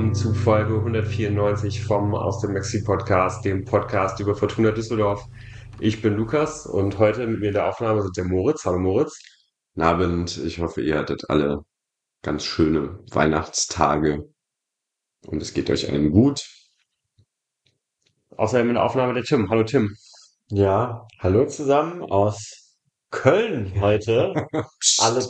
willkommen zu Folge 194 vom Aus dem Maxi-Podcast, dem Podcast über Fortuna Düsseldorf. Ich bin Lukas und heute mit mir in der Aufnahme sind der Moritz. Hallo Moritz. Guten Abend, ich hoffe, ihr hattet alle ganz schöne Weihnachtstage und es geht euch allen gut. Außerdem in der Aufnahme der Tim. Hallo Tim. Ja, hallo zusammen aus Köln heute. Alle,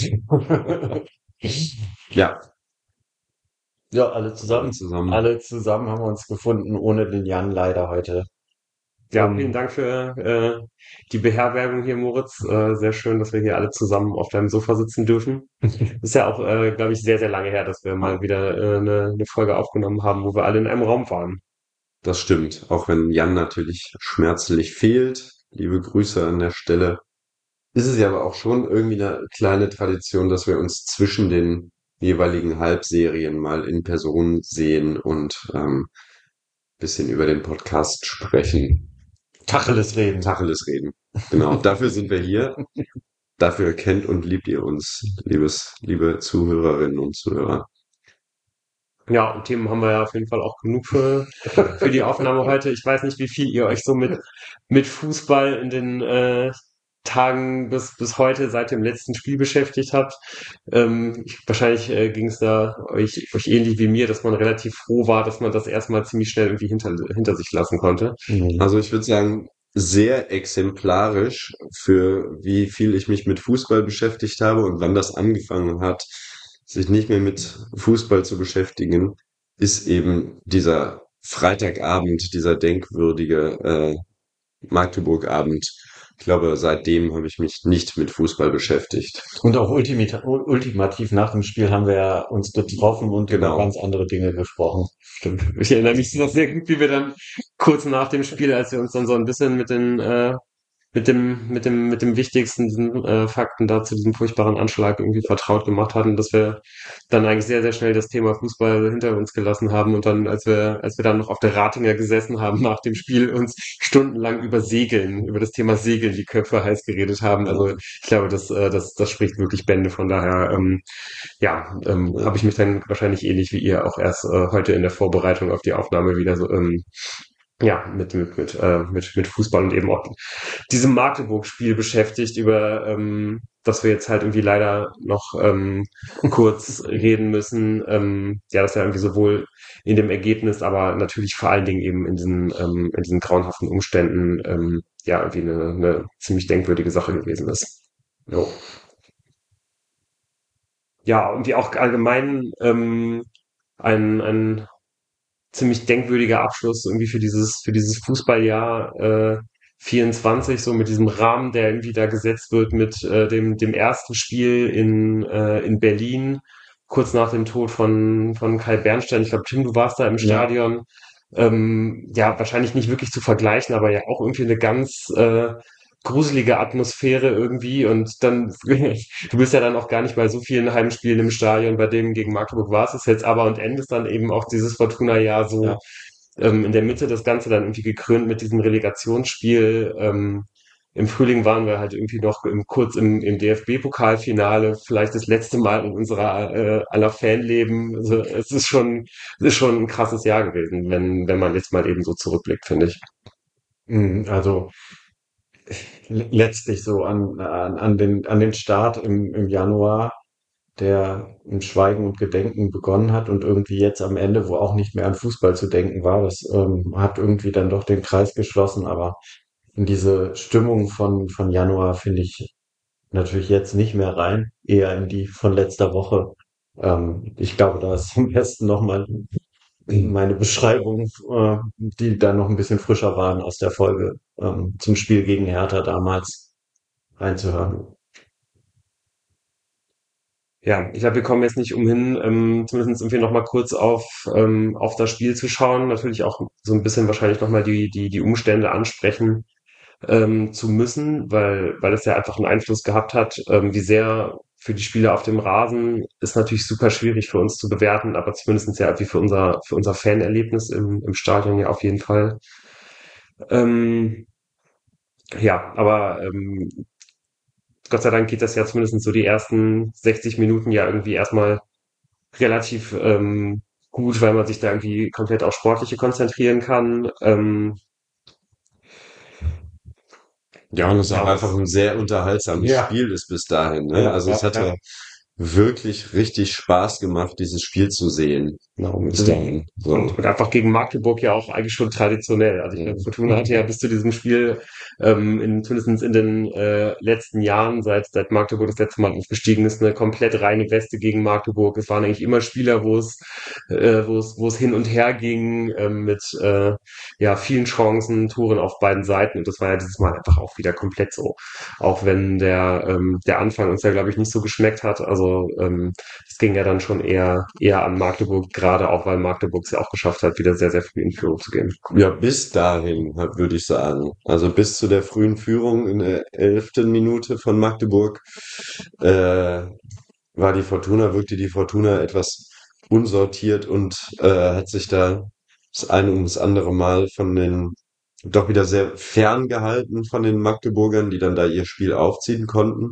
Ja, ja, alle zusammen. alle zusammen haben wir uns gefunden, ohne den Jan leider heute. Ja, vielen Um, Dank für die Beherbergung hier, Moritz. Sehr schön, dass wir hier alle zusammen auf deinem Sofa sitzen dürfen. Ist ja auch, glaube ich, sehr, sehr lange her, dass wir mal wieder eine Folge aufgenommen haben, wo wir alle in einem Raum waren. Das stimmt, auch wenn Jan natürlich schmerzlich fehlt. Liebe Grüße an der Stelle. Ist es ja aber auch schon irgendwie eine kleine Tradition, dass wir uns zwischen den jeweiligen Halbserien mal in Person sehen und bisschen über den Podcast sprechen. Tacheles reden. Tacheles reden. Genau, dafür sind wir hier. Dafür kennt und liebt ihr uns, liebe Zuhörerinnen und Zuhörer. Ja, und Themen haben wir ja auf jeden Fall auch genug für die Aufnahme heute. Ich weiß nicht, wie viel ihr euch so mit Fußball in den Tagen bis heute seit dem letzten Spiel beschäftigt habt. Wahrscheinlich ging es da euch ähnlich wie mir, dass man relativ froh war, dass man das erstmal ziemlich schnell irgendwie hinter sich lassen konnte. Also ich würde sagen, sehr exemplarisch für wie viel ich mich mit Fußball beschäftigt habe und wann das angefangen hat, sich nicht mehr mit Fußball zu beschäftigen, ist eben dieser Freitagabend, dieser denkwürdige Magdeburg-Abend. Ich glaube, seitdem habe ich mich nicht mit Fußball beschäftigt. Und auch ultimativ nach dem Spiel haben wir ja uns getroffen und über Genau. ganz andere Dinge gesprochen. Stimmt. Ich erinnere mich noch sehr gut, wie wir dann kurz nach dem Spiel, als wir uns dann so ein bisschen mit dem wichtigsten diesen, Fakten da zu diesem furchtbaren Anschlag irgendwie vertraut gemacht hatten, dass wir dann eigentlich sehr, sehr schnell das Thema Fußball hinter uns gelassen haben und dann, als wir dann noch auf der Ratinger gesessen haben nach dem Spiel, uns stundenlang über das Thema Segeln die Köpfe heiß geredet haben. Also ich glaube, das spricht wirklich Bände. Von daher, habe ich mich dann wahrscheinlich ähnlich wie ihr auch erst heute in der Vorbereitung auf die Aufnahme wieder so mit Fußball und eben auch diesem Magdeburg-Spiel beschäftigt, über das wir jetzt halt irgendwie leider noch kurz reden müssen. Das ja irgendwie sowohl in dem Ergebnis, aber natürlich vor allen Dingen eben in diesen grauenhaften Umständen irgendwie eine ziemlich denkwürdige Sache gewesen ist. Jo. Ja, und die auch allgemein ein ziemlich denkwürdiger Abschluss irgendwie für dieses Fußballjahr 24, so mit diesem Rahmen, der irgendwie da gesetzt wird mit dem ersten Spiel in Berlin, kurz nach dem Tod von Kai Bernstein. Ich glaube, Tim, du warst da im Ja, Stadion. Wahrscheinlich nicht wirklich zu vergleichen, aber ja auch irgendwie eine ganz gruselige Atmosphäre irgendwie und dann, du bist ja dann auch gar nicht bei so vielen Heimspielen im Stadion, bei dem gegen Magdeburg war es jetzt aber und endest dann eben auch dieses Fortuna-Jahr so ja. in der Mitte das Ganze dann irgendwie gekrönt mit diesem Relegationsspiel. Im Frühling waren wir halt irgendwie noch kurz im DFB-Pokalfinale, vielleicht das letzte Mal in unserer aller Fanleben. Also es ist schon ein krasses Jahr gewesen, wenn man jetzt mal eben so zurückblickt, finde ich. Also letztlich so an den Start im Januar, der im Schweigen und Gedenken begonnen hat und irgendwie jetzt am Ende, wo auch nicht mehr an Fußball zu denken war, das hat irgendwie dann doch den Kreis geschlossen, aber in diese Stimmung von Januar finde ich natürlich jetzt nicht mehr rein, eher in die von letzter Woche. Ich glaube, da ist am besten nochmal meine Beschreibung, die dann noch ein bisschen frischer waren aus der Folge zum Spiel gegen Hertha damals reinzuhören. Ja, ich glaube, wir kommen jetzt nicht umhin, zumindest irgendwie noch mal kurz auf das Spiel zu schauen. Natürlich auch so ein bisschen wahrscheinlich noch mal die Umstände ansprechen zu müssen, weil es ja einfach einen Einfluss gehabt hat. Wie sehr für die Spieler auf dem Rasen ist natürlich super schwierig für uns zu bewerten, aber zumindest ja irgendwie für unser Fanerlebnis im Stadion ja auf jeden Fall. Ähm, aber Gott sei Dank geht das ja zumindest so die ersten 60 Minuten ja irgendwie erstmal relativ gut, weil man sich da irgendwie komplett auf Sportliche konzentrieren kann. Ja, und es auch Ja, einfach ein sehr unterhaltsames Ja, Spiel ist bis dahin, ne? ja, Also es ja, ja. hatte wirklich richtig Spaß gemacht, dieses Spiel zu sehen. Genau. Bis dahin. So. und einfach gegen Magdeburg ja auch eigentlich schon traditionell. Also ich Ja. glaube, Fortuna hatte ja bis zu diesem Spiel, zumindest in den letzten Jahren, seit Magdeburg das letzte Mal aufgestiegen ist, eine komplett reine Weste gegen Magdeburg. Es waren eigentlich immer Spieler, wo es hin und her ging, mit ja, vielen Chancen, Toren auf beiden Seiten. Und das war ja dieses Mal einfach auch wieder komplett so. Auch wenn der Anfang uns ja, glaube ich, nicht so geschmeckt hat. Also es ging ja dann schon eher an Magdeburg, gerade auch, weil Magdeburg es ja auch geschafft hat, wieder sehr, sehr früh in Führung zu gehen. Ja, bis dahin, würde ich sagen. Also bis zu der frühen Führung in der 11. Minute von Magdeburg, äh, wirkte die Fortuna etwas unsortiert und hat sich da das eine um das andere Mal von den doch wieder sehr ferngehalten von den Magdeburgern, die dann da ihr Spiel aufziehen konnten.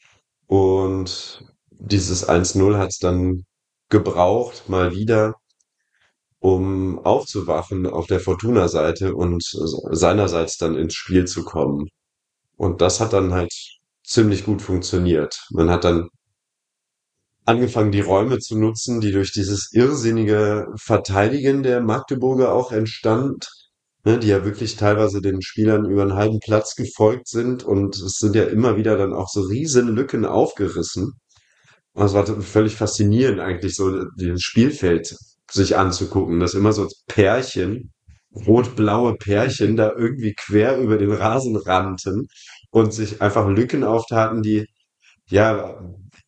Und dieses 1:0 hat es dann gebraucht, mal wieder, um aufzuwachen auf der Fortuna-Seite und seinerseits dann ins Spiel zu kommen. Und das hat dann halt ziemlich gut funktioniert. Man hat dann angefangen, die Räume zu nutzen, die durch dieses irrsinnige Verteidigen der Magdeburger auch entstand, ne, die ja wirklich teilweise den Spielern über einen halben Platz gefolgt sind und es sind ja immer wieder dann auch so riesen Lücken aufgerissen. Und es war völlig faszinierend eigentlich so dieses Spielfeld sich anzugucken, dass immer so Pärchen, rot-blaue Pärchen da irgendwie quer über den Rasen rannten und sich einfach Lücken auftaten, die ja,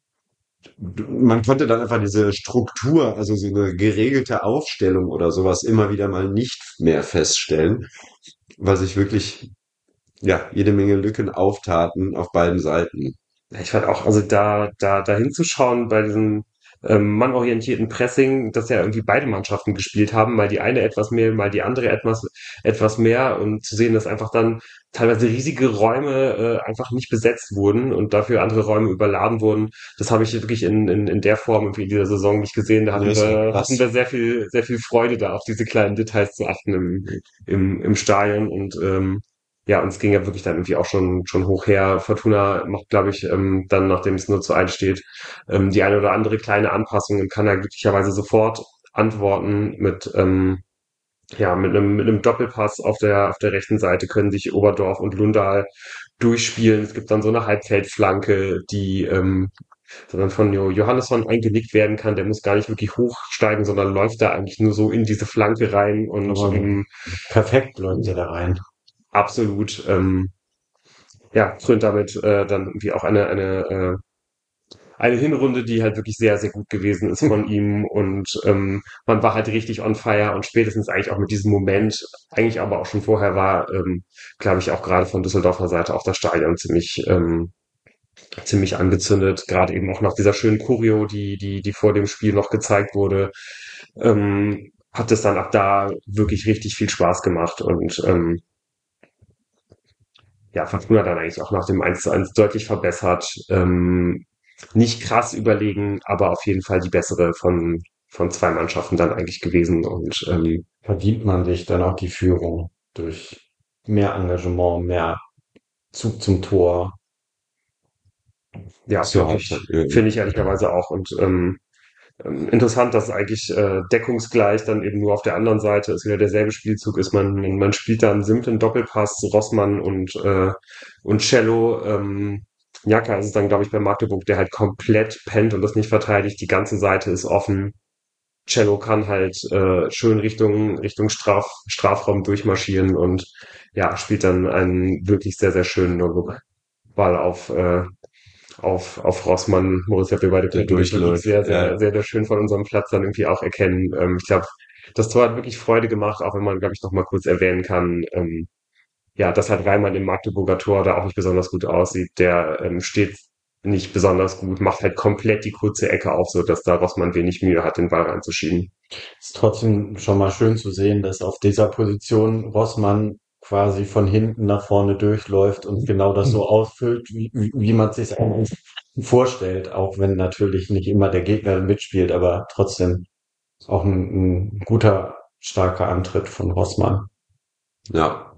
man konnte dann einfach diese Struktur, also so eine geregelte Aufstellung oder sowas immer wieder mal nicht mehr feststellen, weil sich wirklich, ja, jede Menge Lücken auftaten auf beiden Seiten. Ja, ich fand auch, also da hinzuschauen bei diesem mannorientierten Pressing, dass ja irgendwie beide Mannschaften gespielt haben, mal die eine etwas mehr, mal die andere etwas mehr und zu sehen, dass einfach dann teilweise riesige Räume einfach nicht besetzt wurden und dafür andere Räume überladen wurden. Das habe ich wirklich in der Form irgendwie in dieser Saison nicht gesehen. Da Ja, ist ja hatten krass. wir sehr viel Freude da auf diese kleinen Details zu achten im Stadion und ja, und es ging ja wirklich dann irgendwie auch schon hoch her. Fortuna macht, glaube ich, dann, nachdem es 0:1 steht, die eine oder andere kleine Anpassung und kann da glücklicherweise sofort antworten ja, mit einem Doppelpass auf der rechten Seite können sich Oberdorf und Lundahl durchspielen. Es gibt dann so eine Halbfeldflanke, die sondern von Johannesson eingelegt werden kann. Der muss gar nicht wirklich hochsteigen, sondern läuft da eigentlich nur so in diese Flanke rein und Aber perfekt läuft er da rein. absolut ja, krönt damit dann irgendwie auch eine Hinrunde, die halt wirklich sehr, sehr gut gewesen ist von ihm und man war halt richtig on fire und spätestens eigentlich auch mit diesem Moment, eigentlich aber auch schon vorher war, glaube ich, auch gerade von Düsseldorfer Seite auch das Stadion ziemlich angezündet, gerade eben auch nach dieser schönen Choreo, die vor dem Spiel noch gezeigt wurde, hat es dann ab da wirklich richtig viel Spaß gemacht und ja, Fortuna dann eigentlich auch nach dem 1:1 deutlich verbessert. Nicht krass überlegen, aber auf jeden Fall die bessere von zwei Mannschaften dann eigentlich gewesen. Und Verdient man sich dann auch die Führung durch mehr Engagement, mehr Zug zum Tor. ja, So hat finde ich ehrlicherweise auch. Und interessant, dass es eigentlich deckungsgleich dann eben nur auf der anderen Seite ist wieder derselbe Spielzug ist. Man spielt da einen simplen Doppelpass, Rossmann und Cello. Njaka ist es dann, glaube ich, bei Magdeburg, der halt komplett pennt und das nicht verteidigt. Die ganze Seite ist offen. Cello kann halt schön Richtung Strafraum durchmarschieren und ja, spielt dann einen wirklich sehr, sehr schönen No-Look-Ball auf Rossmann. Moritz, wir beide der konnten das wirklich durchläuft. sehr, Ja, sehr, sehr, sehr schön von unserem Platz dann irgendwie auch erkennen. Ich glaube, das Tor hat wirklich Freude gemacht, auch wenn man, glaube ich, noch mal kurz erwähnen kann, ja, dass halt Reimann im Magdeburger Tor da auch nicht besonders gut aussieht. Der steht nicht besonders gut, macht halt komplett die kurze Ecke auf, so dass da Rossmann wenig Mühe hat, den Ball reinzuschieben. Ist trotzdem schon mal schön zu sehen, dass auf dieser Position Rossmann quasi von hinten nach vorne durchläuft und genau das so ausfüllt, wie man es sich eigentlich vorstellt, auch wenn natürlich nicht immer der Gegner mitspielt, aber trotzdem Auch ein guter, starker Antritt von Rossmann. Ja.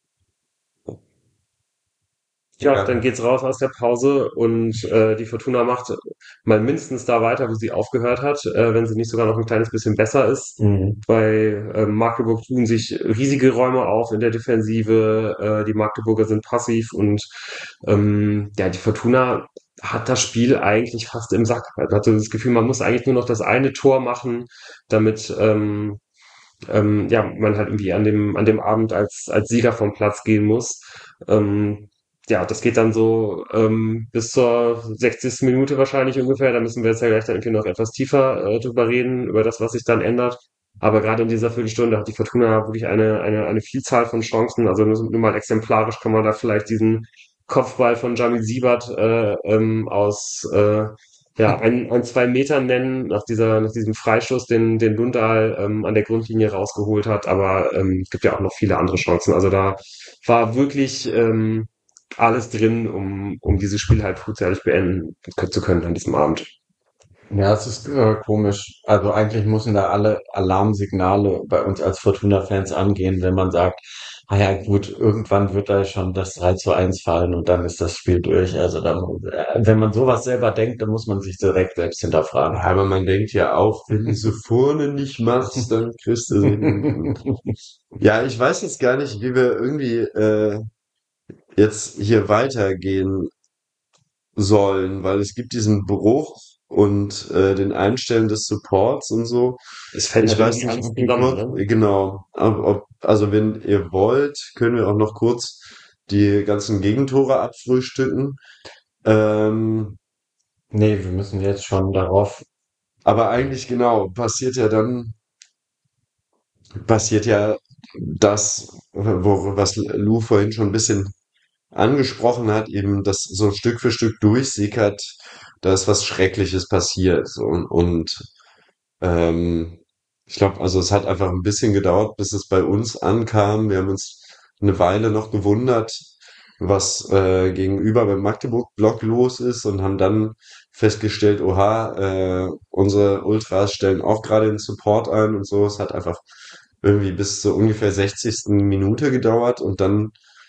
Ja, Ja. dann geht's raus aus der Pause und die Fortuna macht mal mindestens da weiter, wo sie aufgehört hat, wenn sie nicht sogar noch ein kleines bisschen besser ist. Mhm. Bei Magdeburg tun sich riesige Räume auf in der Defensive. Die Magdeburger sind passiv und ja, die Fortuna hat das Spiel eigentlich fast im Sack. Man hat so das Gefühl, man muss eigentlich nur noch das eine Tor machen, damit ja, man halt irgendwie an dem Abend als Sieger vom Platz gehen muss. Ja, das geht dann so bis zur 60. Minute wahrscheinlich ungefähr. Da müssen wir jetzt ja gleich dann irgendwie noch etwas tiefer drüber reden, über das, was sich dann ändert. Aber gerade in dieser Viertelstunde hat die Fortuna wirklich eine Vielzahl von Chancen. Also nur mal exemplarisch kann man da vielleicht diesen Kopfball von Jamil Siebert aus ja, ein 2 Metern nennen, nach diesem Freistoß, den Lundahl an der Grundlinie rausgeholt hat, aber es gibt ja auch noch viele andere Chancen. Also da war wirklich alles drin, um dieses Spiel halt frühzeitig beenden zu können an diesem Abend. Ja, es ist komisch. Also eigentlich müssen da alle Alarmsignale bei uns als Fortuna-Fans angehen, wenn man sagt, ah ja gut, irgendwann wird da schon das 3:1 fallen und dann ist das Spiel durch. Also dann, wenn man sowas selber denkt, dann muss man sich direkt selbst hinterfragen. Aber man denkt ja auch, wenn du so vorne nicht machst, dann kriegst du so. Ja, ich weiß jetzt gar nicht, wie wir irgendwie jetzt hier weitergehen sollen, weil es gibt diesen Bruch und den Einstellen des Supports und so. Es fällt Ich halt weiß irgendwie nicht, alles ob wir zusammen, kurz, ne? genau, also wenn ihr wollt, können wir auch noch kurz die ganzen Gegentore abfrühstücken. Ähm, Nee, wir müssen jetzt schon darauf. aber eigentlich genau, passiert ja das, was Lou vorhin schon ein bisschen angesprochen hat, eben, dass so Stück für Stück durchsickert, da ist was Schreckliches passiert. Und ähm, ich glaube, also es hat einfach ein bisschen gedauert, bis es bei uns ankam. Wir haben uns eine Weile noch gewundert, was gegenüber beim Magdeburg-Block los ist und haben dann festgestellt, oha, unsere Ultras stellen auch gerade den Support ein und so. Es hat einfach irgendwie bis zur ungefähr 60. Minute gedauert und dann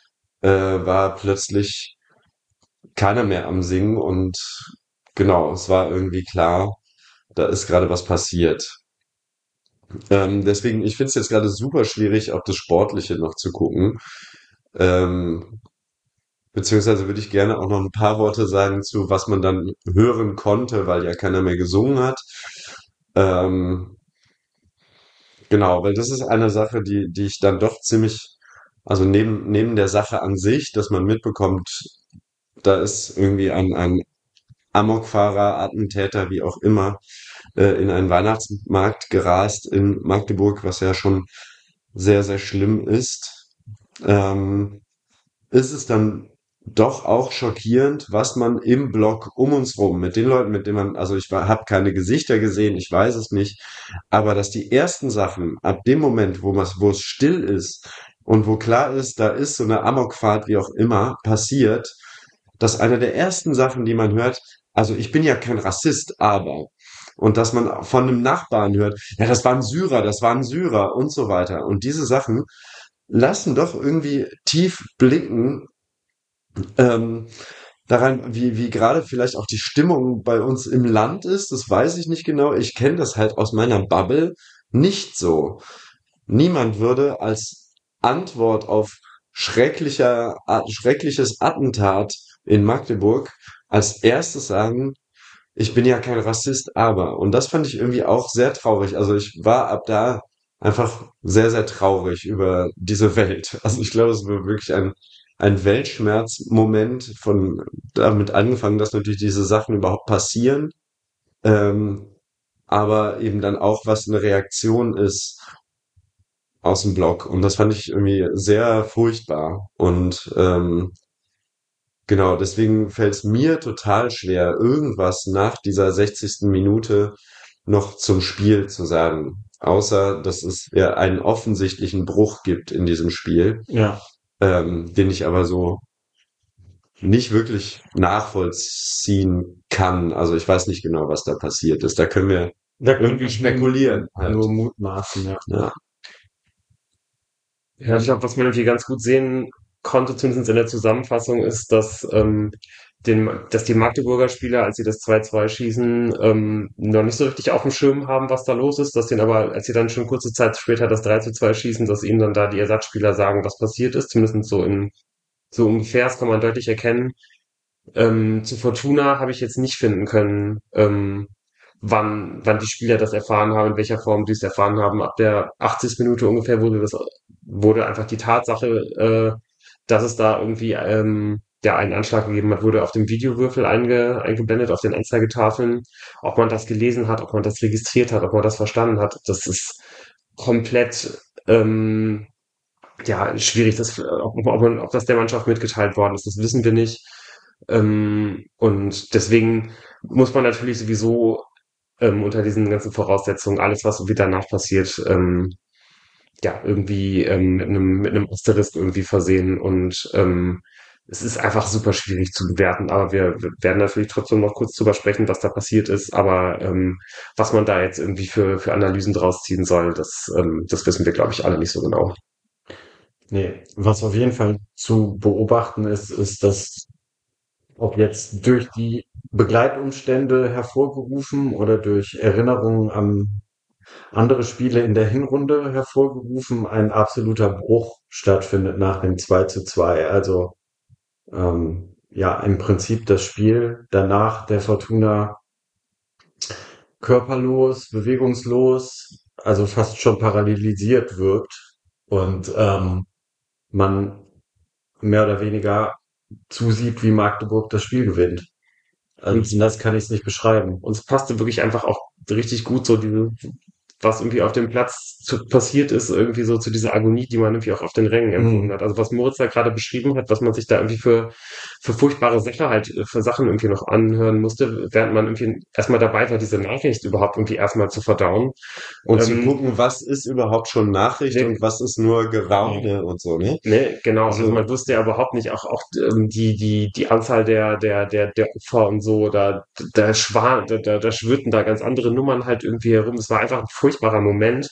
war plötzlich keiner mehr am Singen und genau, es war irgendwie klar, da ist gerade was passiert. Deswegen, ich finde es jetzt gerade super schwierig, auf das Sportliche noch zu gucken. Ähm, beziehungsweise würde ich gerne auch noch ein paar Worte sagen zu, was man dann hören konnte, weil ja keiner mehr gesungen hat. Ähm, genau, weil das ist eine Sache, die ich dann doch ziemlich, also neben der Sache an sich, dass man mitbekommt, da ist irgendwie ein Amokfahrer, Attentäter, wie auch immer, in einen Weihnachtsmarkt gerast in Magdeburg, was ja schon sehr, sehr schlimm ist, ähm, ist es dann doch auch schockierend, was man im Block um uns rum, mit den Leuten, mit denen man, also ich habe keine Gesichter gesehen, ich weiß es nicht, aber dass die ersten Sachen ab dem Moment, wo es still ist und wo klar ist, da ist so eine Amokfahrt, wie auch immer, passiert, dass eine der ersten Sachen, die man hört, also ich bin ja kein Rassist, aber und dass man von einem Nachbarn hört, ja, das war ein Syrer und so weiter. Und diese Sachen lassen doch irgendwie tief blicken, ähm, daran, wie gerade vielleicht auch die Stimmung bei uns im Land ist. Das weiß ich nicht genau. Ich kenne das halt aus meiner Bubble nicht so. Niemand würde als Antwort auf schreckliches Attentat in Magdeburg als erstes sagen, ich bin ja kein Rassist, aber. Und das fand ich irgendwie auch sehr traurig. Also ich war ab da einfach sehr, sehr traurig über diese Welt. Also ich glaube, es war wirklich ein Weltschmerzmoment von damit angefangen, dass natürlich diese Sachen überhaupt passieren. Ähm, aber eben dann auch, was eine Reaktion ist aus dem Blog. Und das fand ich irgendwie sehr furchtbar. Und genau, deswegen fällt es mir total schwer, irgendwas nach dieser 60. Minute noch zum Spiel zu sagen. Außer, dass es ja einen offensichtlichen Bruch gibt in diesem Spiel, Ja. den ich aber so nicht wirklich nachvollziehen kann. Also ich weiß nicht genau, was da passiert ist. Da können wir Da können irgendwie wir spekulieren halt. nur mutmaßen, ja. Ja. Ja, ich glaube, was man irgendwie ganz gut sehen konnte, zumindest in der Zusammenfassung, ist, dass die Magdeburger Spieler, als sie das 2-2 schießen, noch nicht so richtig auf dem Schirm haben, was da los ist, dass denen aber, als sie dann schon kurze Zeit später das 3-2 schießen, dass ihnen dann da die Ersatzspieler sagen, was passiert ist, zumindest so ungefähr, das kann man deutlich erkennen. Zu Fortuna habe ich jetzt nicht finden können, wann die Spieler das erfahren haben, in welcher Form die es erfahren haben. Ab der 80. Minute ungefähr wurde einfach die Tatsache, dass es da irgendwie ja einen Anschlag gegeben hat, wurde auf dem Videowürfel eingeblendet, auf den Anzeigetafeln. Ob man das gelesen hat, ob man das registriert hat, ob man das verstanden hat, das ist komplett ja schwierig, ob das der Mannschaft mitgeteilt worden ist, das wissen wir nicht. Und deswegen muss man natürlich sowieso unter diesen ganzen Voraussetzungen alles, was irgendwie danach passiert, ja, irgendwie mit einem Asterisk irgendwie versehen. Und es ist einfach super schwierig zu bewerten, aber wir werden natürlich trotzdem noch kurz drüber sprechen, was da passiert ist. Aber was man da jetzt irgendwie für Analysen draus ziehen soll, das wissen wir, glaube ich, alle nicht so genau. Nee, was auf jeden Fall zu beobachten ist, dass ob jetzt durch die Begleitumstände hervorgerufen oder durch Erinnerungen an andere Spiele in der Hinrunde hervorgerufen, ein absoluter Bruch stattfindet nach dem 2:2. Also ja, im Prinzip das Spiel danach der Fortuna körperlos, bewegungslos, also fast schon parallelisiert wirkt und man mehr oder weniger zusieht, wie Magdeburg das Spiel gewinnt. Also Und, das kann ich nicht beschreiben. und es passte wirklich einfach auch richtig gut, so was irgendwie auf dem Platz passiert ist, irgendwie so zu dieser Agonie, die man irgendwie auch auf den Rängen empfunden Mhm. hat. Also was Moritz da gerade beschrieben hat, was man sich da irgendwie für furchtbare Sachen halt, für Sachen irgendwie noch anhören musste, während man irgendwie erstmal dabei war, diese Nachricht überhaupt irgendwie erstmal zu verdauen. Und zu Ähm, gucken, was ist überhaupt schon Nachricht ne, und was ist nur Geraune und so, ne? ne, genau, also Also, man wusste ja überhaupt nicht, auch die Anzahl der Opfer und so, da schwirrten da ganz andere Nummern halt irgendwie herum. Es war einfach ein furchtbarer Moment.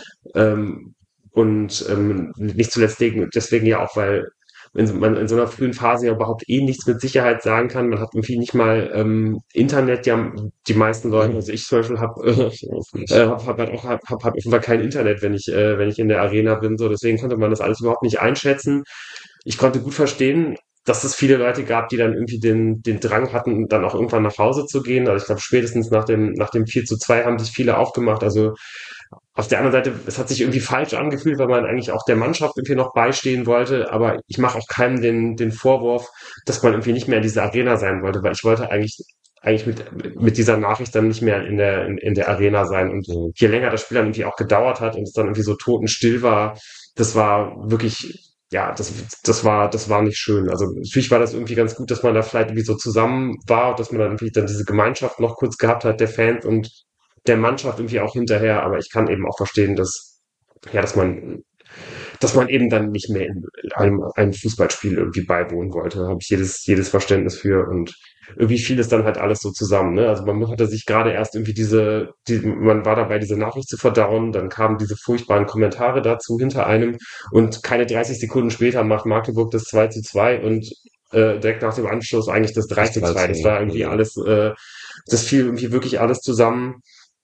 Und nicht zuletzt deswegen ja auch, weil man in so einer frühen Phase ja überhaupt nichts mit Sicherheit sagen kann. Man hat irgendwie nicht mal Internet, ja die meisten Leute, also ich zum Beispiel habe hab halt auch hab auf jeden Fall kein Internet, wenn ich in der Arena bin. So, deswegen konnte man das alles überhaupt nicht einschätzen. Ich konnte gut verstehen, dass es viele Leute gab, die dann irgendwie den Drang hatten, dann auch irgendwann nach Hause zu gehen. Also ich glaube, spätestens nach dem 4:2 haben sich viele aufgemacht. Also auf der anderen Seite, es hat sich irgendwie falsch angefühlt, weil man eigentlich auch der Mannschaft irgendwie noch beistehen wollte. Aber ich mache auch keinem den Vorwurf, dass man irgendwie nicht mehr in dieser Arena sein wollte, weil ich wollte eigentlich mit dieser Nachricht dann nicht mehr in der Arena sein. Und ja. je länger das Spiel dann irgendwie auch gedauert hat und es dann irgendwie so totenstill war, das war wirklich, ja, das war nicht schön. Also natürlich war das irgendwie ganz gut, dass man da vielleicht irgendwie so zusammen war, dass man dann irgendwie dann diese Gemeinschaft noch kurz gehabt hat, der Fans und der Mannschaft irgendwie auch hinterher. Aber ich kann eben auch verstehen, ja, dass man eben dann nicht mehr in einem Fußballspiel irgendwie beiwohnen wollte. Habe ich jedes Verständnis für und irgendwie fiel es dann halt alles so zusammen, ne? Also man hatte sich gerade erst irgendwie man war dabei, diese Nachricht zu verdauen, dann kamen diese furchtbaren Kommentare dazu hinter einem und keine 30 Sekunden später macht Magdeburg das 2:2 und direkt nach dem Anschluss eigentlich das 3:2. Das war irgendwie alles, das fiel irgendwie wirklich alles zusammen.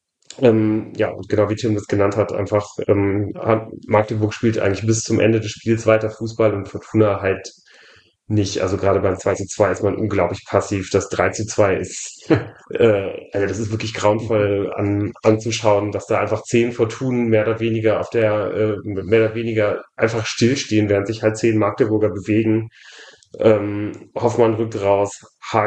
Ja, und genau wie Tim das genannt hat, einfach Magdeburg spielt eigentlich bis zum Ende des Spiels weiter Fußball und Fortuna halt nicht. Also gerade beim 2:2 ist man unglaublich passiv. Das 3:2 ist, also das ist wirklich grauenvoll anzuschauen, dass da einfach 10 Fortunen mehr oder weniger einfach stillstehen, während sich halt 10 Magdeburger bewegen. Hoffmann rückt raus,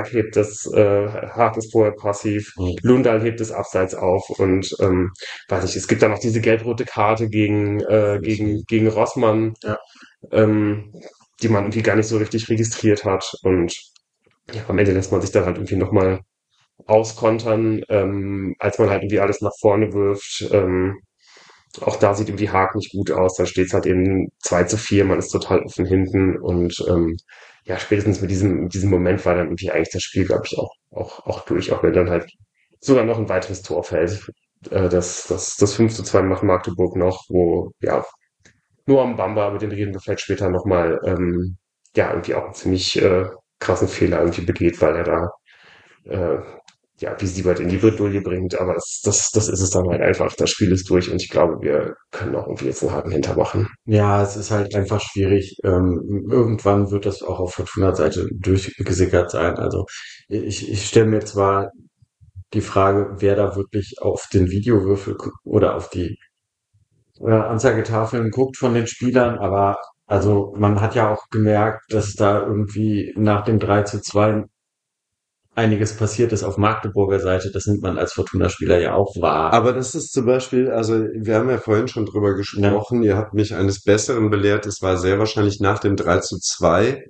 Haag ist vorher passiv, Mhm. Lundal hebt es abseits auf und weiß nicht, es gibt da noch diese gelb-rote Karte gegen Rossmann, Ja. ähm, die man irgendwie gar nicht so richtig registriert hat und ja, am Ende lässt man sich dann halt irgendwie nochmal auskontern, als man halt irgendwie alles nach vorne wirft. Auch da sieht irgendwie Haag nicht gut aus. Da steht es halt eben 2:4, man ist total offen hinten und ja, spätestens mit diesem Moment war dann irgendwie eigentlich das Spiel, glaube ich, auch durch, auch wenn dann halt sogar noch ein weiteres Tor fällt. das 5:2 macht Magdeburg noch, wo ja nur am Bamba, über den reden wir vielleicht später nochmal, ja, irgendwie auch einen ziemlich krassen Fehler irgendwie begeht, weil er da äh, ja, wie Siebert in die Bredouille bringt, aber das ist es dann halt einfach. Das Spiel ist durch und ich glaube, wir können auch irgendwie jetzt einen Haken hintermachen. Ja, es ist halt einfach schwierig. Irgendwann wird das auch auf Fortuna-Seite durchgesickert sein. Also ich stelle mir zwar die Frage, wer da wirklich auf den Videowürfel oder auf die Anzeigetafeln guckt von den Spielern, aber also man hat ja auch gemerkt, dass da irgendwie nach dem 3:2 einiges passiert ist auf Magdeburger Seite. Das nimmt man als Fortuna-Spieler ja auch wahr. Aber das ist zum Beispiel, also wir haben ja vorhin schon drüber gesprochen, ihr habt mich eines Besseren belehrt, es war sehr wahrscheinlich nach dem 3:2,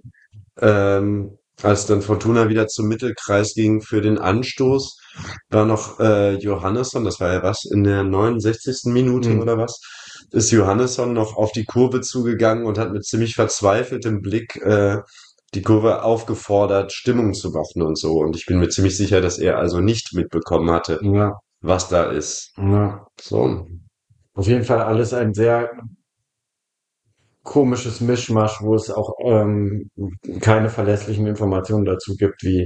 als dann Fortuna wieder zum Mittelkreis ging für den Anstoß, war noch Johannesson, das war ja was, in der 69. Minute oder was, ist Johannesson noch auf die Kurve zugegangen und hat mit ziemlich verzweifeltem Blick die Kurve aufgefordert, Stimmung zu machen und so. Und ich bin mir ziemlich sicher, dass er also nicht mitbekommen hatte, Ja, was da ist. ja. So. Auf jeden Fall alles ein sehr komisches Mischmasch, wo es auch keine verlässlichen Informationen dazu gibt, wie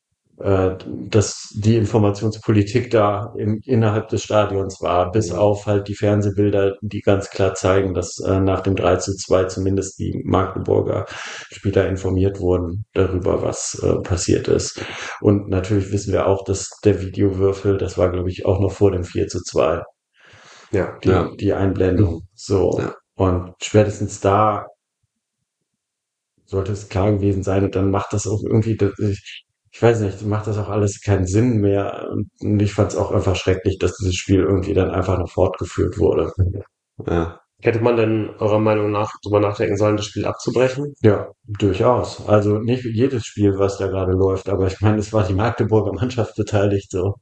dass die Informationspolitik da innerhalb des Stadions war, bis auf halt die Fernsehbilder, die ganz klar zeigen, dass nach dem 3:2 zumindest die Magdeburger Spieler informiert wurden darüber, was passiert ist. Und natürlich wissen wir auch, dass der Videowürfel, das war glaube ich auch noch vor dem 4:2, Ja, die Einblendung. So. Ja. Und spätestens da sollte es klar gewesen sein und dann macht das auch irgendwie, ich weiß nicht, macht das auch alles keinen Sinn mehr und ich fand es auch einfach schrecklich, dass dieses Spiel irgendwie dann einfach noch fortgeführt wurde. Ja. hätte man denn eurer Meinung nach drüber nachdenken sollen, das Spiel abzubrechen? Ja, durchaus. Also nicht jedes Spiel, was da gerade läuft, aber ich meine, es war die Magdeburger Mannschaft beteiligt, so.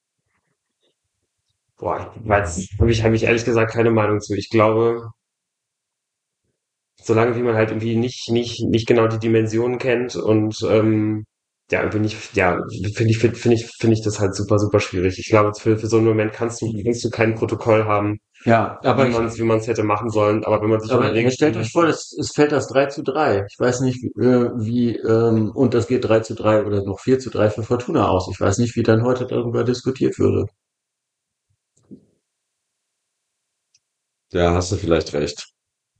Boah, habe ich ehrlich gesagt keine Meinung zu. Ich glaube, solange wie man halt irgendwie nicht genau die Dimensionen kennt und ja, irgendwie nicht, ja, finde ich das halt super schwierig. Ich glaube, für so einen Moment kannst du kein Protokoll haben, Ja, aber wie man's hätte machen sollen. Aber wenn man sich aber überlegt, stellt euch vor, es fällt das 3:3. Ich weiß nicht, und das geht 3:3 oder noch 4:3 für Fortuna aus. Ich weiß nicht, wie dann heute darüber diskutiert würde. Ja, hast du vielleicht recht.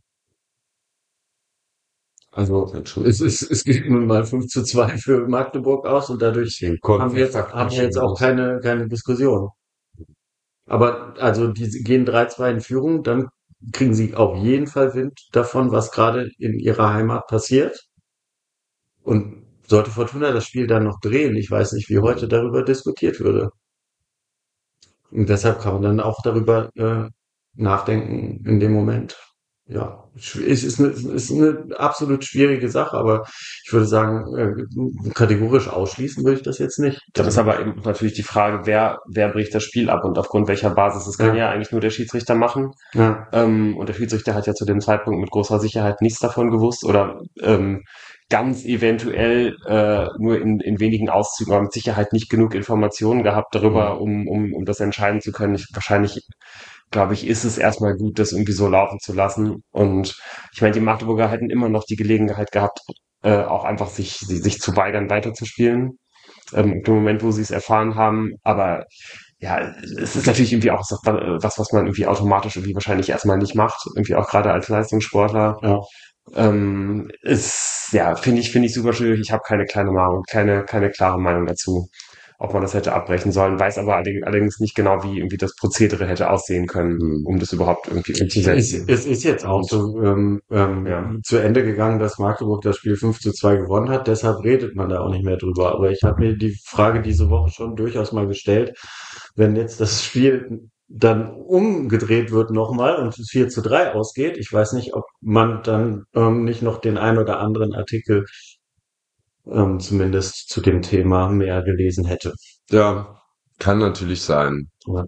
Also es geht nun mal 5:2 für Magdeburg aus und dadurch Deswegen konnten haben wir jetzt auch keine Diskussion. Aber also die gehen 3:2 in Führung, dann kriegen sie auf jeden Fall Wind davon, was gerade in ihrer Heimat passiert. Und sollte Fortuna das Spiel dann noch drehen, ich weiß nicht, wie heute darüber diskutiert würde. Und deshalb kann man dann auch darüber nachdenken in dem Moment. Ja, ist eine absolut schwierige Sache, aber ich würde sagen, kategorisch ausschließen würde ich das jetzt nicht. dann ist aber eben natürlich die Frage, wer bricht das Spiel ab und aufgrund welcher Basis. Das kann Ja. ja eigentlich nur der Schiedsrichter machen. Ja, Und der Schiedsrichter hat ja zu dem Zeitpunkt mit großer Sicherheit nichts davon gewusst oder ganz eventuell nur in wenigen Auszügen, aber mit Sicherheit nicht genug Informationen gehabt darüber, um das entscheiden zu können. Wahrscheinlich, glaube ich, ist es erstmal gut, das irgendwie so laufen zu lassen. Und ich meine, die Magdeburger hätten immer noch die Gelegenheit gehabt, auch einfach sich zu weigern, weiterzuspielen. Im Moment, wo sie es erfahren haben. Aber ja, es ist natürlich irgendwie auch was man irgendwie automatisch irgendwie wahrscheinlich erstmal nicht macht. Irgendwie auch gerade als Leistungssportler. ja. Ja, finde ich super schwierig. Ich habe keine kleine Meinung, keine klare Meinung dazu, ob man das hätte abbrechen sollen, weiß aber allerdings nicht genau, wie irgendwie das Prozedere hätte aussehen können, um das überhaupt irgendwie umzusetzen. Es ist jetzt auch so Ja. zu Ende gegangen, dass Magdeburg das Spiel 5:2 gewonnen hat, deshalb redet man da auch nicht mehr drüber. Aber ich habe mir die Frage diese Woche schon durchaus mal gestellt, wenn jetzt das Spiel dann umgedreht wird nochmal und es 4:3 ausgeht, ich weiß nicht, ob man dann nicht noch den ein oder anderen Artikel zumindest zu dem Thema mehr gelesen hätte. Ja, kann natürlich sein. Ja.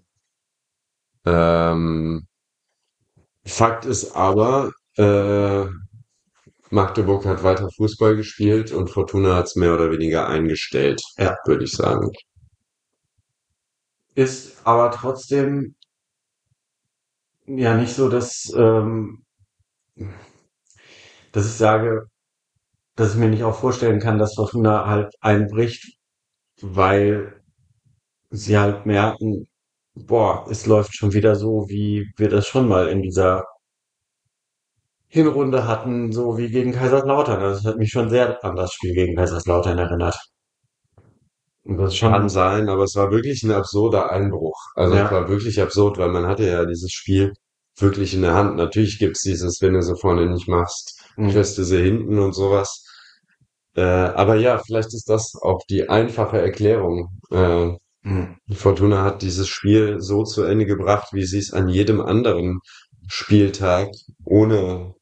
Fakt ist aber, Magdeburg hat weiter Fußball gespielt und Fortuna hat es mehr oder weniger eingestellt, Ja. würde ich sagen. ist aber trotzdem ja nicht so, dass ich sage, dass ich mir nicht auch vorstellen kann, dass Fortuna halt einbricht, weil sie halt merken, boah, es läuft schon wieder so, wie wir das schon mal in dieser Hinrunde hatten, so wie gegen Kaiserslautern. Also es hat mich schon sehr an das Spiel gegen Kaiserslautern erinnert. Und das ist Kann schon, sein, aber es war wirklich ein absurder Einbruch. Also es ja, war wirklich absurd, weil man hatte ja dieses Spiel wirklich in der Hand. Natürlich gibt's dieses, wenn du sie vorne nicht machst, mm, kriegst du sie hinten und sowas. Aber ja, vielleicht ist das auch die einfache Erklärung. mm, Fortuna hat dieses Spiel so zu Ende gebracht, wie sie es an jedem anderen Spieltag ohne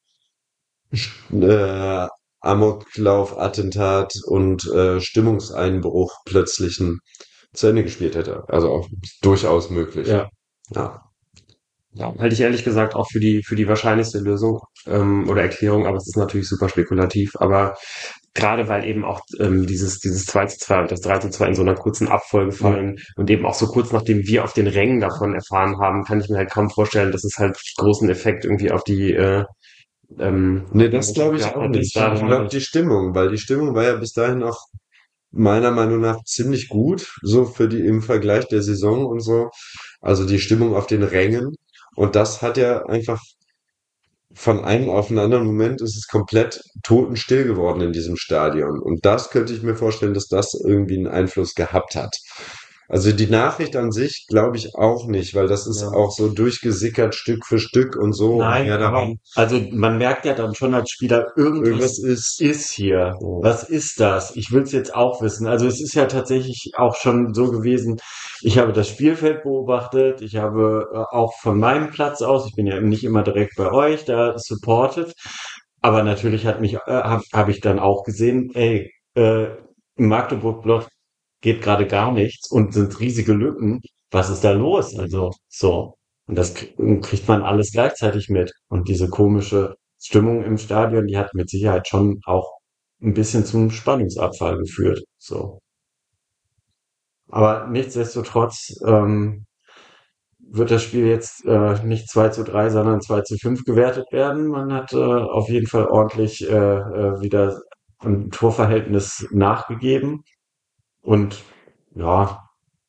äh, Amoklauf, Attentat und Stimmungseinbruch plötzlichen zu Ende gespielt hätte. Also auch durchaus möglich. ja, Ja. Ja, halte ich ehrlich gesagt auch für die wahrscheinlichste Lösung oder Erklärung, aber es ist natürlich super spekulativ. Aber gerade weil eben auch dieses 2:2 und das 3:2 in so einer kurzen Abfolge ja, fallen und eben auch so kurz nachdem wir auf den Rängen davon erfahren haben, kann ich mir halt kaum vorstellen, dass es halt großen Effekt irgendwie auf die Nee, das glaube ich auch hat, die es nicht. da Ich glaube die Stimmung, weil die Stimmung war ja bis dahin auch meiner Meinung nach ziemlich gut, so für die im Vergleich der Saison und so. Also die Stimmung auf den Rängen. Und das hat ja einfach von einem auf den anderen Moment ist es komplett totenstill geworden in diesem Stadion. Und das könnte ich mir vorstellen, dass das irgendwie einen Einfluss gehabt hat. Also die Nachricht an sich glaube ich auch nicht, weil das ist ja. auch so durchgesickert Stück für Stück und so. Und Nein, ja, aber daran also man merkt ja dann schon als Spieler, irgendwas irgendwas ist. ist hier. So. Was ist das? Ich will es jetzt auch wissen. Also es ist ja tatsächlich auch schon so gewesen, ich habe das Spielfeld beobachtet, ich habe auch von meinem Platz aus, ich bin ja nicht immer direkt bei euch, da supported, aber natürlich hab ich dann auch gesehen, ey, im Magdeburg-Block geht gerade gar nichts und sind riesige Lücken. Was ist da los? Also so. Und das kriegt man alles gleichzeitig mit. Und diese komische Stimmung im Stadion, die hat mit Sicherheit schon auch ein bisschen zum Spannungsabfall geführt. So. Aber nichtsdestotrotz wird das Spiel jetzt nicht 2:3, sondern 2:5 gewertet werden. Man hat auf jeden Fall ordentlich wieder ein Torverhältnis nachgegeben. Und ja,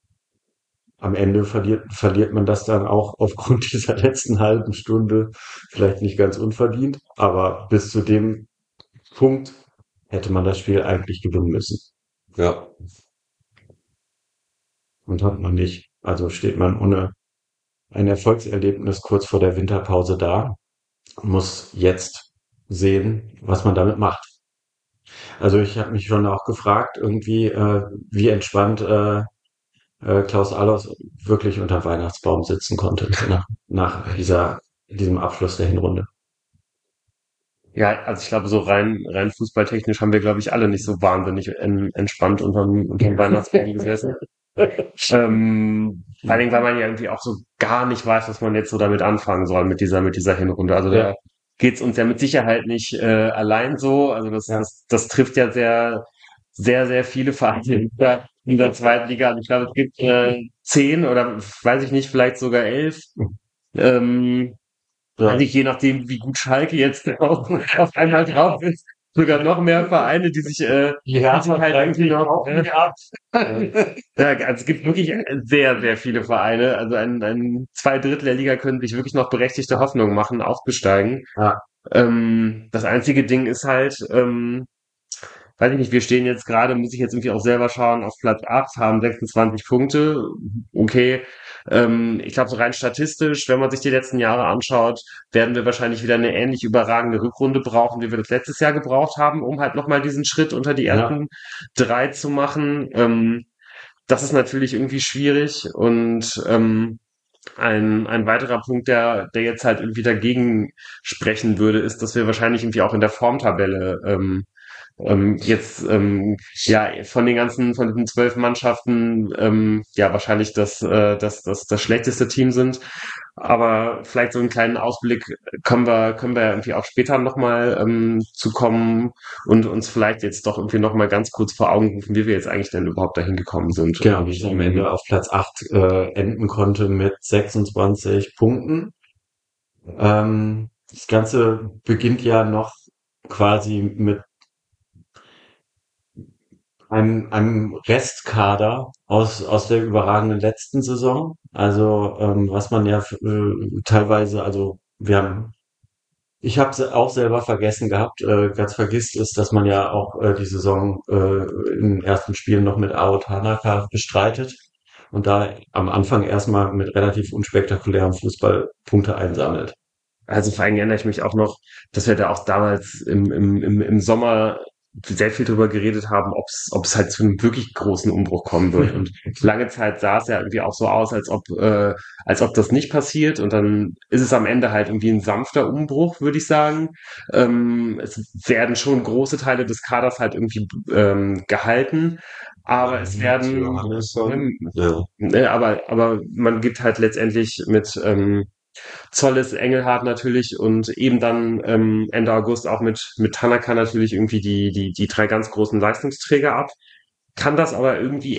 am Ende verliert man das dann auch aufgrund dieser letzten halben Stunde vielleicht nicht ganz unverdient, aber bis zu dem Punkt hätte man das Spiel eigentlich gewinnen müssen. Ja, Und hat man nicht. Also steht man ohne ein Erfolgserlebnis kurz vor der Winterpause da, muss jetzt sehen, was man damit macht. Also ich habe mich schon auch gefragt, irgendwie, wie entspannt Klaus Allofs wirklich unter Weihnachtsbaum sitzen konnte nach diesem Abschluss der Hinrunde. ja, also ich glaube, so rein fußballtechnisch haben wir, glaube ich, alle nicht so wahnsinnig entspannt unterm Weihnachtsbaum gesessen. Vor allen Dingen, weil man ja irgendwie auch so gar nicht weiß, was man jetzt so damit anfangen soll mit dieser Hinrunde. Also Ja, da geht's uns ja mit Sicherheit nicht allein so. Also ja, das trifft ja sehr viele Vereine in der zweiten Liga. Also ich glaube, es gibt 10 oder weiß ich nicht, vielleicht sogar 11. Ähm, ja. Eigentlich je nachdem, wie gut Schalke jetzt auf einmal drauf ist, sogar noch mehr Vereine, Ja, die sich halt irgendwie noch, auch nicht ab. ja, also es gibt wirklich sehr viele Vereine. Also ein 2/3 der Liga können sich wirklich noch berechtigte Hoffnung machen, aufzusteigen. Ja, Das einzige Ding ist halt, weiß ich nicht, wir stehen jetzt gerade, muss ich jetzt irgendwie auch selber schauen, auf Platz 8, haben 26 Punkte. Okay. Ich glaube, so rein statistisch, wenn man sich die letzten Jahre anschaut, werden wir wahrscheinlich wieder eine ähnlich überragende Rückrunde brauchen, wie wir das letztes Jahr gebraucht haben, um halt nochmal diesen Schritt unter die ja, ersten 3 zu machen. Das ist natürlich irgendwie schwierig und ein weiterer Punkt, der jetzt halt irgendwie dagegen sprechen würde, ist, dass wir wahrscheinlich irgendwie auch in der Formtabelle Jetzt ja von diesen 12 Mannschaften ja wahrscheinlich das schlechteste Team sind. Aber vielleicht so einen kleinen Ausblick können wir irgendwie auch später nochmal zu kommen und uns vielleicht jetzt doch irgendwie nochmal ganz kurz vor Augen rufen, wie wir jetzt eigentlich denn überhaupt dahin gekommen sind. Genau, wie es am Ende auf Platz 8 enden konnte mit 26 Punkten. Das Ganze beginnt ja noch quasi mit einem Restkader aus der überragenden letzten Saison. Also was man ja teilweise, also ich habe es auch selber vergessen gehabt, ganz vergisst ist, dass man ja auch die Saison im ersten Spiel noch mit Ao Tanaka bestreitet und da am Anfang erstmal mit relativ unspektakulärem Fußball Punkte einsammelt. Also vor allem erinnere ich mich auch noch, dass wir da auch damals im Sommer sehr viel drüber geredet haben, ob es halt zu einem wirklich großen Umbruch kommen wird. Und lange Zeit sah es ja irgendwie auch so aus, als ob das nicht passiert. Und dann ist es am Ende halt irgendwie ein sanfter Umbruch, würde ich sagen. Es werden schon große Teile des Kaders halt irgendwie gehalten. Aber es werden, Johannesson, ja. aber man gibt halt letztendlich mit Zolles, Engelhardt natürlich und eben dann Ende August auch mit Tanaka natürlich irgendwie die drei ganz großen Leistungsträger ab. Kann das aber irgendwie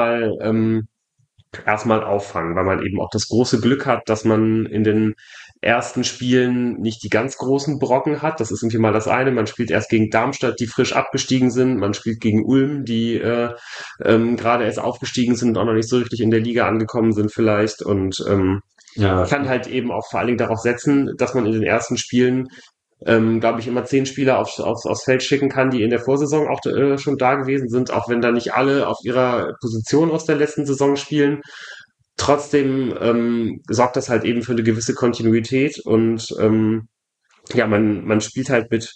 erstmal auffangen, weil man eben auch das große Glück hat, dass man in den ersten Spielen nicht die ganz großen Brocken hat. Das ist irgendwie mal das eine. Man spielt erst gegen Darmstadt, die frisch abgestiegen sind. Man spielt gegen Ulm, die gerade erst aufgestiegen sind und auch noch nicht so richtig in der Liga angekommen sind vielleicht. Und Ja, kann halt eben auch vor allen Dingen darauf setzen, dass man in den ersten Spielen, glaube ich, immer 10 Spieler aufs Feld schicken kann, die in der Vorsaison auch schon da gewesen sind, auch wenn da nicht alle auf ihrer Position aus der letzten Saison spielen. Trotzdem sorgt das halt eben für eine gewisse Kontinuität und ja, man spielt halt mit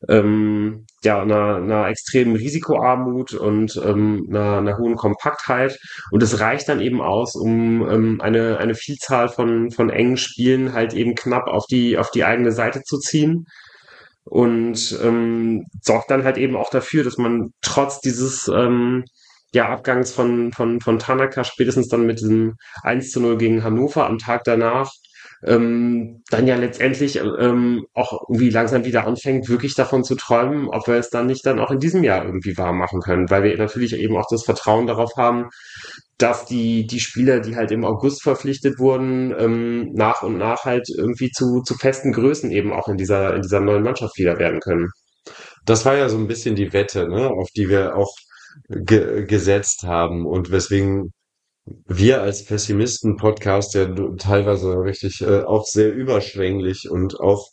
ja, einer extremen Risikoarmut und einer hohen Kompaktheit. Und es reicht dann eben aus, um eine Vielzahl von engen Spielen halt eben knapp auf die eigene Seite zu ziehen. Und sorgt dann halt eben auch dafür, dass man trotz dieses ja, Abgangs von Tanaka spätestens dann mit diesem 1:0 gegen Hannover am Tag danach dann ja letztendlich auch irgendwie langsam wieder anfängt, wirklich davon zu träumen, ob wir es dann nicht dann auch in diesem Jahr irgendwie wahr machen können, weil wir natürlich eben auch das Vertrauen darauf haben, dass die Spieler, die halt im August verpflichtet wurden, nach und nach halt irgendwie zu festen Größen eben auch in dieser neuen Mannschaft wieder werden können. Das war ja so ein bisschen die Wette, ne, auf die wir auch gesetzt haben und weswegen wir als Pessimisten-Podcast ja teilweise richtig auch sehr überschwänglich und auch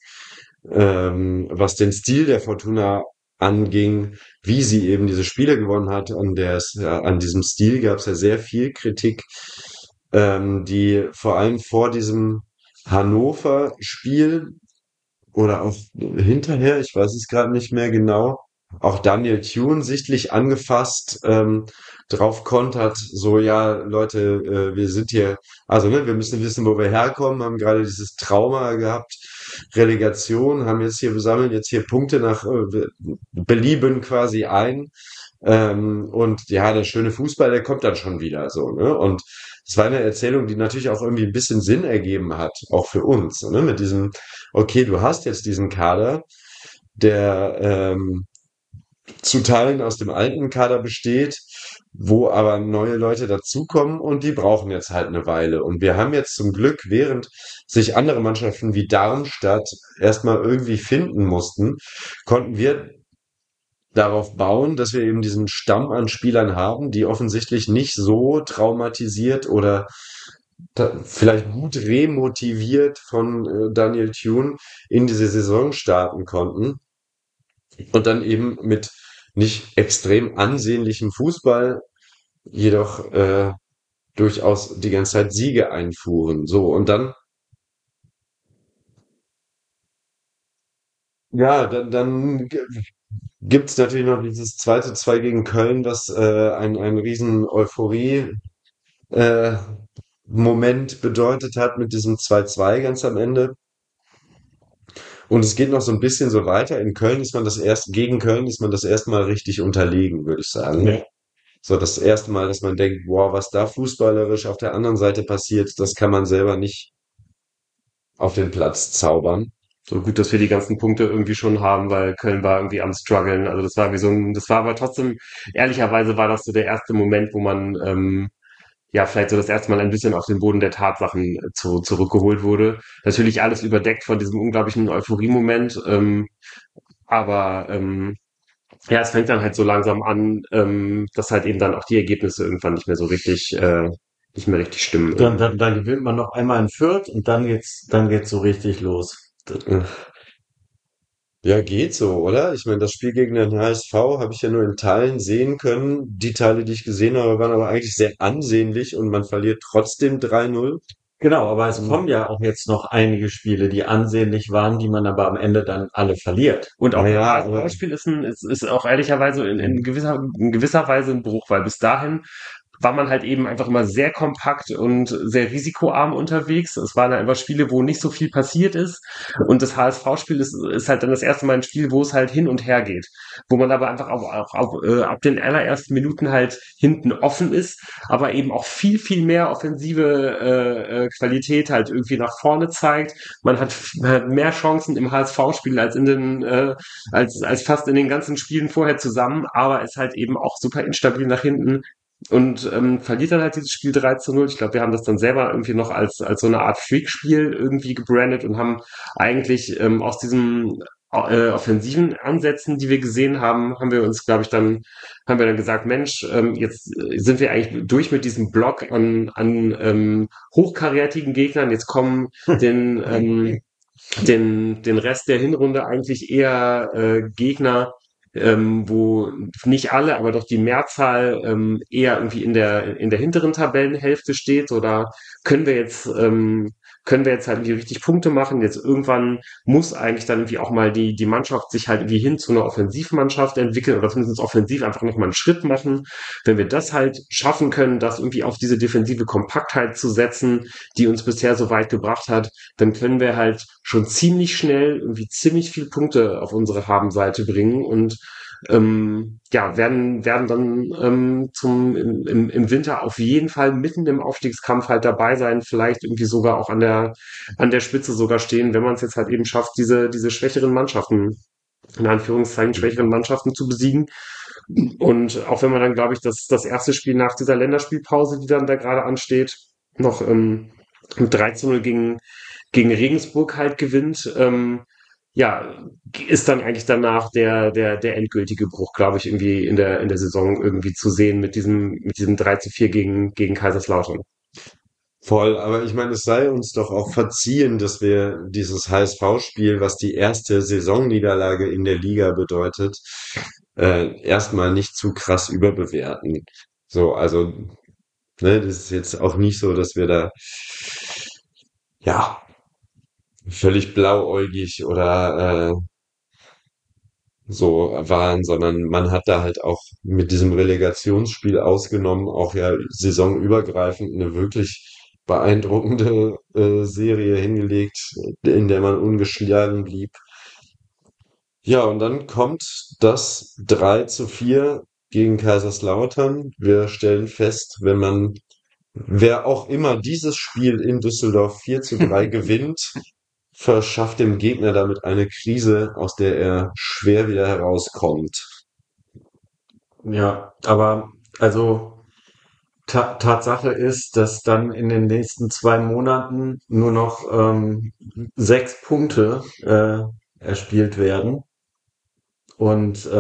was den Stil der Fortuna anging, wie sie eben diese Spiele gewonnen hat, an diesem Stil gab es ja sehr viel Kritik, die vor allem vor diesem Hannover-Spiel oder auch hinterher, ich weiß es gerade nicht mehr genau, auch Daniel Thune sichtlich angefasst drauf kontert, so ja, Leute, wir sind hier, also ne, wir müssen wissen, wo wir herkommen, haben gerade dieses Trauma gehabt, Relegation, haben jetzt hier, wir sammeln jetzt hier Punkte nach Belieben quasi ein. Und ja, der schöne Fußball, der kommt dann schon wieder so, ne? Und es war eine Erzählung, die natürlich auch irgendwie ein bisschen Sinn ergeben hat, auch für uns, ne? Mit diesem, okay, du hast jetzt diesen Kader, der zu Teilen aus dem alten Kader besteht, wo aber neue Leute dazukommen und die brauchen jetzt halt eine Weile. Und wir haben jetzt zum Glück, während sich andere Mannschaften wie Darmstadt erstmal irgendwie finden mussten, konnten wir darauf bauen, dass wir eben diesen Stamm an Spielern haben, die offensichtlich nicht so traumatisiert oder vielleicht gut remotiviert von Daniel Thune in diese Saison starten konnten und dann eben mit nicht extrem ansehnlichem Fußball, jedoch durchaus die ganze Zeit Siege einfuhren. So, und dann, ja, dann gibt's natürlich noch dieses 2:2 gegen Köln, was ein riesen Euphorie äh, Moment bedeutet hat mit diesem 2:2 ganz am Ende. Und es geht noch so ein bisschen so weiter. Gegen Köln ist man das erste Mal richtig unterlegen, würde ich sagen. Ja. So das erste Mal, dass man denkt, wow, was da fußballerisch auf der anderen Seite passiert, das kann man selber nicht auf den Platz zaubern. So gut, dass wir die ganzen Punkte irgendwie schon haben, weil Köln war irgendwie am struggeln. Also das war wie so ein, das war aber trotzdem, ehrlicherweise war das so der erste Moment, wo man ja vielleicht so das erste Mal ein bisschen auf den Boden der Tatsachen zurückgeholt wurde. Natürlich alles überdeckt von diesem unglaublichen Euphorie-Moment, aber ja, es fängt dann halt so langsam an, dass halt eben dann auch die Ergebnisse irgendwann nicht mehr richtig stimmen irgendwie. Dann gewinnt man noch einmal in Fürth und dann geht's so richtig los. Äh, Ja, geht so, oder? Ich meine, das Spiel gegen den HSV habe ich ja nur in Teilen sehen können. Die Teile, die ich gesehen habe, waren aber eigentlich sehr ansehnlich und man verliert trotzdem 3-0. Genau, aber es Ähm, kommen ja auch jetzt noch einige Spiele, die ansehnlich waren, die man aber am Ende dann alle verliert. Und auch das naja, aber HSV-Spiel ist auch ehrlicherweise in gewisser Weise ein Bruch, weil bis dahin war man halt eben einfach immer sehr kompakt und sehr risikoarm unterwegs. Es waren einfach Spiele, wo nicht so viel passiert ist. Und das HSV-Spiel ist halt dann das erste Mal ein Spiel, wo es halt hin und her geht. Wo man aber einfach ab den allerersten Minuten halt hinten offen ist, aber eben auch viel mehr offensive Qualität halt irgendwie nach vorne zeigt. Man hat mehr Chancen im HSV-Spiel als fast in den ganzen Spielen vorher zusammen, aber ist halt eben auch super instabil nach hinten und verliert dann halt dieses Spiel 3-0. Ich glaube, wir haben das dann selber irgendwie noch als so eine Art Freak-Spiel irgendwie gebrandet und haben eigentlich aus diesen offensiven Ansätzen, die wir gesehen haben, haben wir dann gesagt, Mensch, jetzt sind wir eigentlich durch mit diesem Block an hochkarätigen Gegnern. Jetzt kommen den den Rest der Hinrunde eigentlich eher Gegner, wo nicht alle, aber doch die Mehrzahl eher irgendwie in der hinteren Tabellenhälfte steht. Oder können wir jetzt können wir jetzt halt irgendwie richtig Punkte machen? Jetzt irgendwann muss eigentlich dann irgendwie auch mal die Mannschaft sich halt irgendwie hin zu einer Offensivmannschaft entwickeln oder zumindest offensiv einfach noch mal einen Schritt machen. Wenn wir das halt schaffen können, das irgendwie auf diese defensive Kompaktheit zu setzen, die uns bisher so weit gebracht hat, dann können wir halt schon ziemlich schnell irgendwie ziemlich viel Punkte auf unsere Habenseite bringen und ja, werden dann im Winter auf jeden Fall mitten im Aufstiegskampf halt dabei sein, vielleicht irgendwie sogar auch an der Spitze sogar stehen, wenn man es jetzt halt eben schafft, diese schwächeren Mannschaften, in Anführungszeichen schwächeren Mannschaften zu besiegen. Und auch wenn man dann, glaube ich, das erste Spiel nach dieser Länderspielpause, die dann da gerade ansteht, noch mit 3-0 gegen Regensburg halt gewinnt, ja, ist dann eigentlich danach der endgültige Bruch, glaube ich, irgendwie in der Saison irgendwie zu sehen mit diesem 3-4 gegen Kaiserslautern. voll, aber ich meine, es sei uns doch auch verziehen, dass wir dieses HSV-Spiel, was die erste Saisonniederlage in der Liga bedeutet, erstmal nicht zu krass überbewerten. So, also, ne, das ist jetzt auch nicht so, dass wir da, ja, völlig blauäugig oder so waren, sondern man hat da halt auch mit diesem Relegationsspiel ausgenommen, auch ja saisonübergreifend eine wirklich beeindruckende Serie hingelegt, in der man ungeschlagen blieb. Ja, und dann kommt das 3-4 gegen Kaiserslautern. Wir stellen fest, wer auch immer dieses Spiel in Düsseldorf 4-3 gewinnt, verschafft dem Gegner damit eine Krise, aus der er schwer wieder herauskommt. Ja, aber also Tatsache ist, dass dann in den nächsten 2 Monaten nur noch 6 Punkte erspielt werden. Und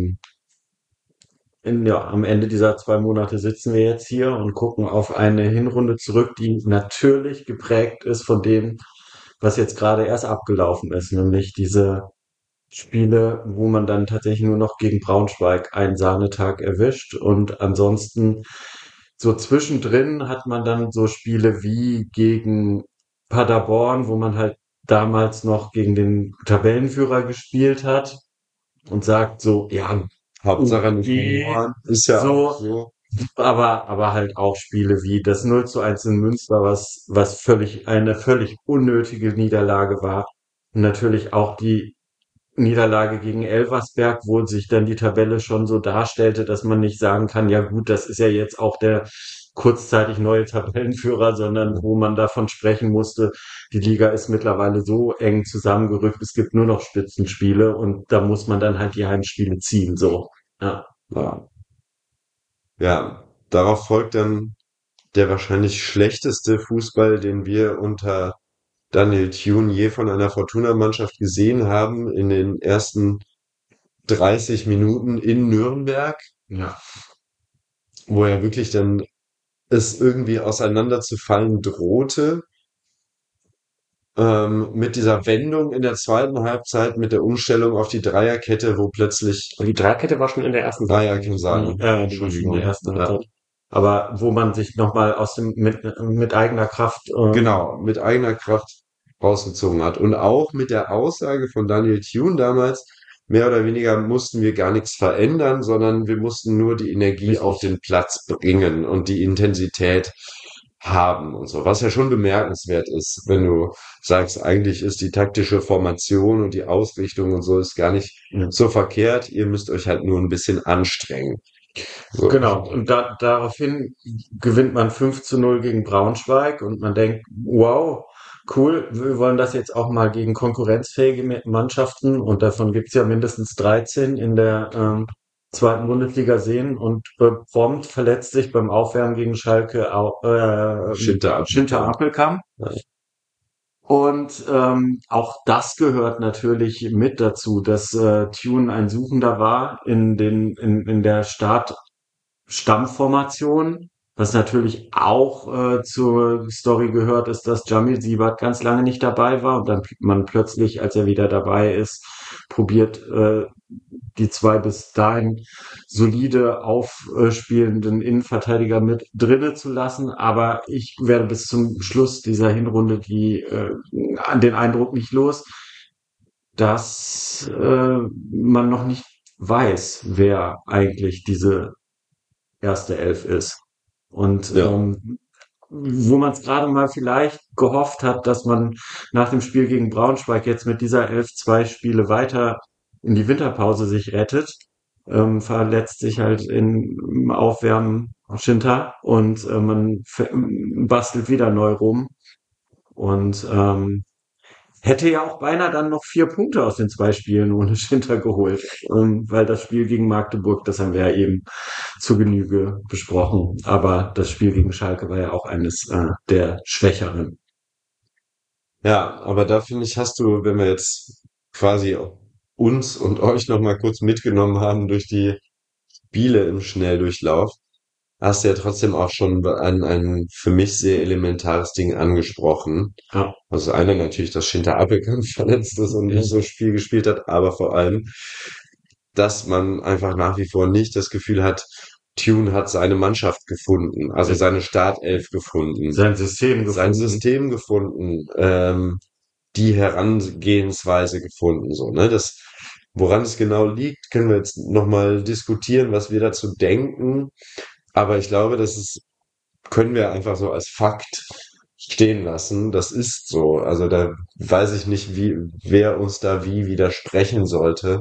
am Ende dieser 2 Monate sitzen wir jetzt hier und gucken auf eine Hinrunde zurück, die natürlich geprägt ist von dem, was jetzt gerade erst abgelaufen ist, nämlich diese Spiele, wo man dann tatsächlich nur noch gegen Braunschweig einen Sahnetag erwischt und ansonsten so zwischendrin hat man dann so Spiele wie gegen Paderborn, wo man halt damals noch gegen den Tabellenführer gespielt hat und sagt so, ja, Hauptsache nicht okay, verloren. Ist ja auch so, so. aber halt auch Spiele wie das 0-1 in Münster, was eine völlig unnötige Niederlage war. natürlich auch die Niederlage gegen Elversberg, wo sich dann die Tabelle schon so darstellte, dass man nicht sagen kann, ja gut, das ist ja jetzt auch der kurzzeitig neue Tabellenführer, sondern wo man davon sprechen musste, die Liga ist mittlerweile so eng zusammengerückt, es gibt nur noch Spitzenspiele und da muss man dann halt die Heimspiele ziehen, so. Ja. Ja. Ja, darauf folgt dann der wahrscheinlich schlechteste Fußball, den wir unter Daniel Thune je von einer Fortuna-Mannschaft gesehen haben in den ersten 30 Minuten in Nürnberg, Ja. wo er wirklich dann es irgendwie auseinanderzufallen drohte. Mit dieser Wendung in der zweiten Halbzeit, mit der Umstellung auf die Dreierkette, wo plötzlich Und die Dreierkette war schon in der ersten Dreier kann sagen. Ja, die war schon in der ersten Ja. Halbzeit. Aber wo man sich nochmal mit eigener Kraft, Genau, mit eigener Kraft rausgezogen hat. Und auch mit der Aussage von Daniel Thune damals, mehr oder weniger mussten wir gar nichts verändern, sondern wir mussten nur die Energie Richtig. auf den Platz bringen und die Intensität haben und so. Was ja schon bemerkenswert ist, wenn du sagst, eigentlich ist die taktische Formation und die Ausrichtung und so ist gar nicht Ja. so verkehrt. Ihr müsst euch halt nur ein bisschen anstrengen. So. Genau, und daraufhin gewinnt man 5:0 gegen Braunschweig und man denkt, wow, cool, wir wollen das jetzt auch mal gegen konkurrenzfähige Mannschaften und davon gibt's ja mindestens 13 in der zweiten Bundesliga sehen und prompt verletzt sich beim Aufwärmen gegen Schalke auch, Schinter Appelkamp. Ja. Und auch das gehört natürlich mit dazu, dass Thune ein Suchender war in der Stammformation. Was natürlich auch zur Story gehört, ist, dass Jamil Siebert ganz lange nicht dabei war und dann man plötzlich, als er wieder dabei ist, probiert die zwei bis dahin solide aufspielenden Innenverteidiger mit drinne zu lassen. Aber ich werde bis zum Schluss dieser Hinrunde den Eindruck nicht los, dass man noch nicht weiß, wer eigentlich diese erste Elf ist. Und Ja. wo man es gerade mal vielleicht gehofft hat, dass man nach dem Spiel gegen Braunschweig jetzt mit dieser 11 2 Spiele weiter in die Winterpause sich rettet, verletzt sich halt im Aufwärmen Schinter und man bastelt wieder neu rum und hätte ja auch beinahe dann noch 4 Punkte aus den 2 Spielen ohne Schinter geholt, weil das Spiel gegen Magdeburg, das haben wir ja eben zu Genüge besprochen, aber das Spiel gegen Schalke war ja auch eines der schwächeren. Ja, aber da finde ich, hast du, wenn wir jetzt quasi uns und euch noch mal kurz mitgenommen haben durch die Spiele im Schnelldurchlauf, hast du ja trotzdem auch schon ein für mich sehr elementares Ding angesprochen. Ja. Also einer natürlich, dass Schinter Appelkamp verletzt ist und nicht so viel gespielt hat, aber vor allem, dass man einfach nach wie vor nicht das Gefühl hat, Thune hat seine Mannschaft gefunden, also seine Startelf gefunden, Sein System gefunden, die Herangehensweise gefunden, so, ne? Woran es genau liegt, können wir jetzt nochmal diskutieren, was wir dazu denken. Aber ich glaube, können wir einfach so als Fakt stehen lassen. Das ist so. Also da weiß ich nicht, wer uns da wie widersprechen sollte.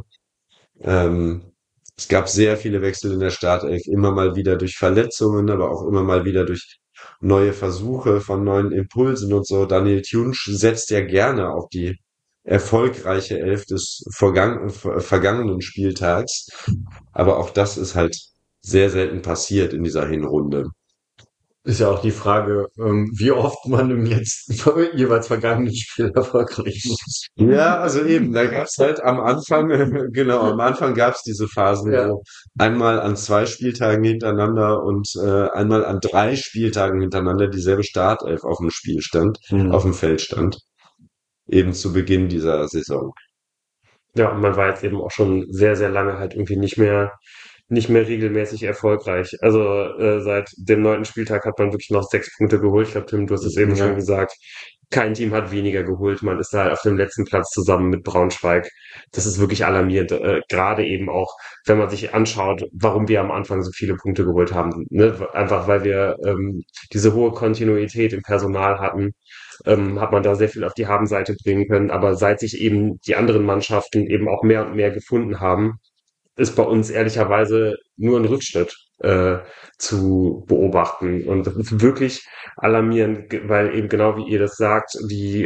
Es gab sehr viele Wechsel in der Startelf, immer mal wieder durch Verletzungen, aber auch immer mal wieder durch neue Versuche von neuen Impulsen und so. Daniel Thune setzt ja gerne auf die erfolgreiche Elf des vergangenen Spieltags. Aber auch das ist halt sehr selten passiert in dieser Hinrunde. Ist ja auch die Frage, wie oft man im letzten jeweils vergangenen Spiel erfolgreich ist. Ja, also eben, da gab's halt am Anfang, genau, am Anfang gab's diese Phasen, Ja. wo einmal an 2 Spieltagen hintereinander und einmal an 3 Spieltagen hintereinander dieselbe Startelf auf dem Spiel stand, auf dem Feld stand. Eben zu Beginn dieser Saison. Ja, und man war jetzt eben auch schon sehr, sehr lange halt irgendwie nicht mehr regelmäßig erfolgreich. Also seit dem 9. Spieltag hat man wirklich noch 6 Punkte geholt. Ich glaube, Tim, du hast es eben Ja. schon gesagt. kein Team hat weniger geholt. Man ist da auf dem letzten Platz zusammen mit Braunschweig. Das ist wirklich alarmierend. Gerade eben auch, wenn man sich anschaut, warum wir am Anfang so viele Punkte geholt haben. Ne? Einfach weil wir diese hohe Kontinuität im Personal hatten, hat man da sehr viel auf die Habenseite bringen können. Aber seit sich eben die anderen Mannschaften eben auch mehr und mehr gefunden haben, ist bei uns ehrlicherweise nur ein Rückschritt zu beobachten. Und das ist wirklich alarmierend, weil eben genau wie ihr das sagt,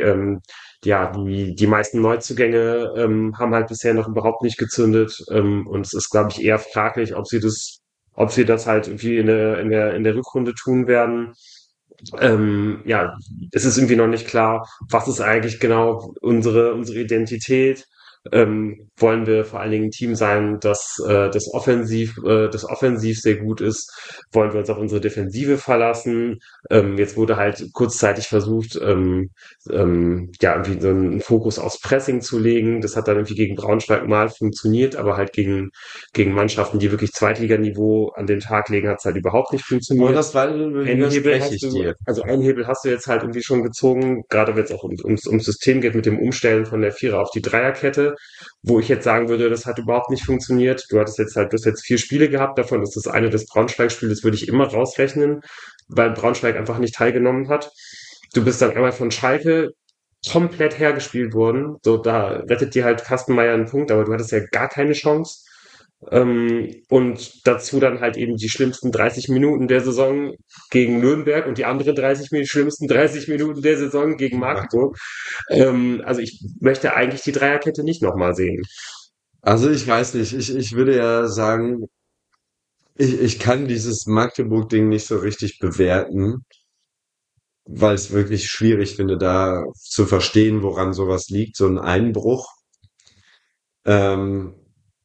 die meisten Neuzugänge haben halt bisher noch überhaupt nicht gezündet. Und es ist, glaube ich, eher fraglich, ob sie das halt irgendwie in der Rückrunde tun werden. Ja, es ist irgendwie noch nicht klar, was ist eigentlich genau unsere Identität. Wollen wir vor allen Dingen ein Team sein, das offensiv sehr gut ist? Wollen wir uns auf unsere Defensive verlassen? Jetzt wurde halt kurzzeitig versucht, ja, irgendwie so einen Fokus aufs Pressing zu legen. Das hat dann irgendwie gegen Braunschweig mal funktioniert, aber halt gegen Mannschaften, die wirklich Zweitliganiveau an den Tag legen, hat es halt überhaupt nicht Aber funktioniert. das war, widerspreche ich dir. Also einen Hebel hast du jetzt halt irgendwie schon gezogen, gerade wenn es auch ums System geht mit dem Umstellen von der Vierer auf die Dreierkette, wo ich jetzt sagen würde, das hat überhaupt nicht funktioniert. Du hast jetzt 4 Spiele gehabt, davon ist das eine das Braunschweig-Spiel, das würde ich immer rausrechnen, weil Braunschweig einfach nicht teilgenommen hat. Du bist dann einmal von Schalke komplett hergespielt worden. So, da rettet dir halt Kastenmeier einen Punkt, aber du hattest ja gar keine Chance. Und dazu dann halt eben die schlimmsten 30 Minuten der Saison gegen Nürnberg und die anderen schlimmsten 30 Minuten der Saison gegen Magdeburg. Also ich möchte eigentlich die Dreierkette nicht nochmal sehen. Also ich weiß nicht, ich würde ja sagen, ich kann dieses Magdeburg-Ding nicht so richtig bewerten, weil ich es wirklich schwierig finde, da zu verstehen, woran sowas liegt, so ein Einbruch. Ähm,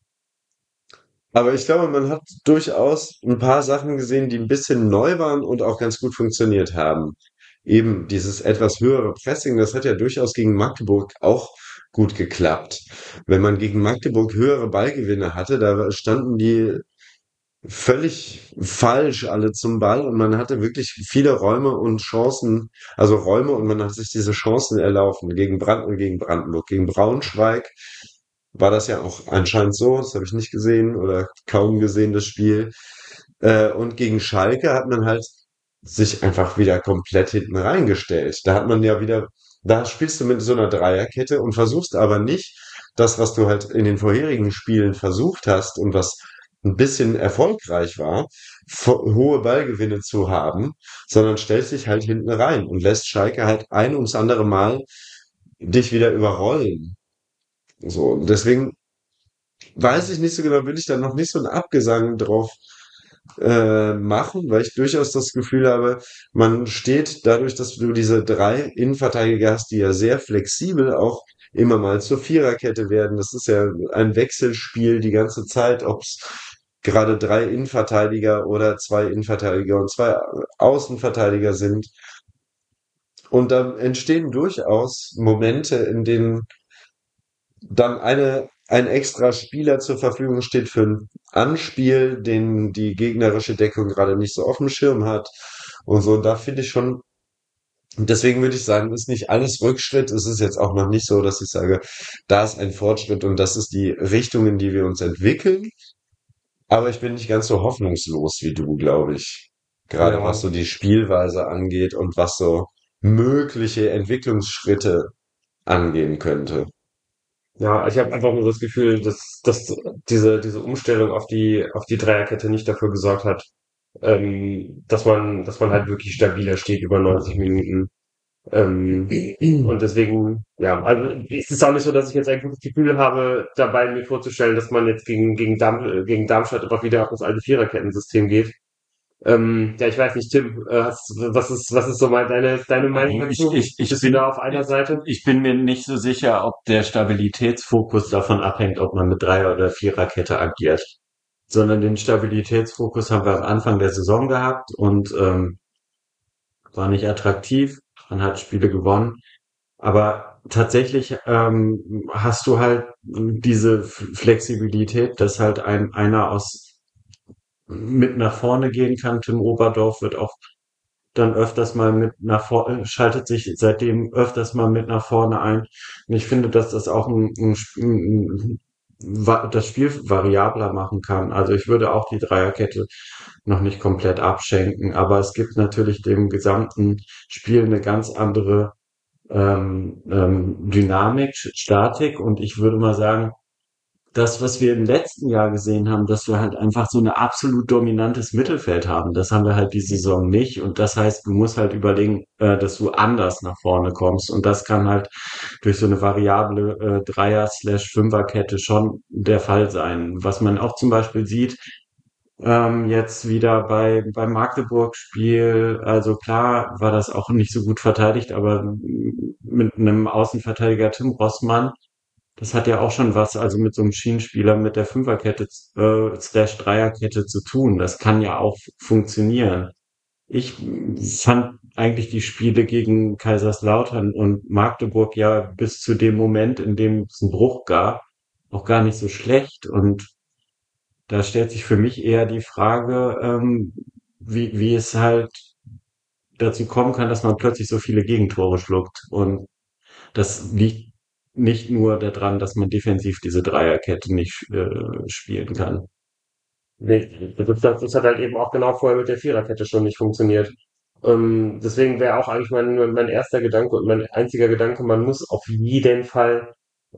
aber ich glaube, man hat durchaus ein paar Sachen gesehen, die ein bisschen neu waren und auch ganz gut funktioniert haben. Eben dieses etwas höhere Pressing, das hat ja durchaus gegen Magdeburg auch gut geklappt. Wenn man gegen Magdeburg höhere Ballgewinne hatte, da standen die völlig falsch alle zum Ball und man hatte wirklich viele Räume und Chancen, also Räume und man hat sich diese Chancen erlaufen gegen Brandenburg, gegen Braunschweig war das ja auch anscheinend so, das habe ich nicht gesehen oder kaum gesehen, das Spiel. Und gegen Schalke hat man halt sich einfach wieder komplett hinten reingestellt. Da hat man ja wieder, da spielst du mit so einer Dreierkette und versuchst aber nicht das, was du halt in den vorherigen Spielen versucht hast und was ein bisschen erfolgreich war, hohe Ballgewinne zu haben, sondern stellst dich halt hinten rein und lässt Schalke halt ein ums andere Mal dich wieder überrollen. So, deswegen weiß ich nicht so genau, will ich da noch nicht so einen Abgesang drauf machen, weil ich durchaus das Gefühl habe, man steht dadurch, dass du diese 3 Innenverteidiger hast, die ja sehr flexibel auch immer mal zur Viererkette werden. Das ist ja ein Wechselspiel die ganze Zeit, ob es gerade 3 Innenverteidiger oder 2 Innenverteidiger und 2 Außenverteidiger sind. Und da entstehen durchaus Momente, in denen dann ein extra Spieler zur Verfügung steht für ein Anspiel, den die gegnerische Deckung gerade nicht so auf dem Schirm hat und so. Da finde ich schon, deswegen würde ich sagen, ist nicht alles Rückschritt. Es ist jetzt auch noch nicht so, dass ich sage, da ist ein Fortschritt und das ist die Richtung, in die wir uns entwickeln. Aber ich bin nicht ganz so hoffnungslos wie du, glaube ich. Gerade was Ja, so die Spielweise angeht und was so mögliche Entwicklungsschritte angehen könnte. ja, ich habe einfach nur das Gefühl, dass diese Umstellung auf die Dreierkette nicht dafür gesorgt hat, dass man halt wirklich stabiler steht über 90 Minuten. Und deswegen, ja, also es ist auch nicht so, dass ich jetzt ein gutes Gefühl habe, dabei mir vorzustellen, dass man jetzt gegen Darmstadt einfach wieder auf das alte Viererkettensystem geht. Ja, ich weiß nicht, Tim, was ist so mal deine Meinung dazu? Bist du da auf einer Seite? Ich bin mir nicht so sicher, ob der Stabilitätsfokus davon abhängt, ob man mit Dreier- oder Viererkette agiert. Sondern den Stabilitätsfokus haben wir am Anfang der Saison gehabt und war nicht attraktiv. Man hat Spiele gewonnen. Aber tatsächlich hast du halt diese Flexibilität, dass halt einer aus mit nach vorne gehen kann. Tim Oberdorf wird auch dann öfters mal mit nach vorne, schaltet sich seitdem öfters mal mit nach vorne ein. Und ich finde, dass das auch das Spiel variabler machen kann. Also ich würde auch die Dreierkette noch nicht komplett abschenken, aber es gibt natürlich dem gesamten Spiel eine ganz andere Dynamik, Statik, und ich würde mal sagen, das, was wir im letzten Jahr gesehen haben, dass wir halt einfach so ein absolut dominantes Mittelfeld haben, das haben wir halt die Saison nicht, und das heißt, du musst halt überlegen, dass du anders nach vorne kommst, und das kann halt durch so eine variable Dreier-/Fünferkette schon der Fall sein. Was man auch zum Beispiel sieht, jetzt wieder beim Magdeburg-Spiel, also klar war das auch nicht so gut verteidigt, aber mit einem Außenverteidiger Tim Rossmann, das hat ja auch schon was, also mit so einem Schienenspieler mit der Fünferkette slash Dreierkette zu tun. Das kann ja auch funktionieren. Ich fand eigentlich die Spiele gegen Kaiserslautern und Magdeburg ja bis zu dem Moment, in dem es einen Bruch gab, auch gar nicht so schlecht. Und da stellt sich für mich eher die Frage, wie es halt dazu kommen kann, dass man plötzlich so viele Gegentore schluckt. Und das liegt nicht nur daran, dass man defensiv diese Dreierkette nicht spielen kann. Nee, das hat halt eben auch genau vorher mit der Viererkette schon nicht funktioniert. Deswegen wäre auch eigentlich mein erster Gedanke und mein einziger Gedanke, man muss auf jeden Fall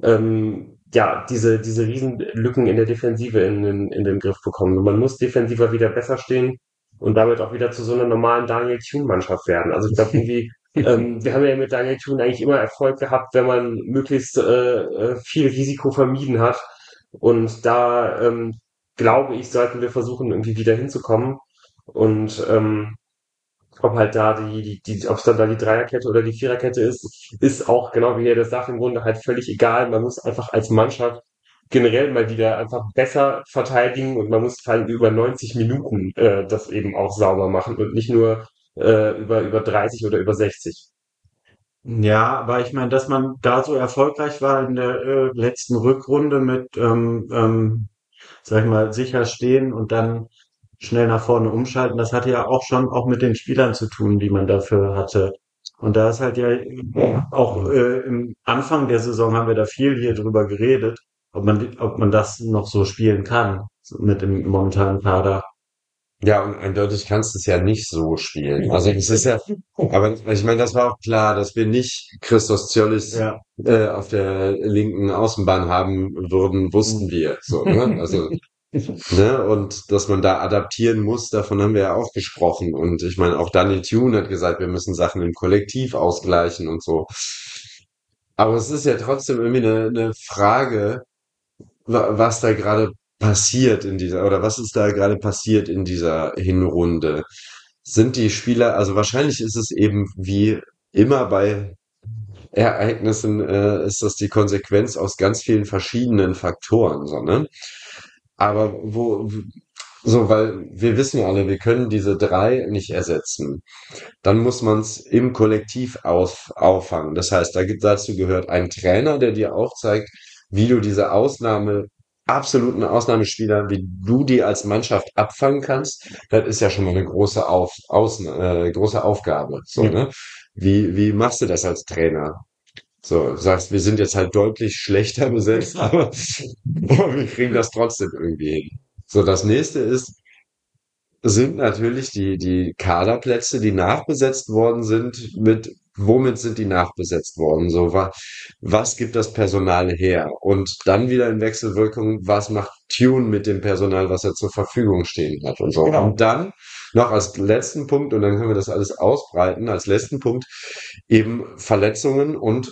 ja diese riesen Lücken in der Defensive in den Griff bekommen. Und man muss defensiver wieder besser stehen und damit auch wieder zu so einer normalen Daniel Thune-Mannschaft werden. Also ich glaube irgendwie, wir haben ja mit Daniel Thune eigentlich immer Erfolg gehabt, wenn man möglichst viel Risiko vermieden hat. Und da glaube ich, sollten wir versuchen, irgendwie wieder hinzukommen. Und ob halt da ob es dann da die Dreierkette oder die Viererkette ist auch genau wie er das sagt, im Grunde halt völlig egal. Man muss einfach als Mannschaft generell mal wieder einfach besser verteidigen und man muss halt über 90 Minuten das eben auch sauber machen und nicht nur über 30 oder über 60. Ja, aber ich meine, dass man da so erfolgreich war in der letzten Rückrunde mit, sag ich mal, sicher stehen und dann schnell nach vorne umschalten, das hatte ja auch schon auch mit den Spielern zu tun, die man dafür hatte. Und da ist halt ja auch im Anfang der Saison haben wir da viel hier drüber geredet, ob man das noch so spielen kann, so mit dem momentanen Kader. Ja, und eindeutig kannst du es ja nicht so spielen. Also es ist ja, aber ich meine, das war auch klar, dass wir nicht Christos Ziolis Ja. auf der linken Außenbahn haben würden, wussten wir. So, ne? Also, ne? Und dass man da adaptieren muss, davon haben wir ja auch gesprochen. Und ich meine, auch Daniel Thune hat gesagt, wir müssen Sachen im Kollektiv ausgleichen und so. Aber es ist ja trotzdem irgendwie eine Frage, was da gerade passiert in dieser, oder was ist da gerade passiert in dieser Hinrunde? Sind die Spieler, also wahrscheinlich ist es eben wie immer bei Ereignissen, ist das die Konsequenz aus ganz vielen verschiedenen Faktoren, so, ne? Aber so, weil wir wissen ja alle, wir können diese drei nicht ersetzen. Dann muss man es im Kollektiv auffangen. Das heißt, dazu gehört ein Trainer, der dir aufzeigt, wie du diese absoluten Ausnahmespieler, wie du die als Mannschaft abfangen kannst. Das ist ja schon mal eine große Aufgabe. So, Ja. ne? Wie machst du das als Trainer? So, sagst, wir sind jetzt halt deutlich schlechter besetzt, aber wir kriegen das trotzdem irgendwie hin. So, das nächste sind natürlich die Kaderplätze, die nachbesetzt worden sind, womit sind die nachbesetzt worden? So, was gibt das Personal her? Und dann wieder in Wechselwirkung, was macht Tune mit dem Personal, was er zur Verfügung stehen hat und so. Genau. Und dann noch als letzten Punkt, und dann können wir das alles ausbreiten, als letzten Punkt eben Verletzungen und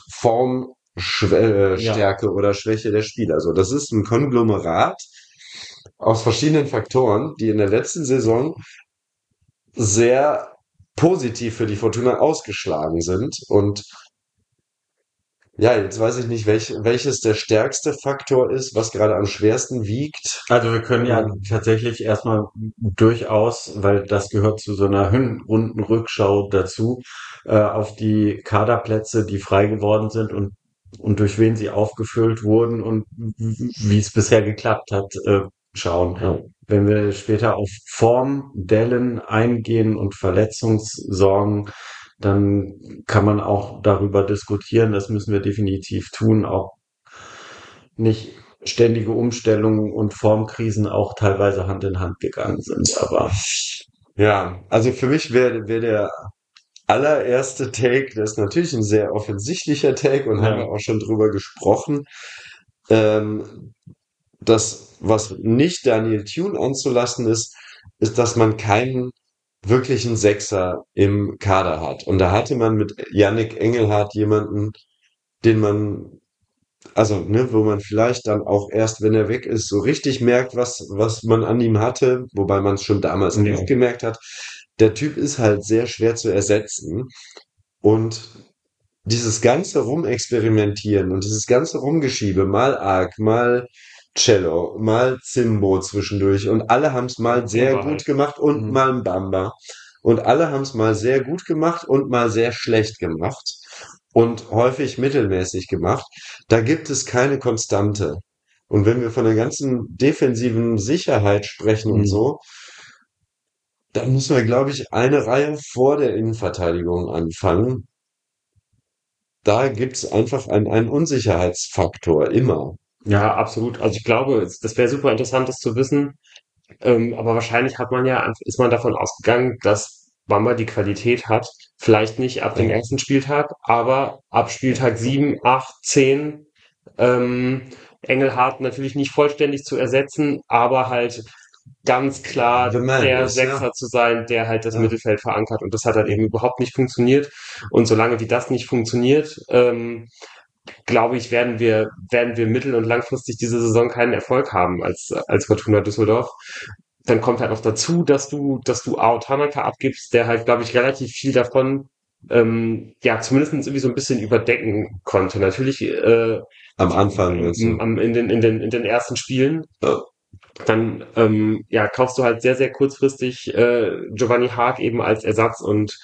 Ja. Formstärke oder Schwäche der Spieler. Also das ist ein Konglomerat aus verschiedenen Faktoren, die in der letzten Saison sehr positiv für die Fortuna ausgeschlagen sind. Und ja, jetzt weiß ich nicht, welches der stärkste Faktor ist, was gerade am schwersten wiegt. Also wir können ja tatsächlich erstmal durchaus, weil das gehört zu so einer Hinrundenrückschau dazu, auf die Kaderplätze, die frei geworden sind und durch wen sie aufgefüllt wurden und wie es bisher geklappt hat, schauen. Ja. Wenn wir später auf Formdellen eingehen und Verletzungssorgen, dann kann man auch darüber diskutieren. Das müssen wir definitiv tun. Auch nicht ständige Umstellungen und Formkrisen auch teilweise Hand in Hand gegangen sind. Aber Ja, also für mich wäre der allererste Take, das ist natürlich ein sehr offensichtlicher Take und haben wir ja, auch schon drüber gesprochen, ähm, das, was nicht Daniel Thune anzulassen ist, dass man keinen wirklichen Sechser im Kader hat. Und da hatte man mit Yannick Engelhardt jemanden, den man, also, ne, wo man vielleicht dann auch erst, wenn er weg ist, so richtig merkt, was man an ihm hatte, wobei man es schon damals Ja. nicht gemerkt hat. Der Typ ist halt sehr schwer zu ersetzen. Und dieses ganze Rumexperimentieren und dieses ganze Rumgeschiebe, mal Arc, mal Cello, mal Zimbo zwischendurch und alle haben es mal sehr Bumba gut halt. gemacht und Mhm. mal ein Bamba. Und alle haben es mal sehr gut gemacht und mal sehr schlecht gemacht und häufig mittelmäßig gemacht. Da gibt es keine Konstante. Und wenn wir von der ganzen defensiven Sicherheit sprechen und Mhm. so, dann müssen wir, glaube ich, eine Reihe vor der Innenverteidigung anfangen. Da gibt's einfach einen Unsicherheitsfaktor immer. Ja, absolut. Also ich glaube, das wäre super interessant, das zu wissen. Aber wahrscheinlich ist man davon ausgegangen, dass Bamba die Qualität hat. Vielleicht nicht ab dem Ja. ersten Spieltag, aber ab Spieltag 7, 8, 10. Ähm, Engelhardt natürlich nicht vollständig zu ersetzen, aber halt ganz klar The Man der ist, ja. Sechser zu sein, der halt das Ja. Mittelfeld verankert. Und das hat halt eben überhaupt nicht funktioniert. Und solange wie das nicht funktioniert, glaube ich, werden wir mittel- und langfristig diese Saison keinen Erfolg haben als Fortuna Düsseldorf. Dann kommt halt noch dazu, dass du Ao Tanaka abgibst, der halt, glaube ich, relativ viel davon, ja, zumindest irgendwie so ein bisschen überdecken konnte. Natürlich, Am Anfang ist so. in den ersten Spielen. Ja. Dann, ja, kaufst du halt sehr, sehr kurzfristig, Giovanni Haag eben als Ersatz und,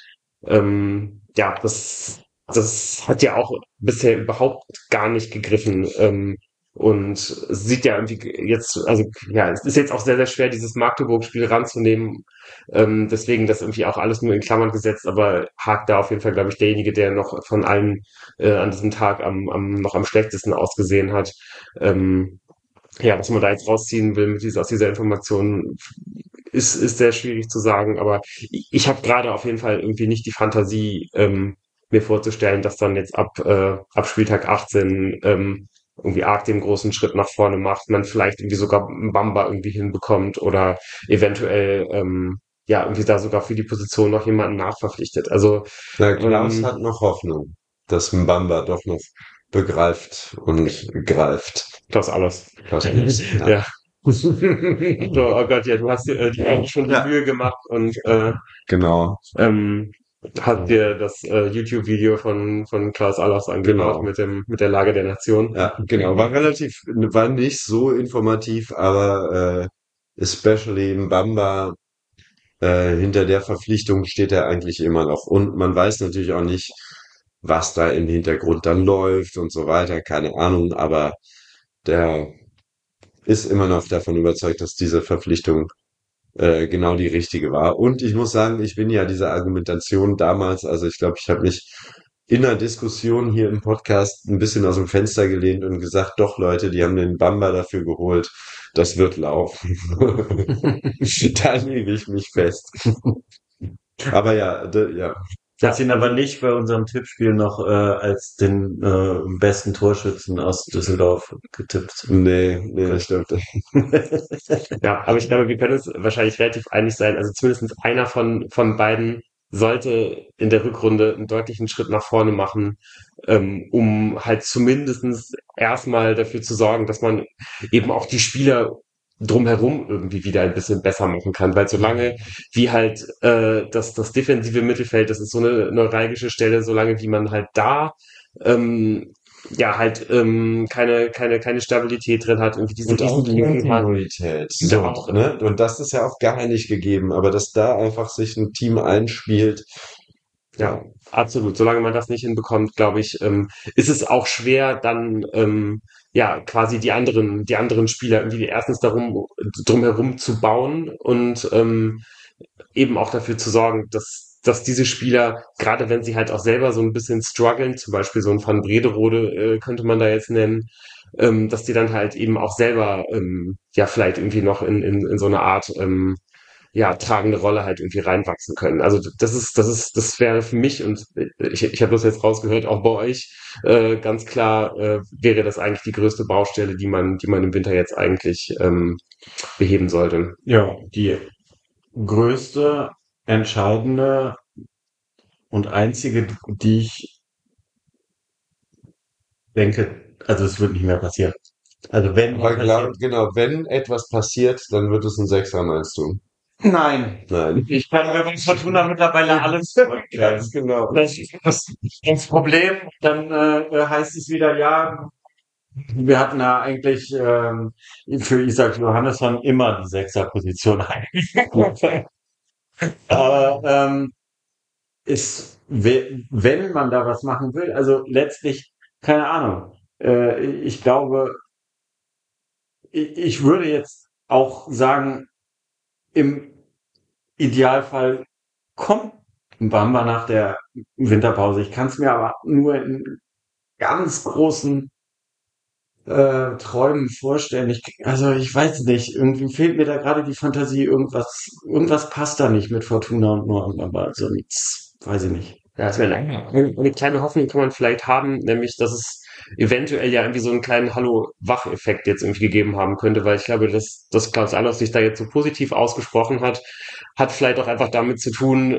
ja, das hat ja auch bisher überhaupt gar nicht gegriffen. Und es sieht ja irgendwie jetzt, also ja, es ist jetzt auch sehr, sehr schwer, dieses Magdeburg-Spiel ranzunehmen. Deswegen das irgendwie auch alles nur in Klammern gesetzt, aber Haag da auf jeden Fall, glaube ich, derjenige, der noch von allen an diesem Tag noch am schlechtesten ausgesehen hat. Ähm, ja, was man da jetzt rausziehen will aus dieser Information, ist sehr schwierig zu sagen, aber ich habe gerade auf jeden Fall irgendwie nicht die Fantasie, mir vorzustellen, dass dann jetzt ab Spieltag 18 irgendwie Arc den großen Schritt nach vorne macht, man vielleicht irgendwie sogar einen Bamba irgendwie hinbekommt oder eventuell ja irgendwie da sogar für die Position noch jemanden nachverpflichtet. Also Na, Klaus ähm, hat noch Hoffnung, dass Mbamba doch noch begreift und greift. das alles. Klaus Allofs, ja. Ja. So, oh Gott, ja, du hast dir eigentlich schon die Ja, Mühe gemacht und genau, ähm, hast dir das YouTube-Video von Klaus Allofs angeschaut genau. mit der Lage der Nation. Ja, genau. War nicht so informativ, aber especially Mbamba, hinter der Verpflichtung steht er eigentlich immer noch. Und man weiß natürlich auch nicht, was da im Hintergrund dann läuft und so weiter, keine Ahnung, aber der ist immer noch davon überzeugt, dass diese Verpflichtung genau die richtige war. Und ich muss sagen, ich bin ja dieser Argumentation damals, also ich glaube, ich habe mich in einer Diskussion hier im Podcast ein bisschen aus dem Fenster gelehnt und gesagt, doch Leute, die haben den Bamba dafür geholt, das wird laufen. Da lege ich mich fest. Aber ja, ja, Ich hatte ihn aber nicht bei unserem Tippspiel noch als den besten Torschützen aus Düsseldorf getippt. nee, das stimmt. Ja, aber ich glaube, wir können uns wahrscheinlich relativ einig sein. Also zumindest einer von beiden sollte in der Rückrunde einen deutlichen Schritt nach vorne machen, um halt zumindestens erstmal dafür zu sorgen, dass man eben auch die Spieler drumherum irgendwie wieder ein bisschen besser machen kann. Weil solange wie halt das defensive Mittelfeld, das ist so eine neuralgische Stelle, solange wie man halt da ähm, ja halt keine Stabilität drin hat, irgendwie diese Und auch riesen Lücken hat. Kontinuität. Ja, So, auch, ne? Und das ist ja auch gar nicht gegeben, aber dass da einfach sich ein Team einspielt, Ja, absolut. Solange man das nicht hinbekommt, glaube ich, ist es auch schwer, dann ja quasi die anderen Spieler irgendwie erstens drum herum zu bauen und eben auch dafür zu sorgen, dass diese Spieler, gerade wenn sie halt auch selber so ein bisschen strugglen, zum Beispiel so ein Van Brederode könnte man da jetzt nennen, dass die dann halt eben auch selber ja vielleicht irgendwie noch in so eine Art ja, tragende Rolle halt irgendwie reinwachsen können. Also das wäre für mich und ich habe das jetzt rausgehört, auch bei euch, ganz klar wäre das eigentlich die größte Baustelle, die man im Winter jetzt eigentlich beheben sollte. Ja, die größte, entscheidende und einzige, die ich denke, also es wird nicht mehr passieren. Also wenn Aber passiert. genau, wenn etwas passiert, dann wird es ein Sechser, meinst du? Nein. Nein. Ich kann mir bei Fortuna mittlerweile alles vorstellen. Ganz genau. Das ist das Problem. Dann heißt es wieder, ja, wir hatten da eigentlich für Isaac Johannesson immer die Sechserposition eigentlich. Aber wenn man da was machen will, also letztlich, keine Ahnung. Ich glaube, ich würde jetzt auch sagen, im Idealfall kommt Bamba nach der Winterpause. Ich kann es mir aber nur in ganz großen Träumen vorstellen. Also ich weiß nicht, irgendwie fehlt mir da gerade die Fantasie, irgendwas passt da nicht mit Fortuna und Noah Bamba. Also nichts, weiß ich nicht. Ja, das wäre eine kleine Hoffnung kann man vielleicht haben, nämlich, dass es eventuell ja irgendwie so einen kleinen Hallo-Wach-Effekt jetzt irgendwie gegeben haben könnte, weil ich glaube, dass Klaus Allofs sich da jetzt so positiv ausgesprochen hat, hat vielleicht auch einfach damit zu tun,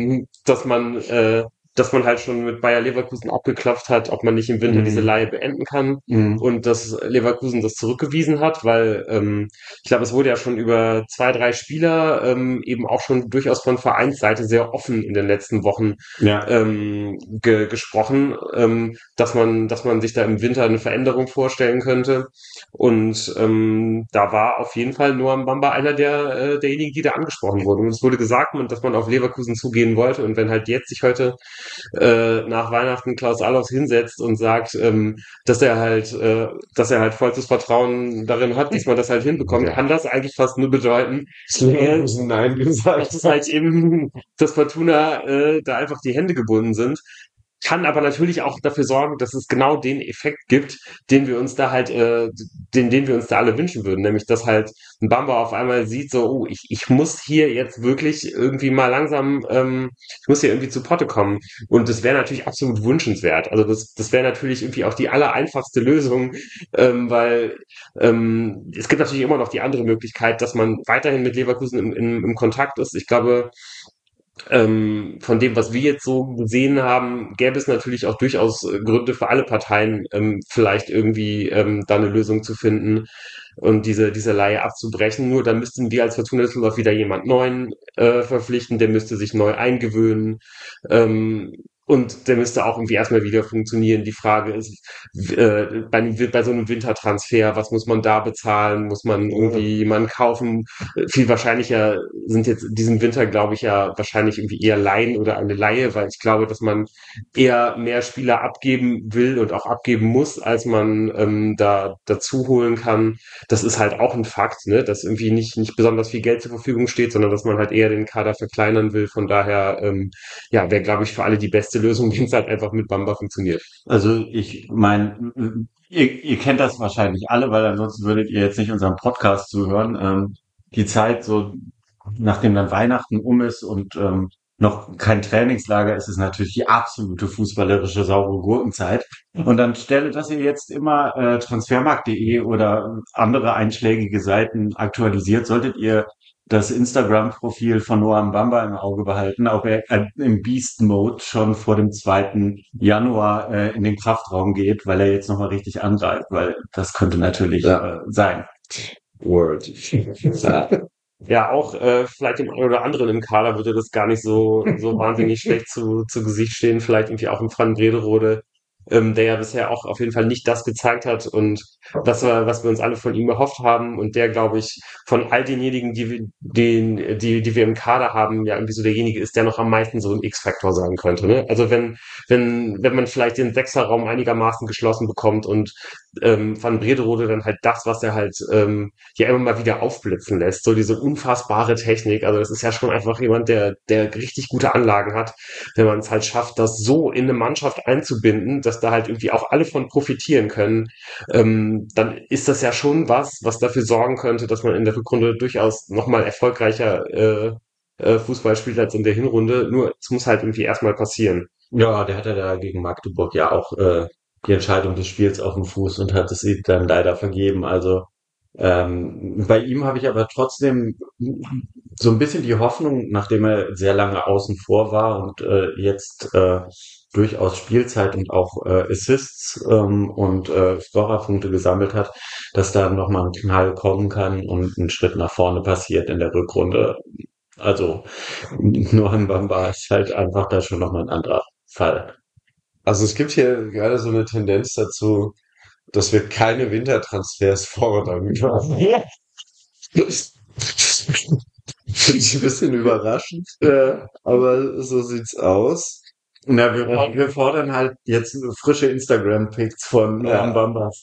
dass man halt schon mit Bayer Leverkusen abgeklopft hat, ob man nicht im Winter diese Mhm. Leihe beenden kann Mhm. und dass Leverkusen das zurückgewiesen hat, weil ich glaube, es wurde ja schon über zwei, drei Spieler eben auch schon durchaus von Vereinsseite sehr offen in den letzten Wochen Ja, gesprochen, dass man sich da im Winter eine Veränderung vorstellen könnte. Und da war auf jeden Fall Noam Bamba einer derjenigen, die da angesprochen wurden. Und es wurde gesagt, dass man auf Leverkusen zugehen wollte. Und wenn halt jetzt sich heute nach Weihnachten Klaus Allofs hinsetzt und sagt, dass er halt vollstes Vertrauen darin hat, dass man das halt hinbekommt, Ja. kann das eigentlich fast nur bedeuten, Nein gesagt. dass es halt eben, dass Fortuna da einfach die Hände gebunden sind. Kann aber natürlich auch dafür sorgen, dass es genau den Effekt gibt, den wir uns da halt, den wir uns da alle wünschen würden. Nämlich, dass halt ein Bamba auf einmal sieht, so, oh, ich muss hier jetzt wirklich irgendwie mal langsam, ich muss hier irgendwie zu Potte kommen. Und das wäre natürlich absolut wünschenswert. Also das wäre natürlich irgendwie auch die allereinfachste Lösung, weil es gibt natürlich immer noch die andere Möglichkeit, dass man weiterhin mit Leverkusen im Kontakt ist. Ich glaube, von dem, was wir jetzt so gesehen haben, gäbe es natürlich auch durchaus Gründe für alle Parteien, vielleicht irgendwie da eine Lösung zu finden und diese Leihe abzubrechen. Nur dann müssten wir als Fortuna Düsseldorf wieder jemand Neuen verpflichten, der müsste sich neu eingewöhnen. Und der müsste auch irgendwie erstmal wieder funktionieren. Die Frage ist, bei so einem Wintertransfer, was muss man da bezahlen? Muss man irgendwie jemanden kaufen? Viel wahrscheinlicher sind jetzt diesen Winter, glaube ich, ja wahrscheinlich irgendwie eher Laien oder eine Leihe, weil ich glaube, dass man eher mehr Spieler abgeben will und auch abgeben muss, als man da dazu holen kann. Das ist halt auch ein Fakt, ne, dass irgendwie nicht besonders viel Geld zur Verfügung steht, sondern dass man halt eher den Kader verkleinern will. Von daher, ja, wäre, glaube ich, für alle die beste Lösung, wenn es halt einfach mit Bamba funktioniert. also ich meine, ihr kennt das wahrscheinlich alle, weil ansonsten würdet ihr jetzt nicht unserem Podcast zuhören. Die Zeit so, nachdem dann Weihnachten um ist und noch kein Trainingslager ist, ist natürlich die absolute fußballerische saure Gurkenzeit. Und dann stelle, dass ihr jetzt immer transfermarkt.de oder andere einschlägige Seiten aktualisiert, solltet ihr das Instagram-Profil von Noam Bamba im Auge behalten, ob er im Beast-Mode schon vor dem 2. Januar in den Kraftraum geht, weil er jetzt nochmal richtig angreift, weil das könnte natürlich Ja. sein. Word. Ja, auch vielleicht dem einen oder anderen im Kader würde das gar nicht so wahnsinnig schlecht zu Gesicht stehen. Vielleicht irgendwie auch im Van Brederode. der ja bisher auch auf jeden Fall nicht das gezeigt hat und was wir uns alle von ihm erhofft haben und der, glaube ich, von all denjenigen, die wir im Kader haben, ja irgendwie so derjenige ist, der noch am meisten so ein X-Faktor sein könnte. Ne? Also wenn man vielleicht den Sechserraum einigermaßen geschlossen bekommt und Van Brederode dann halt das, was er halt ja immer mal wieder aufblitzen lässt, so diese unfassbare Technik. Also das ist ja schon einfach jemand, der richtig gute Anlagen hat, wenn man es halt schafft, das so in eine Mannschaft einzubinden, dass da halt irgendwie auch alle von profitieren können, dann ist das ja schon was dafür sorgen könnte, dass man in der Rückrunde durchaus nochmal erfolgreicher Fußball spielt als in der Hinrunde. Nur es muss halt irgendwie erstmal passieren. Ja, der hatte da gegen Magdeburg ja auch die Entscheidung des Spiels auf dem Fuß und hat es ihm dann leider vergeben. Also bei ihm habe ich aber trotzdem so ein bisschen die Hoffnung, nachdem er sehr lange außen vor war und jetzt durchaus Spielzeit und auch Assists und Scorerpunkte gesammelt hat, dass da nochmal ein Knall kommen kann und ein Schritt nach vorne passiert in der Rückrunde. Also Noah Bamba ist halt einfach da schon nochmal ein anderer Fall. Also es gibt hier gerade so eine Tendenz dazu, dass wir keine Wintertransfers fordern. Finde ich ein bisschen überraschend, aber so sieht's aus. Na, wir fordern halt jetzt frische Instagram-Pics von Ja. Bambas.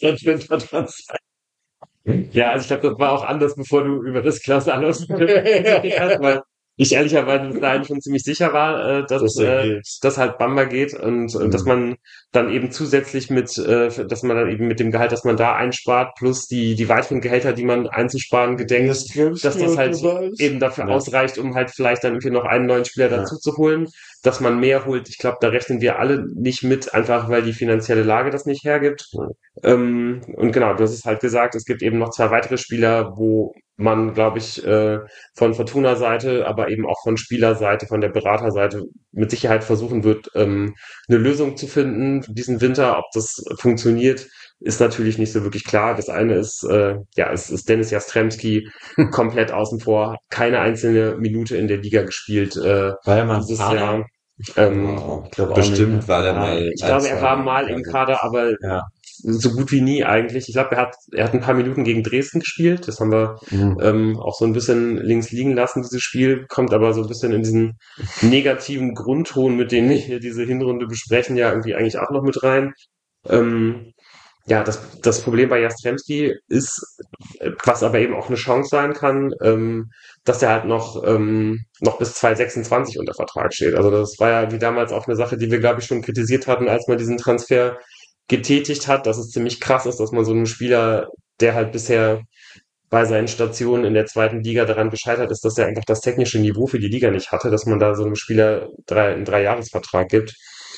Ja, also ich glaube, das war auch anders, bevor du über das Klasse alles hast, weil ich ehrlicherweise bis dahin schon ziemlich sicher war, Dass er geht. dass halt Bamba geht und dass man dann eben zusätzlich dass man dann eben mit dem Gehalt, das man da einspart, plus die weiteren Gehälter, die man einzusparen gedenkt, dass das halt eben dafür Ja. ausreicht, um halt vielleicht dann irgendwie noch einen neuen Spieler Ja. dazu zu holen, dass man mehr holt. Ich glaube, da rechnen wir alle nicht mit, einfach weil die finanzielle Lage das nicht hergibt. Und genau, du hast es halt gesagt, es gibt eben noch zwei weitere Spieler, wo man, glaube ich, von Fortuna-Seite, aber eben auch von Spielerseite, von der Beraterseite mit Sicherheit versuchen wird, eine Lösung zu finden diesen Winter. Ob das funktioniert, ist natürlich nicht so wirklich klar. Das eine ist, es ist Dennis Jastremski komplett außen vor, keine einzelne Minute in der Liga gespielt War er mal im dieses Kader? Jahr. Ähm, Ich glaube auch nicht. Bestimmt Ne? war der Ja, mal. ich glaube, ein, er zwei war Mal mal im Kader, aber ja. so gut wie nie eigentlich. Ich glaube, er hat ein paar Minuten gegen Dresden gespielt. Das haben wir auch so ein bisschen links liegen lassen, dieses Spiel. Kommt aber so ein bisschen in diesen negativen Grundton, mit dem wir hier diese Hinrunde besprechen, ja irgendwie eigentlich auch noch mit rein. Ähm, ja, das Problem bei Jastremski ist, was aber eben auch eine Chance sein kann, dass er halt noch bis 2026 unter Vertrag steht. Also das war ja wie damals auch eine Sache, die wir, glaube ich, schon kritisiert hatten, als man diesen Transfer getätigt hat, dass es ziemlich krass ist, dass man so einen Spieler, der halt bisher bei seinen Stationen in der zweiten Liga daran gescheitert ist, dass er einfach das technische Niveau für die Liga nicht hatte, dass man da so einem Spieler einen Dreijahresvertrag gibt.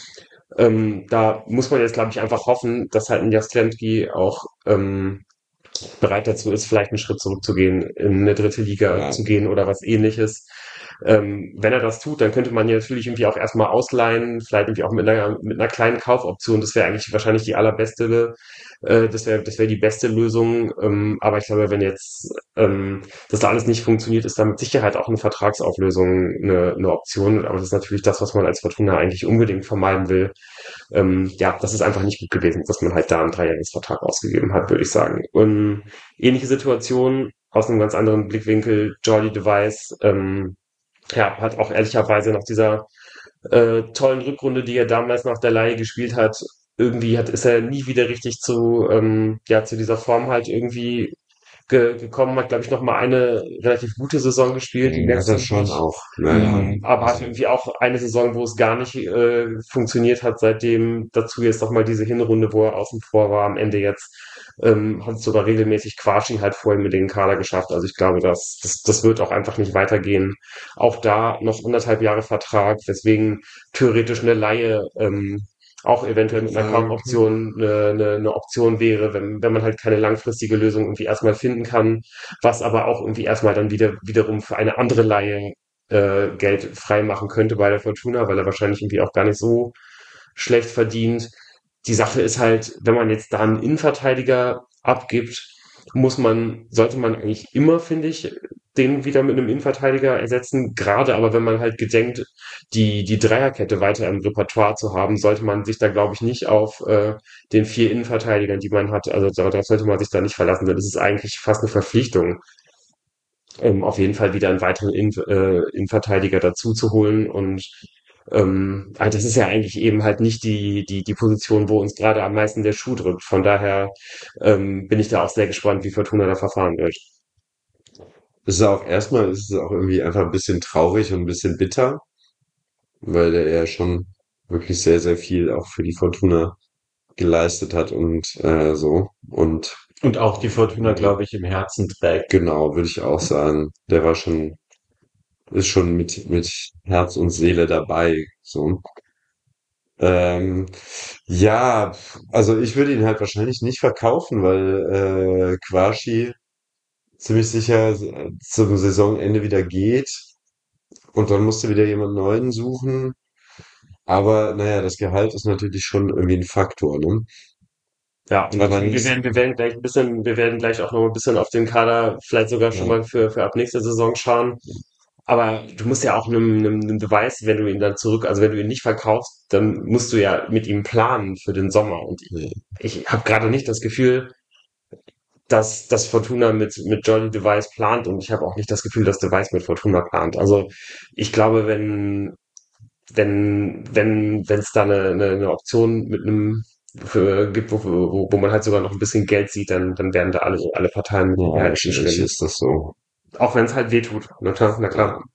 Da muss man jetzt, glaube ich, einfach hoffen, dass halt ein Jastrzębski auch bereit dazu ist, vielleicht einen Schritt zurückzugehen, in eine dritte Liga Ja. zu gehen oder was ähnliches. Wenn er das tut, dann könnte man ja natürlich irgendwie auch erstmal ausleihen, vielleicht irgendwie auch mit einer kleinen Kaufoption. Das wäre eigentlich wahrscheinlich die allerbeste, das wäre die beste Lösung. Aber ich glaube, wenn jetzt das da alles nicht funktioniert, ist da mit Sicherheit auch eine Vertragsauflösung eine Option. Aber das ist natürlich das, was man als Fortuna eigentlich unbedingt vermeiden will. Ja, das ist einfach nicht gut gewesen, dass man halt da einen Dreijahresvertrag ausgegeben hat, würde ich sagen. Und ähnliche Situation aus einem ganz anderen Blickwinkel, Jordi Device, ja, hat auch ehrlicherweise nach dieser tollen Rückrunde, die er damals nach der Leihe gespielt hat, ist er nie wieder richtig zu dieser Form halt irgendwie gekommen, hat, glaube ich, noch mal eine relativ gute Saison gespielt. Ja, das schon auch. Naja. Aber hat irgendwie auch eine Saison, wo es gar nicht funktioniert hat, seitdem dazu jetzt noch mal diese Hinrunde, wo er außen vor war, am Ende jetzt hat es sogar regelmäßig Quashi halt vorhin mit den Kader geschafft. Also ich glaube, das wird auch einfach nicht weitergehen. Auch da noch 1,5 Jahre Vertrag, weswegen theoretisch eine Leihe auch eventuell mit einer Kaufoption eine Option wäre, wenn man halt keine langfristige Lösung irgendwie erstmal finden kann, was aber auch irgendwie erstmal dann wiederum für eine andere Leihe Geld freimachen könnte bei der Fortuna, weil er wahrscheinlich irgendwie auch gar nicht so schlecht verdient. Die Sache ist halt, wenn man jetzt da einen Innenverteidiger abgibt, sollte man eigentlich immer, finde ich, den wieder mit einem Innenverteidiger ersetzen. Gerade aber wenn man halt gedenkt, die Dreierkette weiter im Repertoire zu haben, sollte man sich da, glaube ich, nicht auf den 4 Innenverteidigern, die man hat, also darauf sollte man sich da nicht verlassen, denn das ist eigentlich fast eine Verpflichtung, auf jeden Fall wieder einen weiteren Innenverteidiger dazu zu holen. Und also das ist ja eigentlich eben halt nicht die Position, wo uns gerade am meisten der Schuh drückt. Von daher bin ich da auch sehr gespannt, wie Fortuna da verfahren wird. Ist es auch irgendwie einfach ein bisschen traurig und ein bisschen bitter, weil der ja schon wirklich sehr, sehr viel auch für die Fortuna geleistet hat und so. Und Und auch die Fortuna, glaube ich, im Herzen trägt. genau, würde ich auch sagen. Der ist schon mit Herz und Seele dabei. So. Ähm, ja, also ich würde ihn halt wahrscheinlich nicht verkaufen, weil Quaschi ziemlich sicher zum Saisonende wieder geht und dann musst du wieder jemand Neuen suchen. Aber naja, das Gehalt ist natürlich schon irgendwie ein Faktor, ne? Ja, und Aber wir nicht, werden, wir werden gleich ein bisschen, wir werden gleich auch noch ein bisschen auf den Kader vielleicht sogar schon ja, mal für ab nächster Saison schauen. Aber du musst ja auch einem Beweis, wenn du ihn dann also wenn du ihn nicht verkaufst, dann musst du ja mit ihm planen für den Sommer. Und nee. ich habe gerade nicht das Gefühl, dass Fortuna mit Jordi Device plant und ich habe auch nicht das Gefühl, dass Device mit Fortuna plant. Also ich glaube, wenn es da eine Option mit einem gibt, wo man halt sogar noch ein bisschen Geld sieht, dann werden da alle Parteien mit Ja, Sicherheit wahrscheinlich zustimmen. ist das so. Auch wenn es halt weh tut. Na klar, na Ja. klar.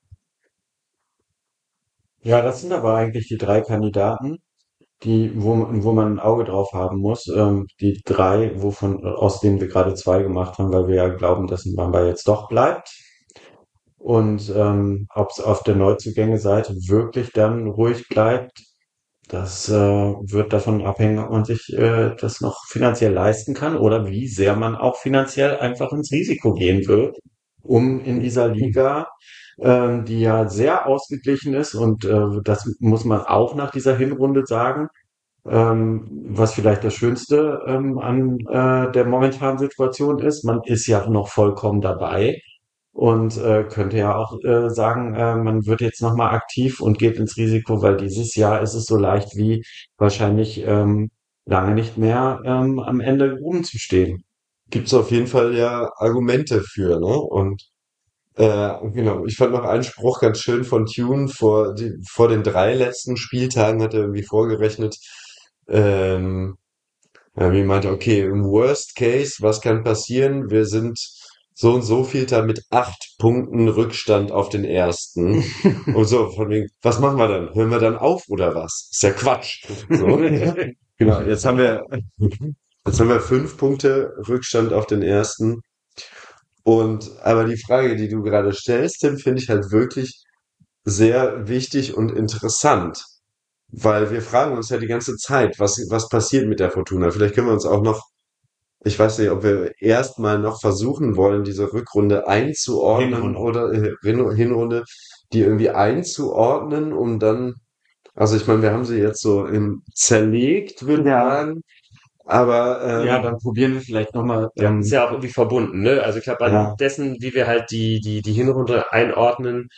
Ja, das sind aber eigentlich die drei Kandidaten, wo man ein Auge drauf haben muss. Die drei, aus denen wir gerade zwei gemacht haben, weil wir ja glauben, dass Mbamba jetzt doch bleibt. Und ob es auf der Neuzugänge-Seite wirklich dann ruhig bleibt, das wird davon abhängen, ob man sich das noch finanziell leisten kann oder wie sehr man auch finanziell einfach ins Risiko gehen wird, um in dieser Liga, die ja sehr ausgeglichen ist und das muss man auch nach dieser Hinrunde sagen, was vielleicht das Schönste an der momentanen Situation ist. Man ist ja noch vollkommen dabei und könnte ja auch sagen, man wird jetzt nochmal aktiv und geht ins Risiko, weil dieses Jahr ist es so leicht wie wahrscheinlich lange nicht mehr am Ende oben zu stehen. Gibt's auf jeden Fall ja Argumente für, ne? Und genau, ich fand noch einen Spruch ganz schön von Tune vor den 3 letzten Spieltagen hat er irgendwie vorgerechnet, ähm, ja, wie meinte, okay, im Worst Case, was kann passieren? Wir sind so und so viel da mit 8 Punkten Rückstand auf den ersten. Und so, von wegen, was machen wir dann? Hören wir dann auf oder was? Ist ja Quatsch. So. Genau, jetzt haben wir 5 Punkte Rückstand auf den ersten. Aber die Frage, die du gerade stellst, Tim, finde ich halt wirklich sehr wichtig und interessant. Weil wir fragen uns ja die ganze Zeit, was passiert mit der Fortuna? Vielleicht können wir uns auch noch, ich weiß nicht, ob wir erstmal noch versuchen wollen, diese Rückrunde einzuordnen Hinrunde. oder Hinrunde, die irgendwie einzuordnen, um dann, also ich meine, wir haben sie jetzt so zerlegt, würde ich Ja. sagen. Aber Ja, dann probieren wir vielleicht nochmal. Ja, ist ja auch irgendwie verbunden, ne? Also ich glaube, an Ja, dessen, wie wir halt die Hinrunde einordnen,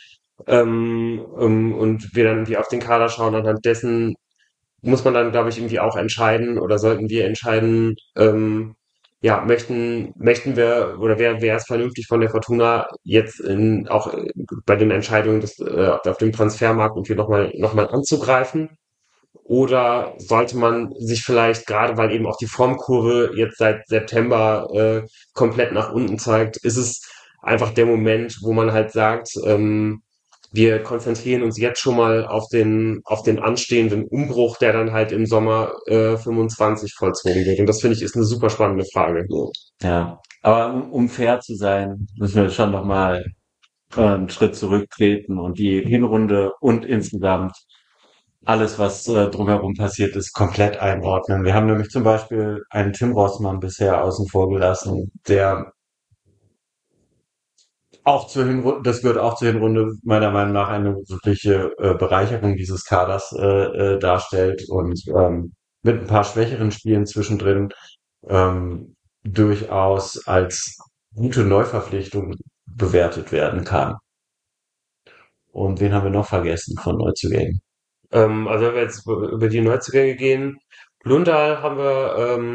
und wir dann irgendwie auf den Kader schauen, anhand dessen muss man dann, glaube ich, irgendwie auch entscheiden oder sollten wir entscheiden, ja, möchten wir oder wäre es vernünftig von der Fortuna jetzt auch bei den Entscheidungen auf dem Transfermarkt irgendwie noch mal anzugreifen? Oder sollte man sich vielleicht, gerade weil eben auch die Formkurve jetzt seit September komplett nach unten zeigt, ist es einfach der Moment, wo man halt sagt, wir konzentrieren uns jetzt schon mal auf den anstehenden Umbruch, der dann halt im Sommer 25 vollzogen wird. Und das finde ich ist eine super spannende Frage. ja. Aber um fair zu sein, müssen wir schon nochmal einen Schritt zurücktreten und die Hinrunde und insgesamt alles, was drumherum passiert ist, komplett einordnen. Wir haben nämlich zum Beispiel einen Tim Rossmann bisher außen vor gelassen, der auch zur Hinrunde, das gehört auch zur Hinrunde meiner Meinung nach eine wirkliche Bereicherung dieses Kaders darstellt und mit ein paar schwächeren Spielen zwischendrin. Ähm, durchaus als gute Neuverpflichtung bewertet werden kann. Und wen haben wir noch vergessen von Neuzugängen? Also wenn wir jetzt über die Neuzugänge gehen, Blundal haben wir,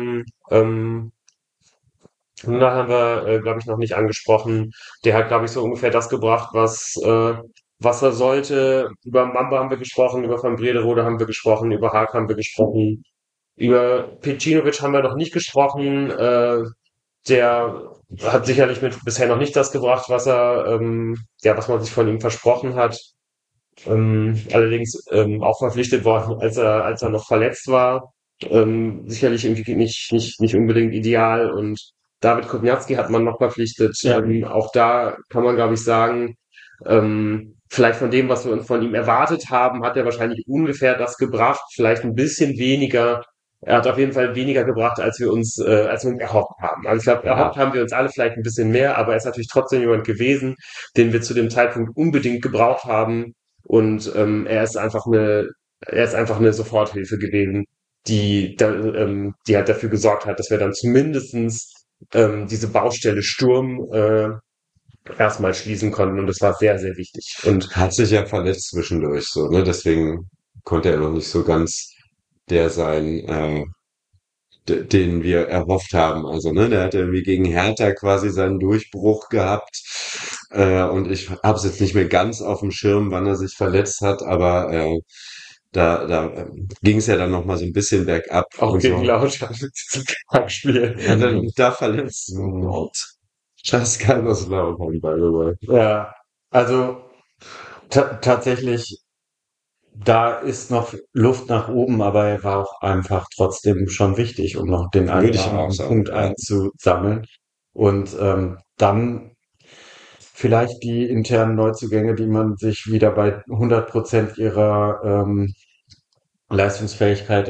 Blundal haben wir, glaube ich, noch nicht angesprochen. Der hat, glaube ich, so ungefähr das gebracht, was er sollte. Über Mamba haben wir gesprochen, über Van Brederode haben wir gesprochen, über Haag haben wir gesprochen. Über Pecinovic haben wir noch nicht gesprochen. Der hat sicherlich bisher noch nicht das gebracht, was man sich von ihm versprochen hat. Allerdings auch verpflichtet worden, als er noch verletzt war. Sicherlich irgendwie nicht unbedingt ideal. Und David Kobniarski hat man noch verpflichtet. Ja. Auch da kann man, glaube ich, sagen, vielleicht von dem, was wir uns von ihm erwartet haben, hat er wahrscheinlich ungefähr das gebracht, vielleicht ein bisschen weniger. Er hat auf jeden Fall weniger gebracht, als wir uns erhofft haben. Also ich glaube, erhofft haben wir uns alle vielleicht ein bisschen mehr, aber er ist natürlich trotzdem jemand gewesen, den wir zu dem Zeitpunkt unbedingt gebraucht haben. Und er ist einfach eine Soforthilfe gewesen, die halt dafür gesorgt hat, dass wir dann zumindestens diese Baustelle Sturm erstmal schließen konnten. Und das war sehr, sehr wichtig. Und Hat sich ja verletzt zwischendurch, so, ne? Deswegen konnte er noch nicht so ganz der sein, den wir erhofft haben. Also, ne, der hat irgendwie gegen Hertha quasi seinen Durchbruch gehabt. Und ich habe es jetzt nicht mehr ganz auf dem Schirm, wann er sich verletzt hat, aber da ging es ja dann noch mal so ein bisschen bergab auch und gegen so. Lautern zum Kackspiel. Ja, dann da verletzt. Scheiß Kaiserslautern, by the way. Ja, also tatsächlich, da ist noch Luft nach oben, aber er war auch einfach trotzdem schon wichtig, um noch den einen Würde ich oder auch anderen sagen, Punkt ja. einzusammeln. Und dann vielleicht die internen Neuzugänge, die man sich wieder bei 100% ihrer Leistungsfähigkeit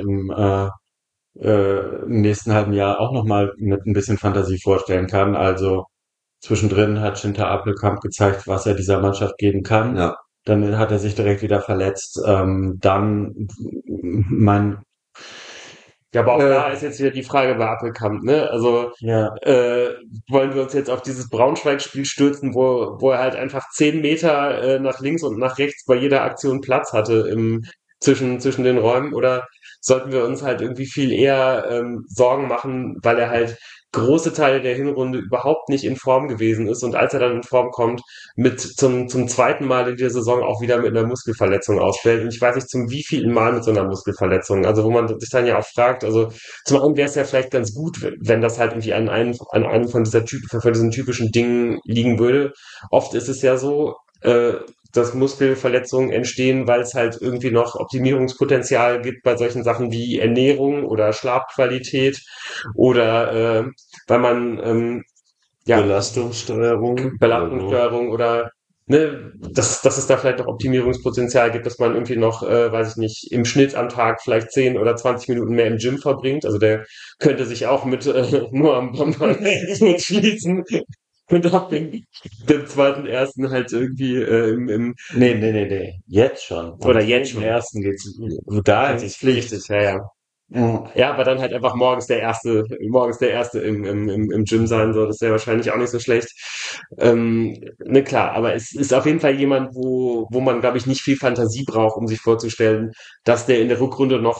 im nächsten halben Jahr auch nochmal mit ein bisschen Fantasie vorstellen kann. Also zwischendrin hat Schinter Appelkamp gezeigt, was er dieser Mannschaft geben kann. Ja. Dann hat er sich direkt wieder verletzt. Dann mein Ja, aber auch Äh, da ist jetzt wieder die Frage bei Appelkamp, ne? Also ja, wollen wir uns jetzt auf dieses Braunschweig-Spiel stürzen, wo er halt einfach 10 Meter nach links und nach rechts bei jeder Aktion Platz hatte zwischen den Räumen, oder sollten wir uns halt irgendwie viel eher Sorgen machen, weil er halt große Teile der Hinrunde überhaupt nicht in Form gewesen ist und als er dann in Form kommt, zum zweiten Mal in der Saison auch wieder mit einer Muskelverletzung ausfällt. Und ich weiß nicht, zum wievielten Mal mit so einer Muskelverletzung. Also wo man sich dann ja auch fragt, also zum einen wäre es ja vielleicht ganz gut, wenn das halt irgendwie an einem von diesen typischen Dingen liegen würde. Oft ist es ja so, dass Muskelverletzungen entstehen, weil es halt irgendwie noch Optimierungspotenzial gibt bei solchen Sachen wie Ernährung oder Schlafqualität oder weil man ja Belastungssteuerung. Belastungssteuerung oder ne, dass es da vielleicht noch Optimierungspotenzial gibt, dass man irgendwie noch, weiß ich nicht, im Schnitt am Tag vielleicht 10 oder 20 Minuten mehr im Gym verbringt. Also der könnte sich auch mit nur am Bambam schließen und ab dem zweiten ersten halt irgendwie nee. Jetzt schon. oder jetzt Am schon. ersten geht's. Da ist es Pflicht. Richtig, ja. Ja, aber dann halt einfach morgens der erste im Gym sein soll, das wäre wahrscheinlich auch nicht so schlecht. Ne, klar, aber es ist auf jeden Fall jemand, wo man, glaube ich, nicht viel Fantasie braucht, um sich vorzustellen, dass der in der Rückrunde noch,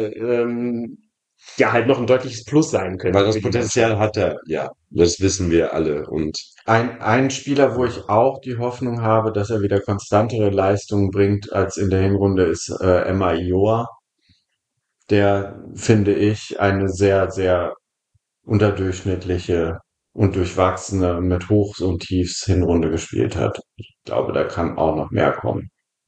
ja, halt noch ein deutliches Plus sein könnte. Weil das Potenzial hat er, ja. Das wissen wir alle. Und Ein Spieler, wo ich auch die Hoffnung habe, dass er wieder konstantere Leistungen bringt als in der Hinrunde, ist Emma Ioa. Der, finde ich, eine sehr, sehr unterdurchschnittliche und durchwachsene mit Hochs und Tiefs Hinrunde gespielt hat. Ich glaube, da kann auch noch mehr kommen.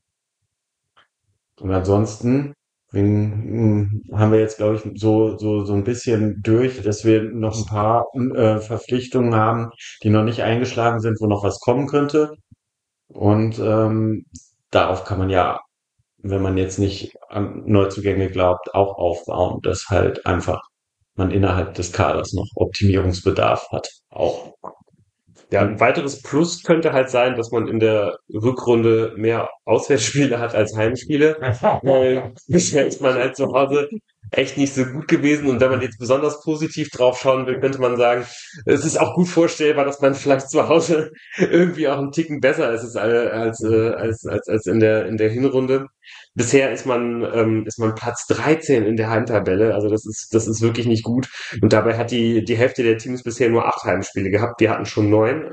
Und ansonsten haben wir jetzt, glaube ich, so ein bisschen durch, dass wir noch ein paar Verpflichtungen haben, die noch nicht eingeschlagen sind, wo noch was kommen könnte. Und darauf kann man ja, wenn man jetzt nicht an Neuzugänge glaubt, auch aufbauen, dass halt einfach man innerhalb des Kaders noch Optimierungsbedarf hat. Auch. Ja, ein weiteres Plus könnte halt sein, dass man in der Rückrunde mehr Auswärtsspiele hat als Heimspiele. Weil bisher ist man halt zu Hause echt nicht so gut gewesen. Und wenn man jetzt besonders positiv drauf schauen will, könnte man sagen, es ist auch gut vorstellbar, dass man vielleicht zu Hause irgendwie auch einen Ticken besser ist als in der Hinrunde. Bisher ist man Platz 13 in der Heimtabelle. Also das ist wirklich nicht gut. Und dabei hat die Hälfte der Teams bisher nur 8 Heimspiele gehabt. Wir hatten schon 9.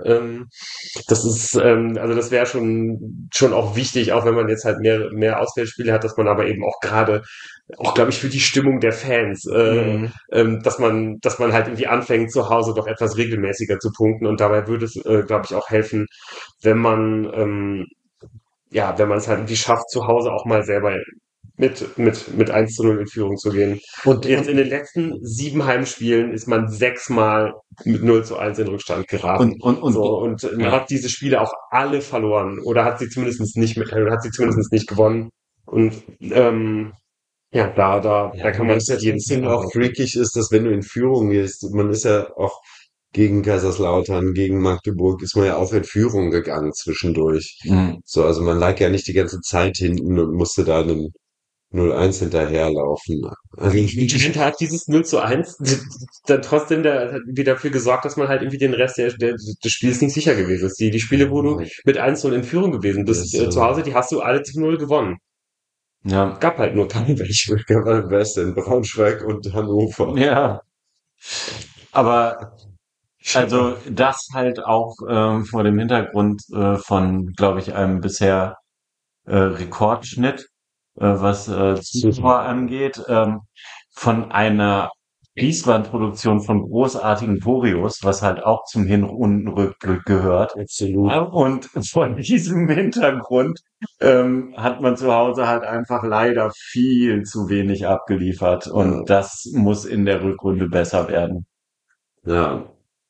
Also das wäre schon auch wichtig, auch wenn man jetzt halt mehr Auswärtsspiele hat, dass man aber eben auch gerade, auch glaube ich, für die Stimmung der Fans, Mhm. dass man halt irgendwie anfängt, zu Hause doch etwas regelmäßiger zu punkten. Und dabei würde es, glaube ich, auch helfen, wenn man, ja, wenn man es halt irgendwie schafft, zu Hause auch mal selber mit 1:0 in Führung zu gehen. Jetzt in Und, den letzten 7 Heimspielen ist man 6-mal mit 0:1 in Rückstand geraten. So, und man ja. hat diese Spiele auch alle verloren oder hat sie zumindest nicht gewonnen. Und ja, da Ja, kann wobei man es ja jedes trotzdem Jahr auch arbeiten. freakig ist, dass wenn du in Führung gehst, man ist ja auch gegen Kaiserslautern, gegen Magdeburg, ist man ja auch in Führung gegangen zwischendurch. Mhm. So, also man lag ja nicht die ganze Zeit hinten und musste da einen 0-1 hinterherlaufen. Also, Und da hat dieses 0:1 dann trotzdem wie dafür gesorgt, dass man halt irgendwie den Rest des Spiels nicht sicher gewesen ist. Die Spiele, wo du mit 1:0 in Führung gewesen bist, das, zu Hause, die hast du alle zu 0 gewonnen. Ja. Gab halt nur keine welche. wer ist denn? Braunschweig und Hannover. Ja. Aber also das halt auch vor dem Hintergrund von, glaube ich, einem bisher Rekordschnitt, was Zuschauer angeht, von einer Fließbandproduktion von großartigen Choreos, was halt auch zum Hinrundenrückblick gehört. Absolut. Und vor diesem Hintergrund hat man zu Hause halt einfach leider viel zu wenig abgeliefert. Ja, Und das muss in der Rückrunde besser werden. ja.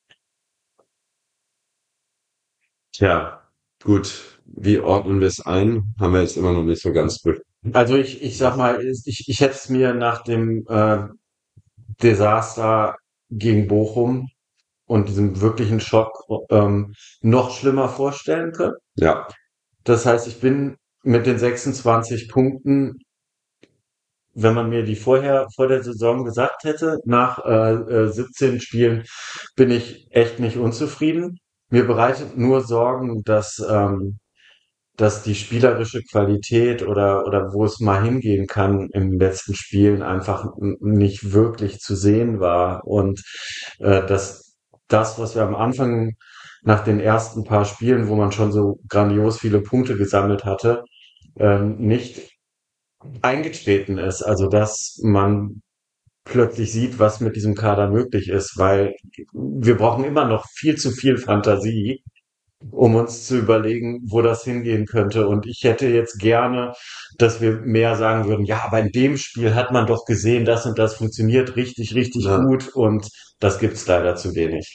Tja, gut. Wie ordnen wir es ein? Haben wir jetzt immer noch nicht so ganz Also ich sag mal, ich hätte es mir nach dem Desaster gegen Bochum und diesem wirklichen Schock noch schlimmer vorstellen können. Ja, Das heißt, ich bin mit den 26 Punkten, wenn man mir die vor der Saison gesagt hätte, nach 17 Spielen, bin ich echt nicht unzufrieden. Mir bereitet nur Sorgen, dass die spielerische Qualität oder wo es mal hingehen kann in den letzten Spielen einfach nicht wirklich zu sehen war und dass das, was wir am Anfang nach den ersten paar Spielen, wo man schon so grandios viele Punkte gesammelt hatte, nicht eingetreten ist. Also dass man plötzlich sieht, was mit diesem Kader möglich ist, weil wir brauchen immer noch viel zu viel Fantasie, um uns zu überlegen, wo das hingehen könnte. Und ich hätte jetzt gerne, dass wir mehr sagen würden, ja, aber in dem Spiel hat man doch gesehen, das und das funktioniert richtig, richtig na, gut und das gibt's leider zu wenig.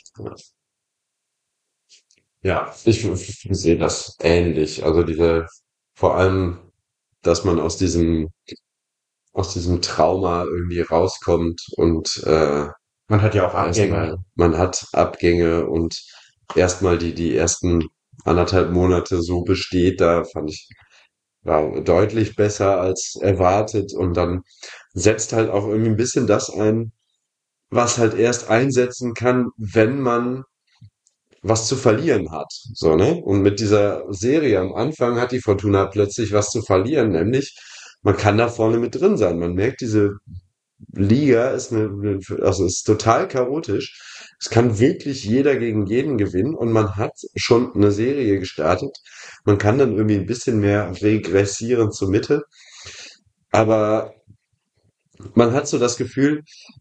ja, ich sehe das ähnlich. Also vor allem, dass man aus diesem Trauma irgendwie rauskommt und Man hat ja auch erstmal, Abgänge. man hat Abgänge und erstmal die ersten 1,5 Monate so besteht, da fand ich, war deutlich besser als erwartet und dann setzt halt auch irgendwie ein bisschen das ein, was halt erst einsetzen kann, wenn man was zu verlieren hat. So, ne? Und mit dieser Serie am Anfang hat die Fortuna plötzlich was zu verlieren, nämlich man kann da vorne mit drin sein. Man merkt, diese Liga ist also ist total chaotisch. Es kann wirklich jeder gegen jeden gewinnen und man hat schon eine Serie gestartet. Man kann dann irgendwie ein bisschen mehr regressieren zur Mitte, aber man hat so das Gefühl,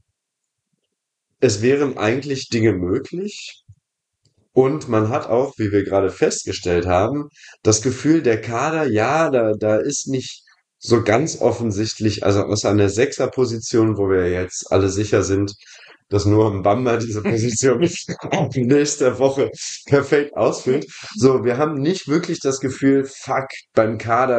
es wären eigentlich Dinge möglich. Und man hat auch, wie wir gerade festgestellt haben, das Gefühl, der Kader, ja, da ist nicht so ganz offensichtlich, also außer an der Sechserposition, wo wir jetzt alle sicher sind, dass nur Mbamba diese Position nächste Woche perfekt ausfüllt. So, wir haben nicht wirklich das Gefühl, fuck, beim Kader,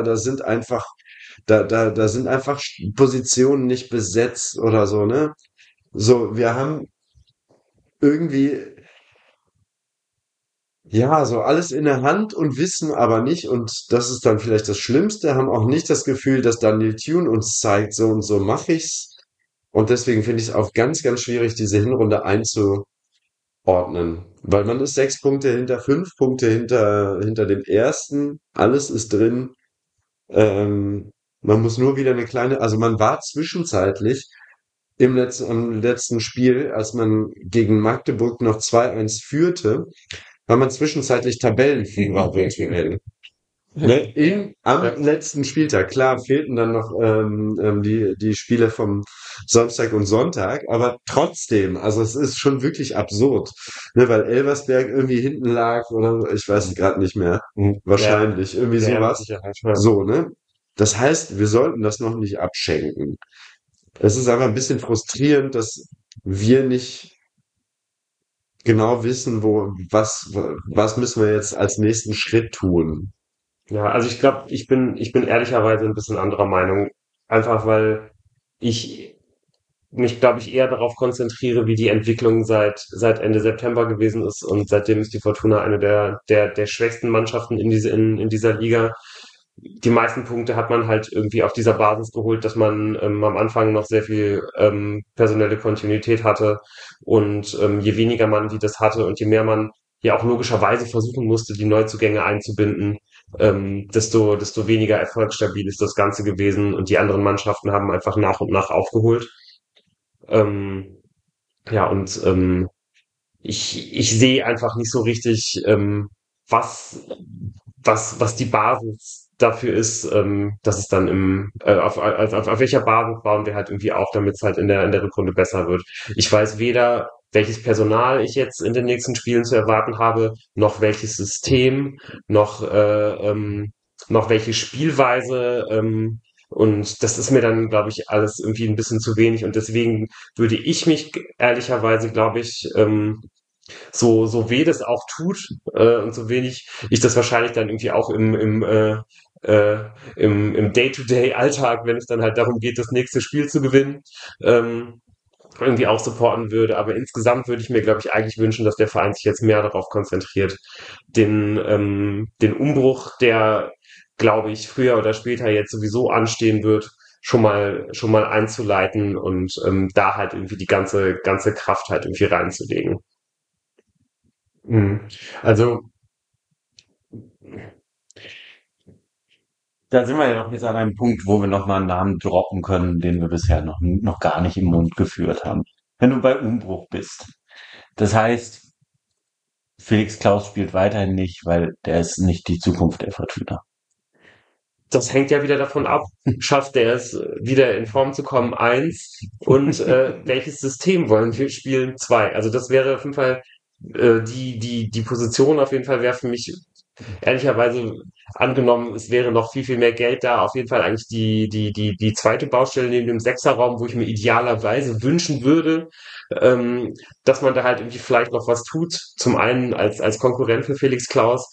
da sind einfach Positionen nicht besetzt oder so, ne? So, wir haben irgendwie ja, so alles in der Hand und wissen aber nicht, und das ist dann vielleicht das Schlimmste, haben auch nicht das Gefühl, dass Daniel Thune uns zeigt, so und so mache ich's, Und deswegen finde ich es auch ganz, ganz schwierig, diese Hinrunde einzuordnen. Weil man ist 6 Punkte hinter, 5 Punkte hinter dem ersten. Alles ist drin. Man muss nur wieder also man war zwischenzeitlich am letzten Spiel, als man gegen Magdeburg noch 2-1 führte, war man zwischenzeitlich Tabellenführer virtuell. Ne? Am letzten Spieltag, klar, fehlten dann noch die Spiele vom Samstag und Sonntag, aber trotzdem, also es ist schon wirklich absurd, ne, weil Elversberg irgendwie hinten lag oder ich weiß gerade nicht mehr, wahrscheinlich, irgendwie sowas. So, ne? Das heißt, wir sollten das noch nicht abschenken. Es ist einfach ein bisschen frustrierend, dass wir nicht genau wissen, was müssen wir jetzt als nächsten Schritt tun. Ja, also ich glaube, ich bin ehrlicherweise ein bisschen anderer Meinung. Einfach weil ich mich, glaube ich, eher darauf konzentriere, wie die Entwicklung seit Ende September gewesen ist. Und seitdem ist die Fortuna eine der schwächsten Mannschaften in dieser Liga. Die meisten Punkte hat man halt irgendwie auf dieser Basis geholt, dass man am Anfang noch sehr viel personelle Kontinuität hatte. Und je weniger man die das hatte und je mehr man ja auch logischerweise versuchen musste, die Neuzugänge einzubinden, desto weniger erfolgsstabil ist das Ganze gewesen. Und die anderen Mannschaften haben einfach nach und nach aufgeholt. Ähm, ja, und ich sehe einfach nicht so richtig, was, was die Basis dafür ist, dass es dann auf welcher Basis bauen wir halt irgendwie auf, damit es halt in der Rückrunde besser wird. Ich weiß weder, welches Personal ich jetzt in den nächsten Spielen zu erwarten habe, noch welches System, noch welche Spielweise, und das ist mir dann, glaube ich, alles irgendwie ein bisschen zu wenig und deswegen würde ich mich ehrlicherweise, glaube ich, so weh das auch tut und so wenig ich das wahrscheinlich dann irgendwie auch im Day-to-Day-Alltag, wenn es dann halt darum geht, das nächste Spiel zu gewinnen, irgendwie auch supporten würde. Aber insgesamt würde ich mir, glaube ich, eigentlich wünschen, dass der Verein sich jetzt mehr darauf konzentriert, den Umbruch, der, glaube ich, früher oder später jetzt sowieso anstehen wird, schon mal einzuleiten und da halt irgendwie die ganze Kraft halt irgendwie reinzulegen. Mhm. Also, da sind wir ja noch jetzt an einem Punkt, wo wir noch mal einen Namen droppen können, den wir bisher noch gar nicht im Mund geführt haben. Wenn du bei Umbruch bist. Das heißt, Felix Klaus spielt weiterhin nicht, weil der ist nicht die Zukunft der Fortuna. Das hängt ja wieder davon ab, schafft er es, wieder in Form zu kommen, eins, und welches System wollen wir spielen, zwei. Also das wäre auf jeden Fall die Position auf jeden Fall wäre für mich ehrlicherweise angenommen, es wäre noch viel mehr Geld da, auf jeden Fall eigentlich die zweite Baustelle neben dem Sechserraum, wo ich mir idealerweise wünschen würde, dass man da halt irgendwie vielleicht noch was tut. Zum einen als Konkurrent für Felix Klaus,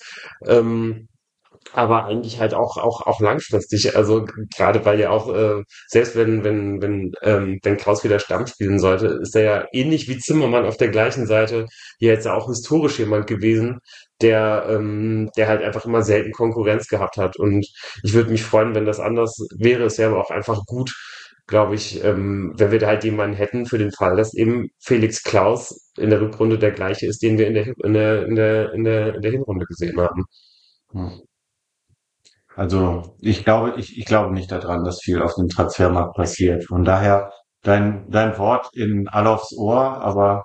aber eigentlich halt auch langfristig. Also gerade weil ja auch, selbst wenn Klaus wieder Stamm spielen sollte, ist er ja ähnlich wie Zimmermann auf der gleichen Seite ja jetzt auch historisch jemand gewesen, der halt einfach immer selten Konkurrenz gehabt hat. Und ich würde mich freuen, wenn das anders wäre. Es wäre aber auch einfach gut, glaube ich, wenn wir da halt jemanden hätten für den Fall, dass eben Felix Klaus in der Rückrunde der gleiche ist, den wir in der Hinrunde gesehen haben. Hm. Also ich glaube nicht daran, dass viel auf dem Transfermarkt passiert. Von daher dein Wort in Alofs Ohr, aber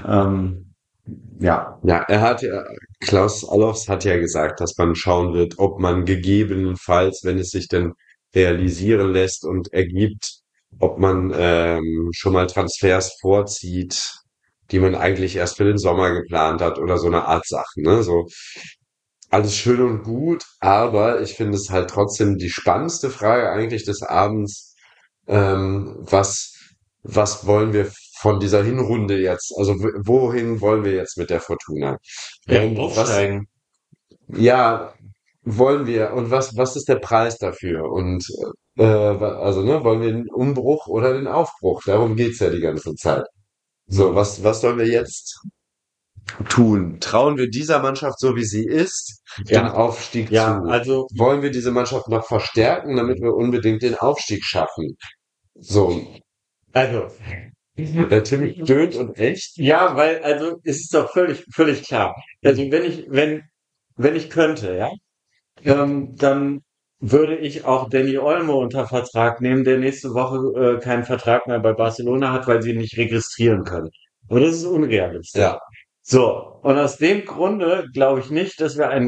ja. Ja, Klaus Allofs hat ja gesagt, dass man schauen wird, ob man gegebenenfalls, wenn es sich denn realisieren lässt und ergibt, ob man schon mal Transfers vorzieht, die man eigentlich erst für den Sommer geplant hat oder so eine Art Sachen, ne? So alles schön und gut, aber ich finde es halt trotzdem die spannendste Frage eigentlich des Abends, was wollen wir von dieser Hinrunde jetzt? Also wohin wollen wir jetzt mit der Fortuna? Ja, Was, aufsteigen. ja, wollen wir und was ist der Preis dafür? Und also ne, wollen wir den Umbruch oder den Aufbruch? Darum geht's ja die ganze Zeit. So, was sollen wir jetzt tun? Trauen wir dieser Mannschaft, so wie sie ist, den Ja, Aufstieg ja, zu? also Wollen wir diese Mannschaft noch verstärken, damit wir unbedingt den Aufstieg schaffen? So, Also, Der Tim stöhnt und echt. ja, weil, also, es ist doch völlig klar. Also, wenn ich könnte, ja, dann würde ich auch Dani Olmo unter Vertrag nehmen, der nächste Woche keinen Vertrag mehr bei Barcelona hat, weil sie ihn nicht registrieren können. Aber das ist unrealistisch. Ja, So, und aus dem Grunde glaube ich nicht, dass wir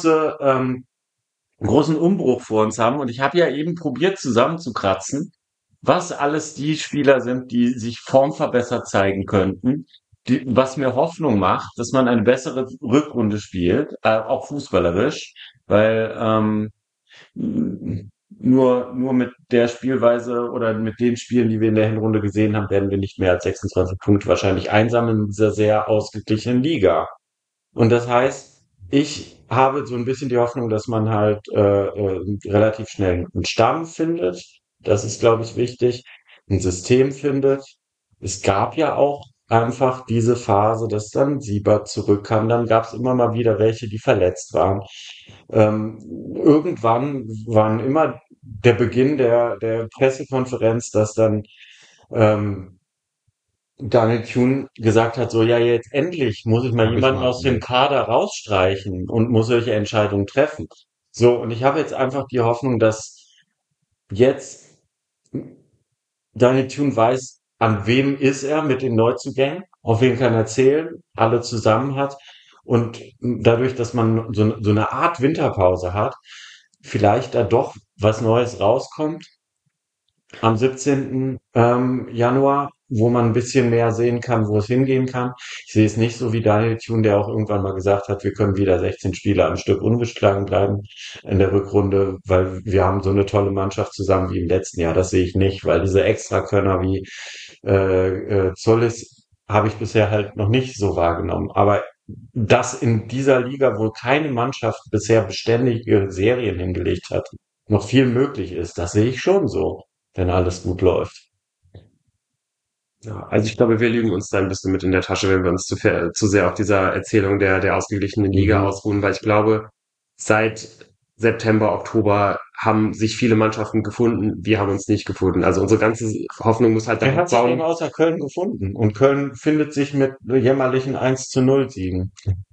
großen Umbruch vor uns haben. Und ich habe ja eben probiert zusammenzukratzen, was alles die Spieler sind, die sich formverbessert zeigen könnten, was mir Hoffnung macht, dass man eine bessere Rückrunde spielt, auch fußballerisch, weil nur mit der Spielweise oder mit den Spielen, die wir in der Hinrunde gesehen haben, werden wir nicht mehr als 26 Punkte wahrscheinlich einsammeln in dieser sehr ausgeglichenen Liga. Und das heißt, ich habe so ein bisschen die Hoffnung, dass man halt relativ schnell einen Stamm findet. Das ist, glaube ich, wichtig. Ein System findet. Es gab ja auch einfach diese Phase, dass dann Siebert zurückkam. Dann gab es immer mal wieder welche, die verletzt waren. Irgendwann waren immer der Beginn der Pressekonferenz, dass dann ähm, Daniel Thune gesagt hat, so ja, jetzt endlich muss ich mal habe ich jemanden mal. aus dem Kader rausstreichen und muss solche Entscheidungen treffen. So, und ich habe jetzt einfach die Hoffnung, dass jetzt Daniel Thune weiß, an wem ist er mit den Neuzugängen, auf wen kann er zählen, alle zusammen hat. Und dadurch, dass man so eine Art Winterpause hat, vielleicht da doch was Neues rauskommt am 17. Januar, wo man ein bisschen mehr sehen kann, wo es hingehen kann. Ich sehe es nicht so wie Daniel Thune, der auch irgendwann mal gesagt hat, wir können wieder 16 Spiele am Stück ungeschlagen bleiben in der Rückrunde, weil wir haben so eine tolle Mannschaft zusammen wie im letzten Jahr. Das sehe ich nicht, weil diese Extrakönner wie Zollis habe ich bisher halt noch nicht so wahrgenommen. Aber dass in dieser Liga wohl keine Mannschaft bisher beständige Serien hingelegt hat, noch viel möglich ist, das sehe ich schon so, wenn alles gut läuft. Ja, also ich glaube, wir lügen uns da ein bisschen mit in der Tasche, wenn wir uns zu sehr auf dieser Erzählung der ausgeglichenen Liga Mhm. ausruhen, weil ich glaube, seit September, Oktober haben sich viele Mannschaften gefunden, wir haben uns nicht gefunden. Also unsere ganze Hoffnung muss halt Er darauf hat sich eben bauen. außer Köln gefunden. Und Köln findet sich mit jämmerlichen 1:0 Siegen.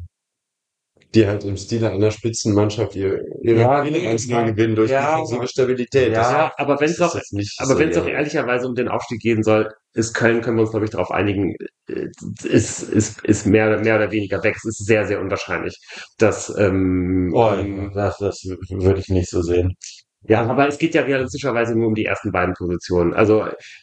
Die halt im Stile einer Spitzenmannschaft ihre Ja, Spiele 1-0 gewinnen durch ja, defensive Stabilität. Das, ja, Ja, aber wenn das es ist auch, jetzt nicht aber so wenn es auch ihre. ehrlicherweise um den Aufstieg gehen soll, ist Köln, können wir uns, glaube ich, darauf einigen, ist mehr oder weniger weg. Es ist sehr, sehr unwahrscheinlich, dass oh, das würde ich nicht so sehen. ja, aber es geht ja realistischerweise nur um die ersten beiden Positionen. Also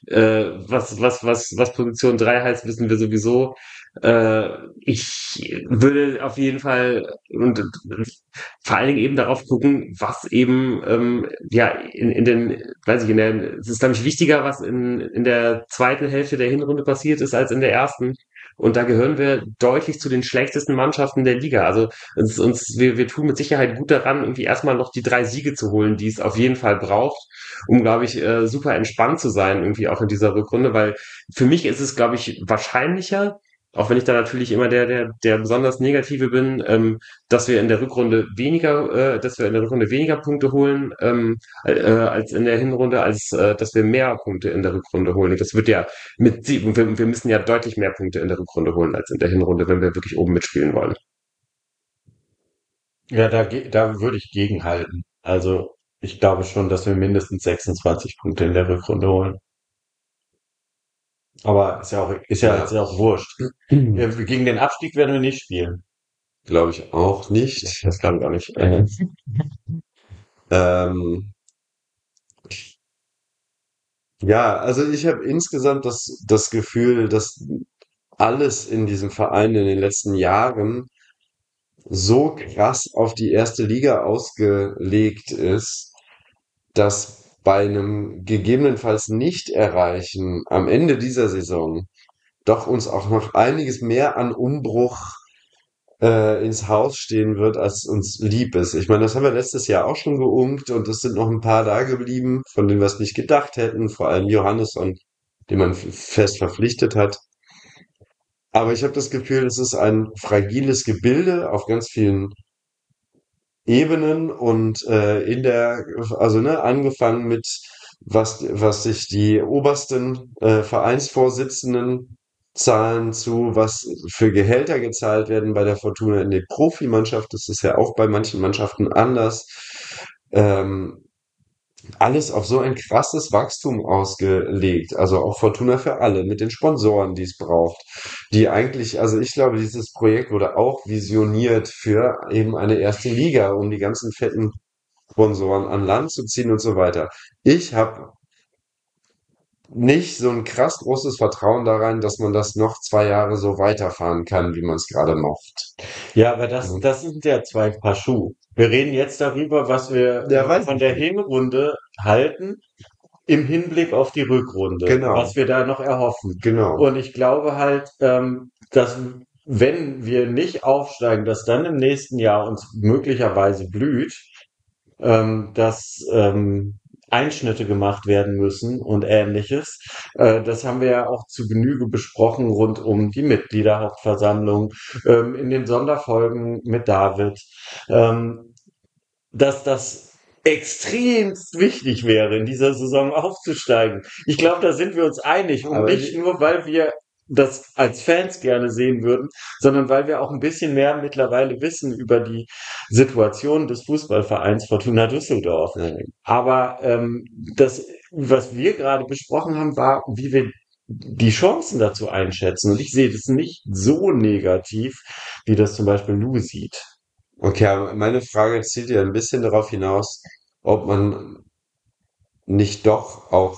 was Position 3 heißt, wissen wir sowieso. Ich würde auf jeden Fall und vor allen Dingen eben darauf gucken, was eben ja in den, weiß ich, es ist, glaube ich, wichtiger, was in der zweiten Hälfte der Hinrunde passiert ist, als in der ersten. Und da gehören wir deutlich zu den schlechtesten Mannschaften der Liga. Also wir tun mit Sicherheit gut daran, irgendwie erstmal noch die 3 Siege zu holen, die es auf jeden Fall braucht, um, glaube ich, super entspannt zu sein, irgendwie auch in dieser Rückrunde, weil für mich ist es, glaube ich, wahrscheinlicher, auch wenn ich da natürlich immer der besonders Negative bin, dass wir in der Rückrunde weniger Punkte holen, als in der Hinrunde, als dass wir mehr Punkte in der Rückrunde holen. Und das wird ja wir müssen ja deutlich mehr Punkte in der Rückrunde holen als in der Hinrunde, wenn wir wirklich oben mitspielen wollen. Ja, da würde ich gegenhalten. Also, ich glaube schon, dass wir mindestens 26 Punkte in der Rückrunde holen. Aber ist Ja, ja auch wurscht. Ja, gegen den Abstieg werden wir nicht spielen. glaube ich auch nicht. Das glaube ich auch nicht. Ähm, ja, also ich habe insgesamt das Gefühl, dass alles in diesem Verein in den letzten Jahren so krass auf die erste Liga ausgelegt ist, dass bei einem gegebenenfalls Nicht-Erreichen am Ende dieser Saison doch uns auch noch einiges mehr an Umbruch ins Haus stehen wird, als uns lieb ist. Ich meine, das haben wir letztes Jahr auch schon geunkt und es sind noch ein paar da geblieben, von denen wir es nicht gedacht hätten, vor allem Johannesson, den man fest verpflichtet hat. Aber ich habe das Gefühl, es ist ein fragiles Gebilde auf ganz vielen Ebenen und also ne, angefangen mit was sich die obersten Vereinsvorsitzenden zahlen zu, was für Gehälter gezahlt werden bei der Fortuna in der Profimannschaft. Das ist ja auch bei manchen Mannschaften anders. Ähm, Alles auf so ein krasses Wachstum ausgelegt. Also auch Fortuna für alle mit den Sponsoren, die es braucht. Die eigentlich, also ich glaube, dieses Projekt wurde auch visioniert für eben eine erste Liga, um die ganzen fetten Sponsoren an Land zu ziehen und so weiter. Ich habe nicht so ein krass großes Vertrauen da rein, dass man das noch 2 Jahre so weiterfahren kann, wie man es gerade macht. Ja, aber das sind ja zwei Paar Schuhe. Wir reden jetzt darüber, was wir Ja, weiß von ich der nicht. Hinrunde halten, im Hinblick auf die Rückrunde, Genau. was wir da noch erhoffen. Genau. Und ich glaube halt, dass wenn wir nicht aufsteigen, dass dann im nächsten Jahr uns möglicherweise blüht, dass Einschnitte gemacht werden müssen und ähnliches. Das haben wir ja auch zu Genüge besprochen rund um die Mitgliederhauptversammlung, in den Sonderfolgen mit David, dass das extremst wichtig wäre, in dieser Saison aufzusteigen. Ich glaube, da sind wir uns einig. Und Aber nicht nur, weil wir das als Fans gerne sehen würden, sondern weil wir auch ein bisschen mehr mittlerweile wissen über die Situation des Fußballvereins Fortuna Düsseldorf. Ja. Aber das, was wir gerade besprochen haben, war, wie wir die Chancen dazu einschätzen. Und ich sehe das nicht so negativ, wie das zum Beispiel Lou sieht. Okay, aber meine Frage zielt ja ein bisschen darauf hinaus, ob man nicht doch auch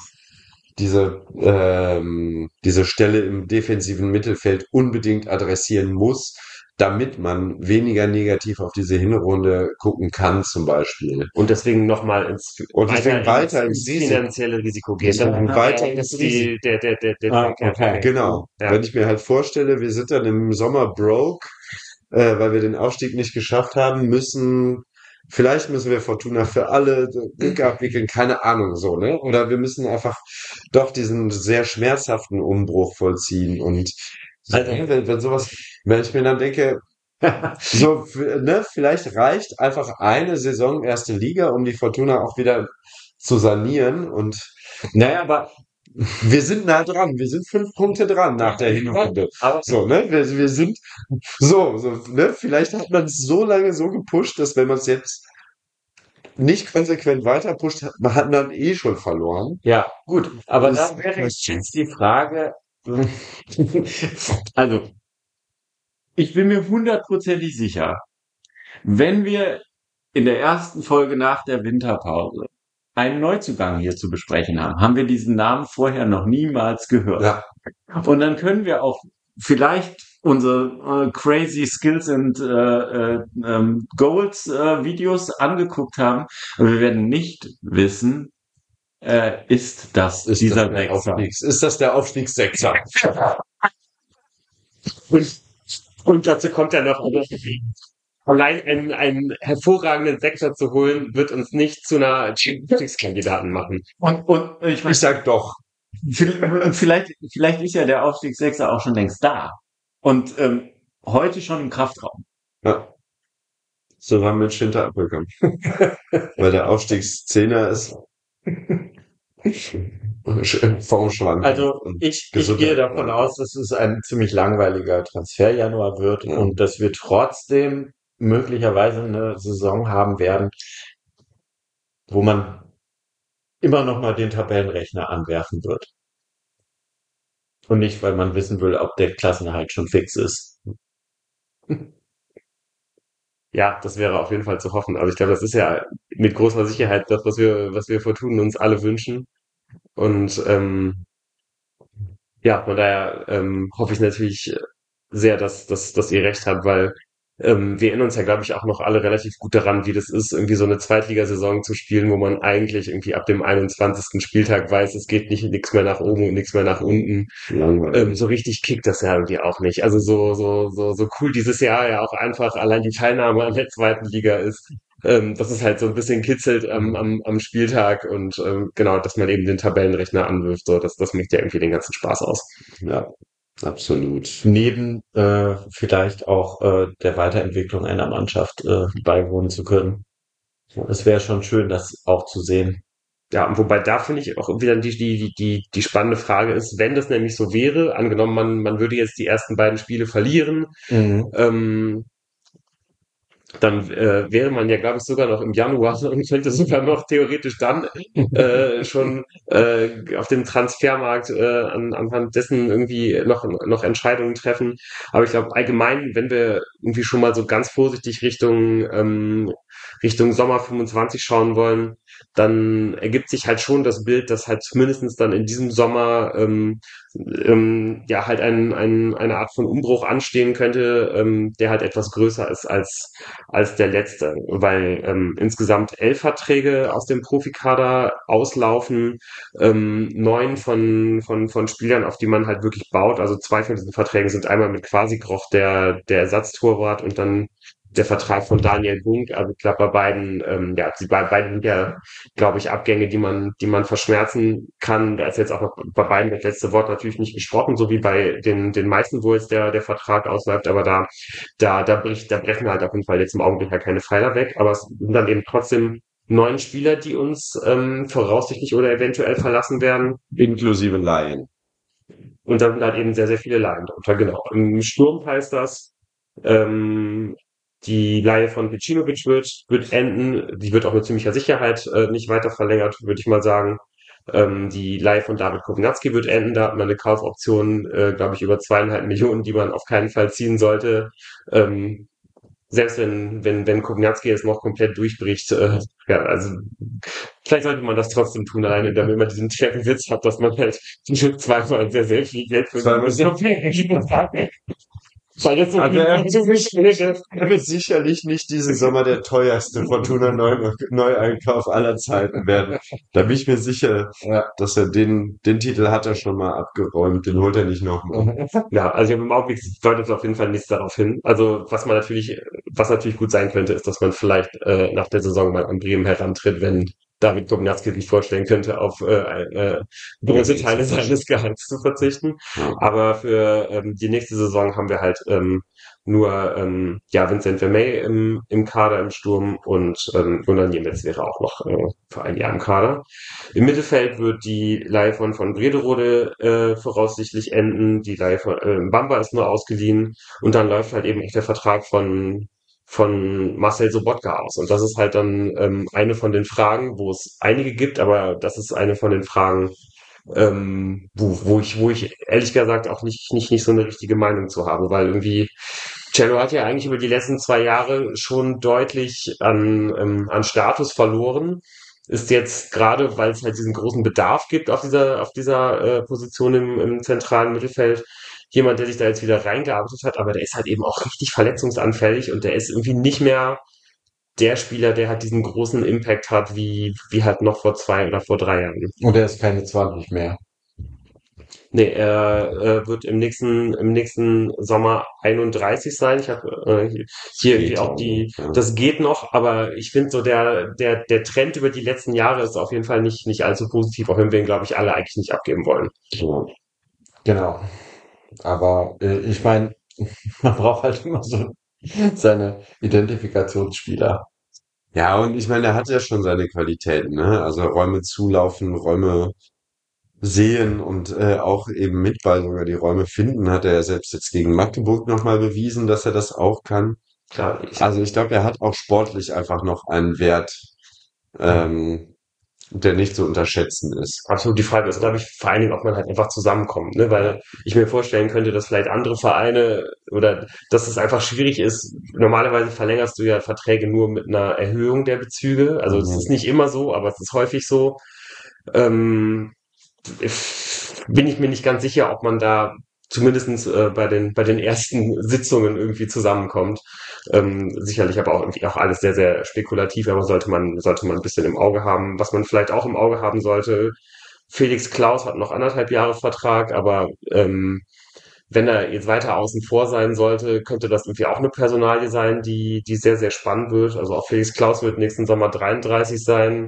diese Stelle im defensiven Mittelfeld unbedingt adressieren muss, damit man weniger negativ auf diese Hinrunde gucken kann, zum Beispiel. Und deswegen nochmal Und deswegen weiter ins Risiko. finanzielle Risiko gehen. Deswegen weiter das ins ist die, der okay. Genau. Ja. Wenn ich mir halt vorstelle, wir sind dann im Sommer broke, weil wir den Aufstieg nicht geschafft haben, vielleicht müssen wir Fortuna für alle abwickeln, keine Ahnung, so, ne? Oder wir müssen einfach doch diesen sehr schmerzhaften Umbruch vollziehen und Also- wenn sowas, wenn ich mir dann denke, so, ne, vielleicht reicht einfach eine Saison erste Liga, um die Fortuna auch wieder zu sanieren und Naja, aber wir sind nah dran. Wir sind 5 Punkte dran nach der Hinrunde. Aber So, ne? Wir sind so, ne? Vielleicht hat man es so lange so gepusht, dass wenn man es jetzt nicht konsequent weiter pusht, hat man dann eh schon verloren. ja, gut. Aber Das- da wäre jetzt die Frage, also, ich bin mir hundertprozentig sicher, wenn wir in der ersten Folge nach der Winterpause einen Neuzugang hier zu besprechen haben, haben wir diesen Namen vorher noch niemals gehört. Ja, Und dann können wir auch vielleicht unsere Crazy Skills and Goals Videos angeguckt haben, aber wir werden nicht wissen, ist das ist dieser das der Sechser. Ist das der Aufstiegssechser? Und dazu kommt ja noch, allein einen hervorragenden Sechser zu holen, wird uns nicht zu einer Champions-Kandidaten machen. Und ich Ich meine, sag doch. vielleicht ist ja der Aufstiegssechser auch schon längst da. Und heute schon im Kraftraum. Ja. So waren wir mit Schinter abgekommen. Weil der Aufstiegszehner ist formschwankend. Also und ich Gesundheit. gehe davon aus, dass es ein ziemlich langweiliger Transferjanuar wird Ja. und dass wir trotzdem möglicherweise eine Saison haben werden, wo man immer noch mal den Tabellenrechner anwerfen wird. Und nicht, weil man wissen will, ob der Klassenerhalt schon fix ist. Ja, das wäre auf jeden Fall zu hoffen. Also ich glaube, das ist ja mit großer Sicherheit das, was wir Fortuna uns alle wünschen. Und ja, von daher hoffe ich natürlich sehr, dass ihr recht habt, weil wir erinnern uns ja, glaube ich, auch noch alle relativ gut daran, wie das ist, irgendwie so eine Zweitligasaison zu spielen, wo man eigentlich irgendwie ab dem 21. Spieltag weiß, es geht nichts mehr nach oben und nichts mehr nach unten. Langweilig. So richtig kickt das ja irgendwie auch nicht. Also so cool dieses Jahr ja auch einfach allein die Teilnahme an der zweiten Liga ist. Dass es halt so ein bisschen kitzelt am Spieltag und genau, dass man eben den Tabellenrechner anwirft, so, das macht ja irgendwie den ganzen Spaß aus. Ja, absolut. Neben vielleicht auch der Weiterentwicklung einer Mannschaft beiwohnen zu können. Es wäre schon schön, das auch zu sehen. Ja, wobei da finde ich auch wieder die spannende Frage ist, wenn das nämlich so wäre, angenommen man würde jetzt die ersten beiden Spiele verlieren, Mhm. ähm, dann wäre man ja, glaube ich, sogar noch im Januar und könnte sogar noch theoretisch dann schon auf dem Transfermarkt anhand dessen irgendwie noch Entscheidungen treffen. Aber ich glaube allgemein, wenn wir irgendwie schon mal so ganz vorsichtig Richtung Sommer 25 schauen wollen, dann ergibt sich halt schon das Bild, dass halt zumindestens dann in diesem Sommer ja halt eine Art von Umbruch anstehen könnte, der halt etwas größer ist als der letzte, weil insgesamt 11 Verträge aus dem Profikader auslaufen, 9 von Spielern, auf die man halt wirklich baut. Also 2 von diesen Verträgen sind einmal mit Quasi-Groch, der Ersatztorwart, und dann der Vertrag von Daniel Bunk. Also ich glaube, bei beiden, ja, beiden sind ja, glaube ich, Abgänge, die man verschmerzen kann. Da ist jetzt auch noch bei beiden das letzte Wort natürlich nicht gesprochen, so wie bei den meisten, wo jetzt der Vertrag ausläuft, aber da brechen halt auf jeden Fall jetzt im Augenblick ja keine Pfeiler weg, aber es sind dann eben trotzdem 9 Spieler, die uns voraussichtlich oder eventuell verlassen werden. Inklusive Laien. Und da sind halt eben sehr, sehr viele Leihen drunter, genau. Im Sturm heißt das, ähm, die Leihe von Pecinovic wird enden. Die wird auch mit ziemlicher Sicherheit nicht weiter verlängert, würde ich mal sagen. Die Leihe von David Kovnatski wird enden. Da hat man eine Kaufoption, glaube ich, über 2,5 Millionen, die man auf keinen Fall ziehen sollte. Ähm, Selbst wenn Kovnatski jetzt noch komplett durchbricht, ja, also vielleicht sollte man das trotzdem tun, alleine damit man diesen Witz hat, dass man halt zweimal sehr, sehr viel Geld für Zweimal sehr weil das so Also viel er wird sicherlich nicht diesen Sommer der teuerste Fortuna Neueinkauf aller Zeiten werden. Da bin ich mir sicher, Ja. dass er den Titel hat er schon mal abgeräumt, den holt er nicht nochmal. Ja, also im Augenblick deutet es auf jeden Fall nichts darauf hin. Also was natürlich gut sein könnte, ist, dass man vielleicht nach der Saison mal an Bremen herantritt, wenn David Gomnatski sich vorstellen könnte, auf große Teile seines Gehalts zu verzichten. Ja. Aber für die nächste Saison haben wir halt nur ja, Vincent Vermey im Kader im Sturm, und Gunnar Niemetz wäre auch noch für ein Jahr im Kader. Im Mittelfeld wird die Leihe von Brederode voraussichtlich enden. Die Leihe von Bamba ist nur ausgeliehen, und dann läuft halt eben auch der Vertrag von Marcel Sobotka aus. Und das ist halt dann eine von den Fragen, wo es einige gibt, aber das ist eine von den Fragen, wo ich ehrlich gesagt auch nicht so eine richtige Meinung zu habe, weil irgendwie Cello hat ja eigentlich über die letzten 2 Jahre schon deutlich an Status verloren. Ist jetzt gerade, weil es halt diesen großen Bedarf gibt auf dieser Position im zentralen Mittelfeld, jemand, der sich da jetzt wieder reingearbeitet hat, aber der ist halt eben auch richtig verletzungsanfällig, und der ist irgendwie nicht mehr der Spieler, der halt diesen großen Impact hat, wie halt noch vor 2 oder vor 3 Jahren. Und er ist keine 20 mehr. Nee, er wird im nächsten Sommer 31 sein. Ich habe hier irgendwie Geht auch auch noch, ja. das geht noch, aber ich finde so der Trend über die letzten Jahre ist auf jeden Fall nicht allzu positiv, auch wenn wir ihn, glaube ich, alle eigentlich nicht abgeben wollen. Ja. Genau. Aber ich meine, man braucht halt immer so seine Identifikationsspieler. Ja, und ich meine, er hat ja schon seine Qualitäten, ne? Also Räume zulaufen, Räume sehen und auch eben mit Ball sogar die Räume finden, hat er ja selbst jetzt gegen Magdeburg nochmal bewiesen, dass er das auch kann. Klar, Also ich glaube, er hat auch sportlich einfach noch einen Wert, ähm, der nicht zu unterschätzen ist. absolut. Die Frage ist, glaube ich, vor allen Dingen, ob man halt einfach zusammenkommt, ne? Weil ich mir vorstellen könnte, dass vielleicht andere Vereine oder dass es einfach schwierig ist. Normalerweise verlängerst du ja Verträge nur mit einer Erhöhung der Bezüge. Also es ist Mhm. nicht immer so, aber es ist häufig so. Ähm, Bin ich mir nicht ganz sicher, ob man da zumindestens bei den ersten Sitzungen irgendwie zusammenkommt. Sicherlich aber auch irgendwie auch alles sehr, sehr spekulativ, aber sollte man ein bisschen im Auge haben. Was man vielleicht auch im Auge haben sollte: Felix Klaus hat noch 1,5 Jahre Vertrag, aber wenn er jetzt weiter außen vor sein sollte, könnte das irgendwie auch eine Personalie sein, die sehr, sehr spannend wird. Also auch Felix Klaus wird nächsten Sommer 33 sein.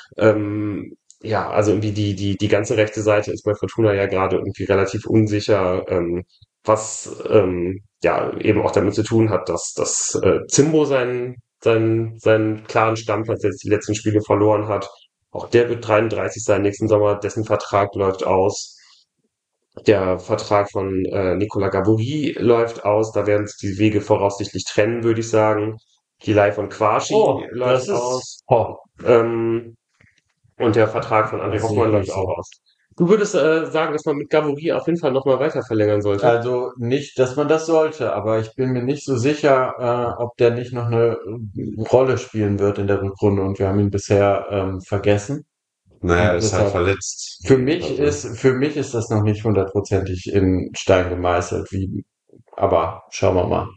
Ja, also irgendwie die ganze rechte Seite ist bei Fortuna ja gerade irgendwie relativ unsicher, was ja eben auch damit zu tun hat, dass Zimbo seinen klaren Stammplatz jetzt die letzten Spiele verloren hat. Auch der wird 33 sein nächsten Sommer. Dessen Vertrag läuft aus. Der Vertrag von Nicolas Gaboury läuft aus. Da werden sich die Wege voraussichtlich trennen, würde ich sagen. Gilay von Quashi läuft aus. Ähm, und der Vertrag von André Hoffmann läuft auch aus. Du würdest sagen, dass man mit Gaboury auf jeden Fall nochmal weiter verlängern sollte? Also nicht, dass man das sollte, aber ich bin mir nicht so sicher, ob der nicht noch eine Rolle spielen wird in der Rückrunde und wir haben ihn bisher vergessen. Naja, Und ist halt deshalb, verletzt. für mich Also, für mich ist das noch nicht hundertprozentig in Stein gemeißelt, aber schauen wir mal.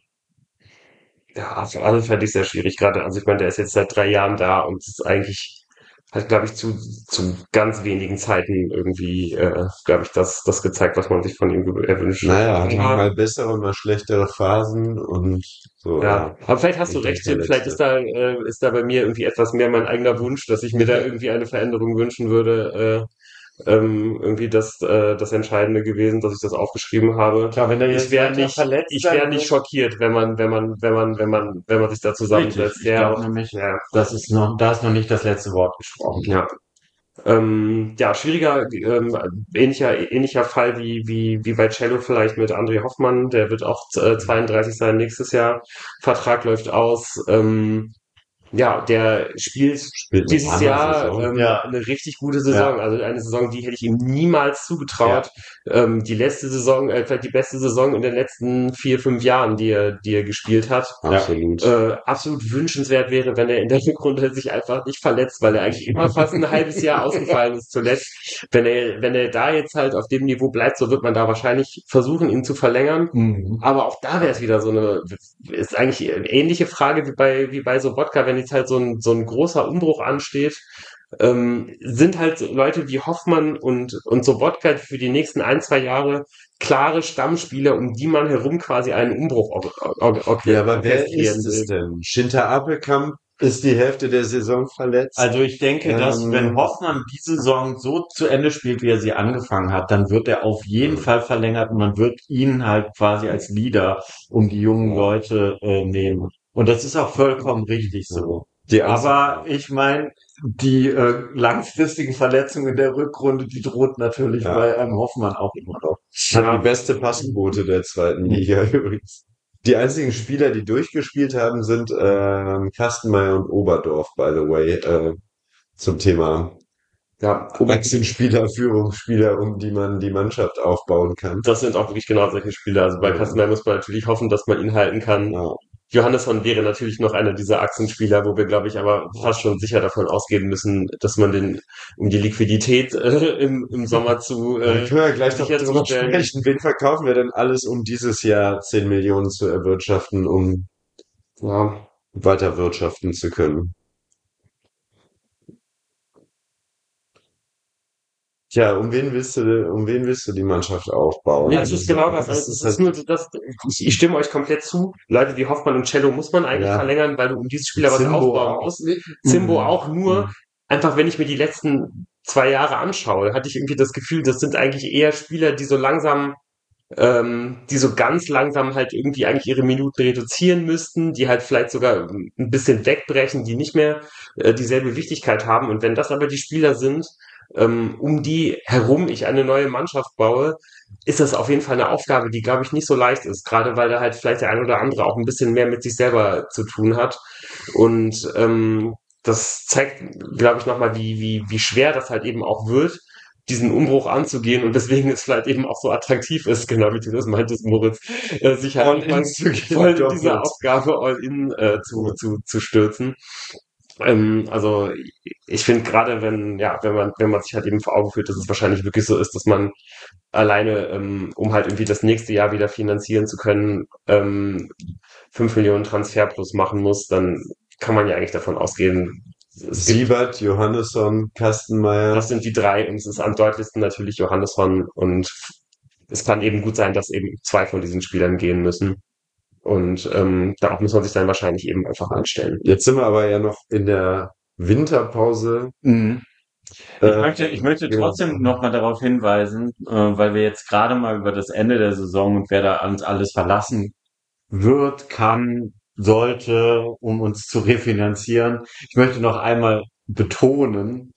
Ja, also alle fände ich sehr schwierig gerade. Also ich meine, der ist jetzt seit 3 Jahren da und ist eigentlich, hat, glaube ich, zu ganz wenigen Zeiten irgendwie, glaube ich, das gezeigt, was man sich von ihm erwünscht. naja, hat Ja, mal bessere, mal schlechtere Phasen und so, ja. ja. Aber vielleicht hast du Und dann recht, vielleicht Verletzte. ist da bei mir irgendwie etwas mehr mein eigener Wunsch, dass ich mir da irgendwie eine Veränderung wünschen würde. Irgendwie das Entscheidende gewesen, dass ich das aufgeschrieben habe. Klar, wenn er Ich jetzt wäre weiter nicht, verletzt ich sein wäre nicht wird. schockiert, wenn man sich da Richtig, zusammensetzt. ich glaube nämlich, Ja, da ist noch nicht das letzte Wort gesprochen. ja. Ja, schwieriger, ähnlicher Fall wie bei Cello vielleicht mit André Hoffmann. Der wird auch 32 sein nächstes Jahr. Vertrag läuft aus. Ja, der spielt Spielt eine dieses Jahr Hammer-Saison. Ja, eine richtig gute Saison. ja, Also eine Saison, die hätte ich ihm niemals ja. zugetraut. Die letzte Saison, vielleicht die beste Saison in den letzten 4, 5 Jahren, die er gespielt hat. Absolut. Absolut wünschenswert wäre, wenn er in der Rückrunde sich einfach nicht verletzt, weil er eigentlich immer fast ein halbes Jahr ausgefallen ist zuletzt. Wenn er da jetzt halt auf dem Niveau bleibt, so wird man da wahrscheinlich versuchen, ihn zu verlängern. Mhm. Aber auch da wäre es wieder ist eigentlich eine ähnliche Frage wie bei Sobotka, wenn jetzt halt so ein großer Umbruch ansteht, sind halt Leute wie Hoffmann und Sobotka für die nächsten 1, 2 Jahre klare Stammspieler, um die man herum quasi einen Umbruch Ja, aber wer orchestrieren ist es will. denn? Shinta Appelkamp ist die Hälfte der Saison verletzt. Also ich denke, dass wenn Ähm, Hoffmann die Saison so zu Ende spielt, wie er sie angefangen hat, dann wird er auf jeden Fall verlängert und man wird ihn halt quasi als Leader um die jungen Leute nehmen. Und das ist auch vollkommen richtig so. die Aber ich meine, die langfristigen Verletzungen in der Rückrunde, die droht natürlich Ja. bei einem Hoffmann auch immer noch. hat die beste Passquote der zweiten Liga übrigens. Die einzigen Spieler, die durchgespielt haben, sind Kastenmeier und Oberdorf, by the way, zum Thema Ja, Achsenspieler, Führungsspieler, um die man die Mannschaft aufbauen kann. das sind auch wirklich genau solche Spieler. Also bei Ja. Castanei muss man natürlich hoffen, dass man ihn halten kann. Ja. Johannesson wäre natürlich noch einer dieser Achsenspieler, wo wir, glaube ich, aber fast schon sicher davon ausgehen müssen, dass man den, um die Liquidität im Sommer zu Da können wir gleich noch drüber sicherzustellen. sprechen. Wen verkaufen wir denn alles, um dieses Jahr 10 Millionen zu erwirtschaften, um Ja, weiter wirtschaften zu können? Tja, um wen willst du die Mannschaft aufbauen? ja, das ist genau das. Das Also, ist das ist halt, nur das, ich stimme euch komplett zu. Leute wie Hoffmann und Cello muss man eigentlich ja, verlängern, weil du um diese Spieler was Zimbo aufbauen auch. musst. Zimbo Mhm. auch nur. Mhm. Einfach, wenn ich mir die letzten 2 Jahre anschaue, hatte ich irgendwie das Gefühl, das sind eigentlich eher Spieler, die so ganz langsam halt irgendwie eigentlich ihre Minuten reduzieren müssten, die halt vielleicht sogar ein bisschen wegbrechen, die nicht mehr dieselbe Wichtigkeit haben. Und wenn das aber die Spieler sind, um die herum ich eine neue Mannschaft baue, ist das auf jeden Fall eine Aufgabe, die, glaube ich, nicht so leicht ist. Gerade weil da halt vielleicht der ein oder andere auch ein bisschen mehr mit sich selber zu tun hat. Und das zeigt, glaube ich, nochmal, wie schwer das halt eben auch wird, diesen Umbruch anzugehen und deswegen es vielleicht eben auch so attraktiv ist, genau wie du das meintest, Moritz, sich halt All in mal zu gehen, voll in doppelt. diese Aufgabe all in zu stürzen. Also ich finde gerade, wenn man sich halt eben vor Augen führt, dass es wahrscheinlich wirklich so ist, dass man alleine, um halt irgendwie das nächste Jahr wieder finanzieren zu können, 5 Millionen Transfer plus machen muss, dann kann man ja eigentlich davon ausgehen, es gibt, Siebert, Johannesson, Kastenmeier. das sind die drei und es ist am deutlichsten natürlich Johannesson und es kann eben gut sein, dass eben 2 von diesen Spielern gehen müssen. Und darauf muss man sich dann wahrscheinlich eben einfach einstellen. Jetzt sind wir aber ja noch in der Winterpause. Mhm. Ich möchte genau. trotzdem noch mal darauf hinweisen, weil wir jetzt gerade mal über das Ende der Saison und wer da uns alles verlassen wird, kann, sollte, um uns zu refinanzieren. Ich möchte noch einmal betonen,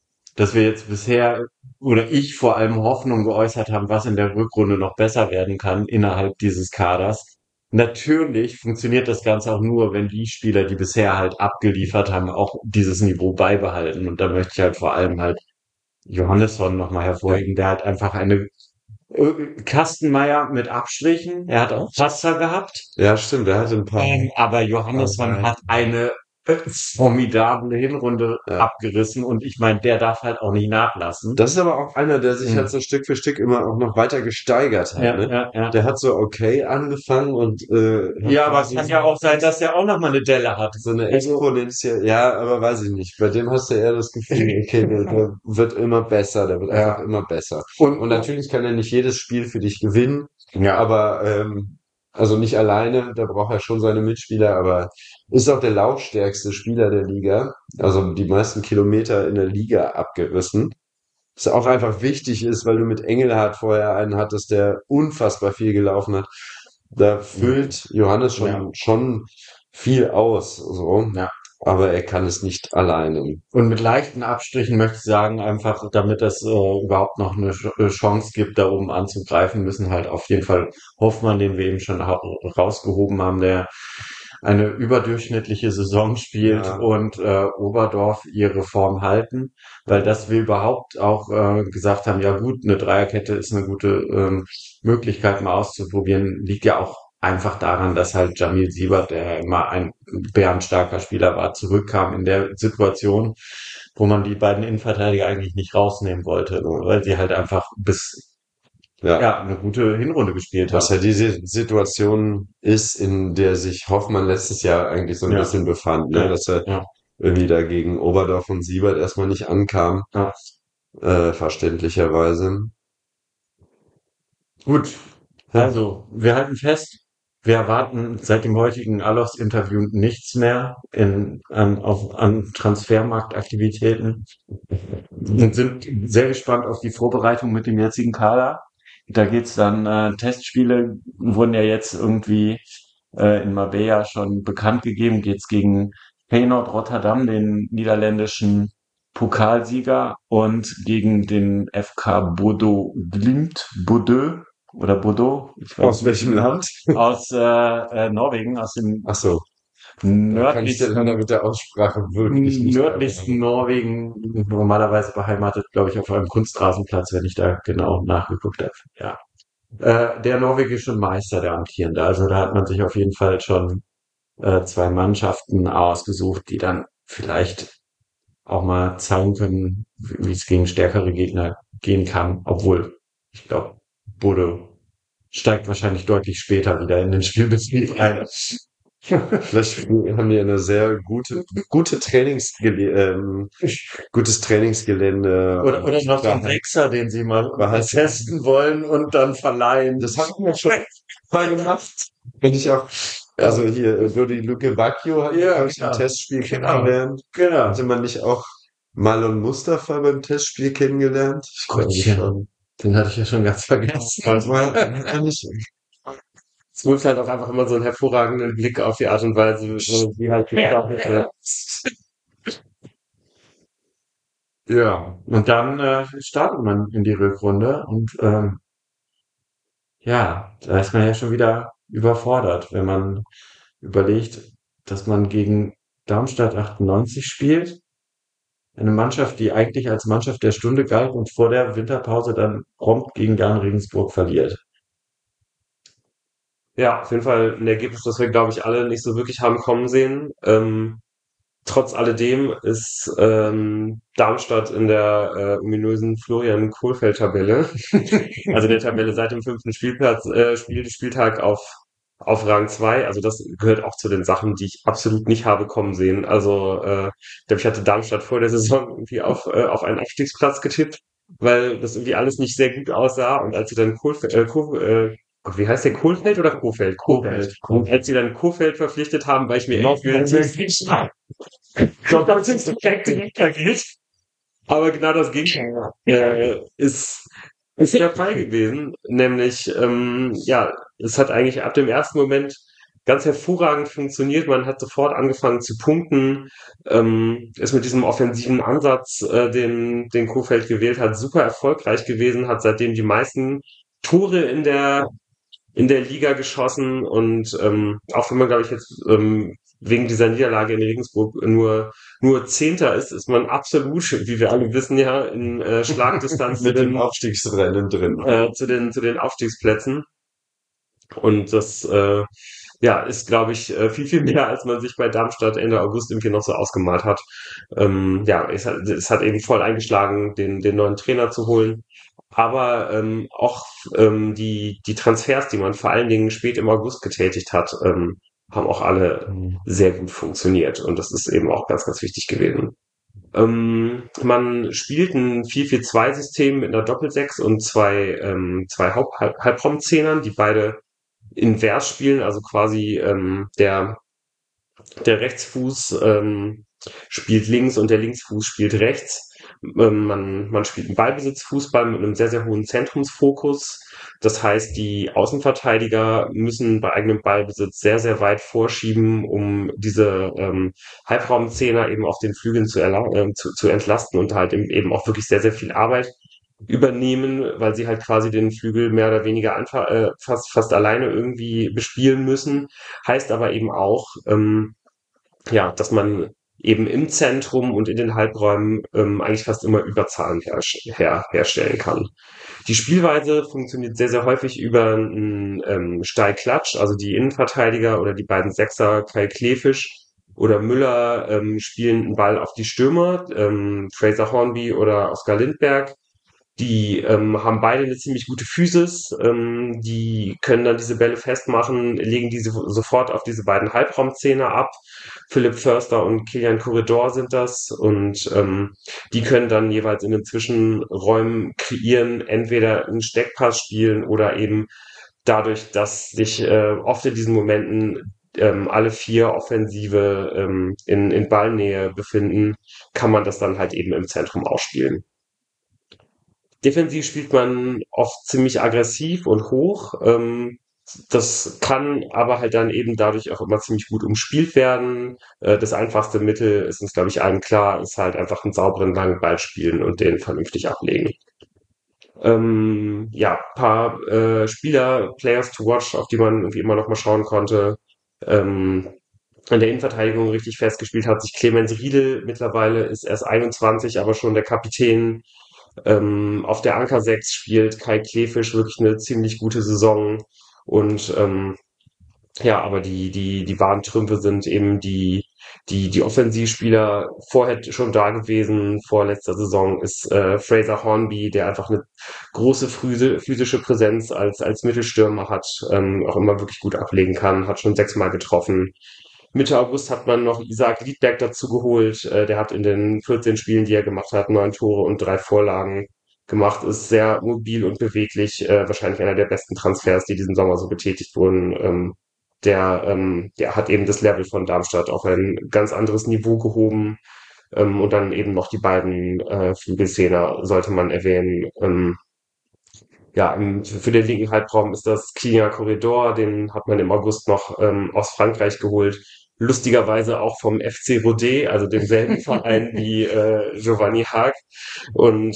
dass wir jetzt bisher oder ich vor allem Hoffnung geäußert haben, was in der Rückrunde noch besser werden kann innerhalb dieses Kaders. Natürlich funktioniert das Ganze auch nur, wenn die Spieler, die bisher halt abgeliefert haben, auch dieses Niveau beibehalten. Und da möchte ich halt vor allem halt Johannesson nochmal hervorheben, der hat einfach eine Kastenmeier mit Abstrichen. Er hat auch Patzer gehabt. Ja, stimmt, der hatte ein paar. Aber Johannesson hat eine formidable Hinrunde Ja. abgerissen und ich meine, der darf halt auch nicht nachlassen. Das ist aber auch einer, der sich Mhm. halt so Stück für Stück immer auch noch weiter gesteigert hat. Ne? Ja. Der hat so okay angefangen und Ja, aber es kann ja auch sein, dass der auch noch mal eine Delle hat. so eine Also- exponentielle, ja, aber weiß ich nicht. Bei dem hast du eher das Gefühl, okay, der wird immer besser, der wird Ja. einfach immer besser. Und Und natürlich kann er nicht jedes Spiel für dich gewinnen, ja, aber also nicht alleine, da braucht er schon seine Mitspieler, aber ist auch der laufstärkste Spieler der Liga, also die meisten Kilometer in der Liga abgerissen. Was auch einfach wichtig ist, weil du mit Engelhardt vorher einen hattest, der unfassbar viel gelaufen hat. Da füllt Johannes schon viel aus, so. Ja. Aber er kann es nicht alleine. Und mit leichten Abstrichen möchte ich sagen, einfach damit es überhaupt noch eine Chance gibt, da oben anzugreifen, müssen halt auf jeden Fall Hoffmann, den wir eben schon rausgehoben haben, der eine überdurchschnittliche Saison spielt, Ja. und Oberdorf ihre Form halten, weil das wir überhaupt auch gesagt haben, ja gut, eine Dreierkette ist eine gute Möglichkeit mal auszuprobieren, liegt ja auch einfach daran, dass halt Jamil Siebert, der immer ein bärenstarker Spieler war, zurückkam in der Situation, wo man die beiden Innenverteidiger eigentlich nicht rausnehmen wollte, weil sie halt einfach eine gute Hinrunde gespielt Was haben. ja diese Situation ist, in der sich Hoffmann letztes Jahr eigentlich so ein Ja. bisschen befand, ne? Ja. Dass er Ja. irgendwie da gegen Oberdorf und Siebert erstmal nicht ankam, Ja. verständlicherweise. Gut, also wir halten fest, wir erwarten seit dem heutigen Alofs-Interview nichts mehr an Transfermarktaktivitäten und sind sehr gespannt auf die Vorbereitung mit dem jetzigen Kader. Da geht's dann, Testspiele wurden ja jetzt irgendwie in Marbella schon bekannt gegeben, geht's gegen Feyenoord Rotterdam, den niederländischen Pokalsieger, und gegen den FK Bodo Glimt, Bodø oder Bordeaux, ich weiß Aus welchem Land? aus Norwegen, aus dem Ach so, da kann ich dir nördlichsten, leider mit der Aussprache wirklich nicht nördlichsten Norwegen, normalerweise beheimatet, glaube ich, auf einem Kunstrasenplatz, wenn ich da genau nachgeguckt habe. Ja. Der norwegische Meister, der amtierende. Also da hat man sich auf jeden Fall schon zwei Mannschaften ausgesucht, die dann vielleicht auch mal zeigen können, wie es gegen stärkere Gegner gehen kann, obwohl ich glaube, Bodo steigt wahrscheinlich deutlich später wieder in den Spielbetrieb ein. Vielleicht haben die eine sehr gutes Trainingsgelände. Oder noch so einen Sechser, den sie mal testen wollen und dann verleihen. Das haben wir schon mal gemacht. Wenn ich auch, also hier, Dodi Luke Bacchio hat Ja, glaub ich, im genau. Testspiel Genau. kennengelernt. Genau. Hatte man nicht auch Marlon Mustafa beim Testspiel kennengelernt? Ich glaube Gottchen. schon. Den hatte ich ja schon ganz vergessen. Es wirft halt auch einfach immer so einen hervorragenden Blick auf die Art und Weise, wie halt Ja, und dann startet man in die Rückrunde und ja, da ist man ja schon wieder überfordert, wenn man überlegt, dass man gegen Darmstadt 98 spielt. Eine Mannschaft, die eigentlich als Mannschaft der Stunde galt und vor der Winterpause dann prompt gegen Jan Regensburg verliert. Ja, auf jeden Fall ein Ergebnis, das wir, glaube ich, alle nicht so wirklich haben kommen sehen. Trotz alledem ist Darmstadt in der ominösen Florian-Kohlfeld-Tabelle, also der Tabelle seit dem 5. Spieltag auf Rang 2. Also das gehört auch zu den Sachen, die ich absolut nicht habe kommen sehen. Also ich glaube, ich hatte Darmstadt vor der Saison irgendwie auf einen Abstiegsplatz getippt, weil das irgendwie alles nicht sehr gut aussah. Und als sie dann wie heißt der, Kohlfeld oder Kohfeldt? Kohfeldt. Als sie dann Kohfeldt verpflichtet haben, war ich mir echt aber genau das Gegenteil ist der Fall gewesen. Nämlich, ja, es hat eigentlich ab dem ersten Moment ganz hervorragend funktioniert. Man hat sofort angefangen zu punkten, ist mit diesem offensiven Ansatz, den Kohfeldt gewählt hat, super erfolgreich gewesen, hat seitdem die meisten Tore in der Liga geschossen und auch wenn man, glaube ich, jetzt wegen dieser Niederlage in Regensburg nur Zehnter ist, ist man absolut, wie wir alle wissen, ja, in Schlagdistanz Mit dem Aufstiegsrennen drin. zu den Aufstiegsplätzen. Und das ja, ist, glaube ich, viel mehr, als man sich bei Darmstadt Ende August irgendwie noch so ausgemalt hat. Ja, es hat eben voll eingeschlagen, den neuen Trainer zu holen. Aber auch die Transfers, die man vor allen Dingen spät im August getätigt hat, haben auch alle Mhm. sehr gut funktioniert. Und das ist eben auch ganz, ganz wichtig gewesen. Man spielt ein 4-4-2-System mit einer Doppelsechs und zwei Halbraumzehnern, die beide invers spielen, also quasi der Rechtsfuß spielt links und der Linksfuß spielt rechts. Man spielt einen Ballbesitzfußball mit einem sehr, sehr hohen Zentrumsfokus. Das heißt, die Außenverteidiger müssen bei eigenem Ballbesitz sehr, sehr weit vorschieben, um diese Halbraumzehner eben auf den Flügeln zu entlasten und halt eben auch wirklich sehr, sehr viel Arbeit übernehmen, weil sie halt quasi den Flügel mehr oder weniger einfach fast alleine irgendwie bespielen müssen. Heißt aber eben auch, ja, dass man eben im Zentrum und in den Halbräumen eigentlich fast immer Überzahlen herstellen kann. Die Spielweise funktioniert sehr, sehr häufig über einen Steilklatsch, also die Innenverteidiger oder die beiden Sechser, Kai Klefisch oder Müller, spielen einen Ball auf die Stürmer, Fraser Hornby oder Oskar Lindberg. Die haben beide eine ziemlich gute Physis, die können dann diese Bälle festmachen, legen diese sofort auf diese beiden Halbraumzehner ab. Philipp Förster und Kilian Corridor sind das und die können dann jeweils in den Zwischenräumen kreieren, entweder einen Steckpass spielen oder eben dadurch, dass sich oft in diesen Momenten alle vier Offensive in Ballnähe befinden, kann man das dann halt eben im Zentrum ausspielen. Defensiv spielt man oft ziemlich aggressiv und hoch. Das kann aber halt dann eben dadurch auch immer ziemlich gut umspielt werden. Das einfachste Mittel ist uns, glaube ich, allen klar, ist halt einfach einen sauberen langen Ball spielen und den vernünftig ablegen. Ja, paar Spieler, Players to watch, auf die man irgendwie immer noch mal schauen konnte. Ähm, in der Innenverteidigung richtig festgespielt hat sich Clemens Riedel. Mittlerweile ist erst 21, aber schon der Kapitän. Auf der Anker 6 spielt Kai Klefisch wirklich eine ziemlich gute Saison. Und ja, aber die wahren Trümpfe sind eben die Offensivspieler vorher schon da gewesen. Vor letzter Saison ist Fraser Hornby, der einfach eine große physische Präsenz als Mittelstürmer hat, auch immer wirklich gut ablegen kann, hat schon 6-mal getroffen. Mitte August hat man noch Isaac Liedberg dazu geholt. Der hat in den 14 Spielen, die er gemacht hat, 9 Tore und 3 Vorlagen gemacht, ist sehr mobil und beweglich, wahrscheinlich einer der besten Transfers, die diesen Sommer so getätigt wurden. Der hat eben das Level von Darmstadt auf ein ganz anderes Niveau gehoben. Und dann eben noch die beiden Flügelzehner sollte man erwähnen. Ja, für den linken Halbraum ist das Kilian Corridor, den hat man im August noch aus Frankreich geholt. Lustigerweise auch vom FC Rodez, also demselben Verein wie Giovanni Haag. Und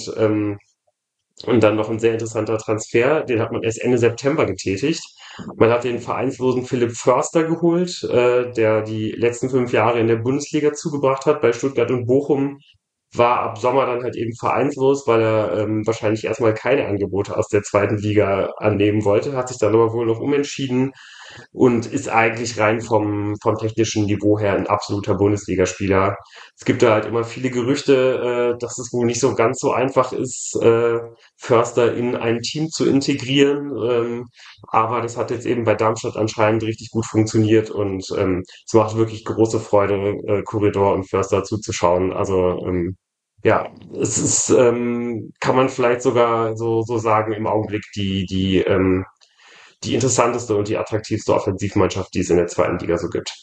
und dann noch ein sehr interessanter Transfer, den hat man erst Ende September getätigt. Man hat den vereinslosen Philipp Förster geholt, der die letzten 5 Jahre in der Bundesliga zugebracht hat bei Stuttgart und Bochum, war ab Sommer dann halt eben vereinslos, weil er wahrscheinlich erstmal keine Angebote aus der zweiten Liga annehmen wollte, hat sich dann aber wohl noch umentschieden und ist eigentlich rein vom technischen Niveau her ein absoluter Bundesligaspieler. Es gibt da halt immer viele Gerüchte, dass es wohl nicht so ganz so einfach ist, Förster in ein Team zu integrieren. Aber das hat jetzt eben bei Darmstadt anscheinend richtig gut funktioniert und es macht wirklich große Freude, Corridor und Förster zuzuschauen. Also ja, es ist, kann man vielleicht sogar so sagen, im Augenblick die interessanteste und die attraktivste Offensivmannschaft, die es in der zweiten Liga so gibt.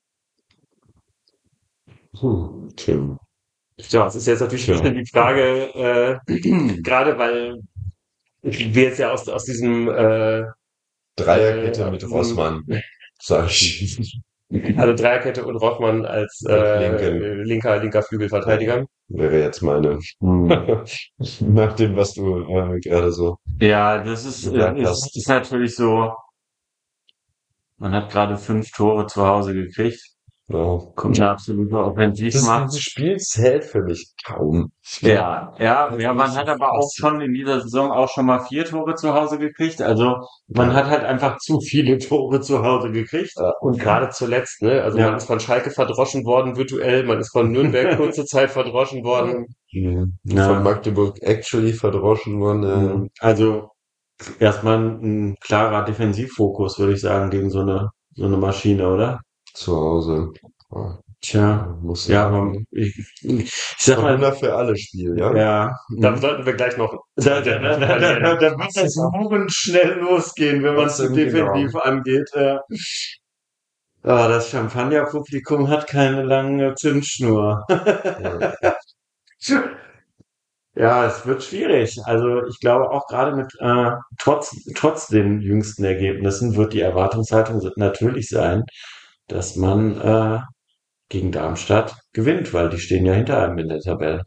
Tim. Ja, es ist jetzt natürlich Ja. die Frage, gerade weil wir jetzt ja aus diesem Dreierkette mit diesem Rossmann. sag ich. Also Dreierkette und Rossmann als Linken. linker Flügelverteidiger. Wäre jetzt meine. Nach dem, was du gerade so Ja, das gesagt hast. ist natürlich so. Man hat gerade 5 Tore zu Hause gekriegt. Ja. Kommt eine absolute Offensivmacht. Dieses Spiel zählt für mich kaum. Ja, man hat aber auch schon in dieser Saison auch schon mal 4 Tore zu Hause gekriegt. Also man hat halt einfach zu viele Tore zu Hause gekriegt. Und gerade zuletzt, ne? Also Ja. man ist von Schalke verdroschen worden virtuell, man ist von Nürnberg kurze Zeit verdroschen worden. Ja. Von Magdeburg actually verdroschen worden. Also erstmal ein klarer Defensivfokus, würde ich sagen, gegen so eine Maschine, oder? Zu Hause. Tja, Muss ja, sein. aber ich sag mal, Fortuna für alle Spiel, ja? ja, Da sollten wir gleich noch. da wird das Murren schnell losgehen, wenn man es Trotzdem, defensiv angeht. Aber das Champagner-Publikum hat keine lange Zündschnur. Ja. Ja, es wird schwierig. Also ich glaube auch gerade mit trotz den jüngsten Ergebnissen wird die Erwartungshaltung natürlich sein, dass man gegen Darmstadt gewinnt, weil die stehen ja hinter einem in der Tabelle.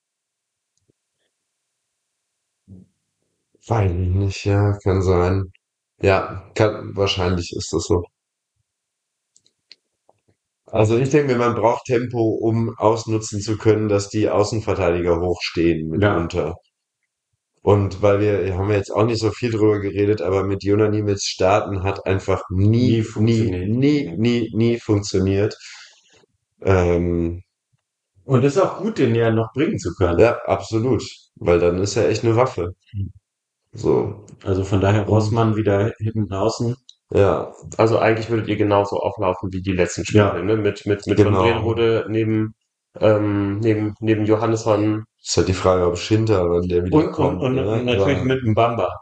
Weiß ich nicht, ja, kann sein. Ja, wahrscheinlich ist das so. Also ich denke mir, man braucht Tempo, um ausnutzen zu können, dass die Außenverteidiger hochstehen mitunter. Und weil wir haben ja jetzt auch nicht so viel drüber geredet, aber mit Jona Niemets starten hat einfach nie funktioniert. Und ist auch gut, den ja noch bringen zu können. Ja, absolut. Weil dann ist er echt eine Waffe. So. Also von daher Rossmann wieder hinten außen. Ja, Also eigentlich würdet ihr genauso auflaufen wie die letzten Spiele, Ja. ne? Mit Genau. Von Brederode neben Johannesson. ist halt die Frage, ob Schinter, wann der wieder Und kommt. Ne? natürlich mit dem Bamba.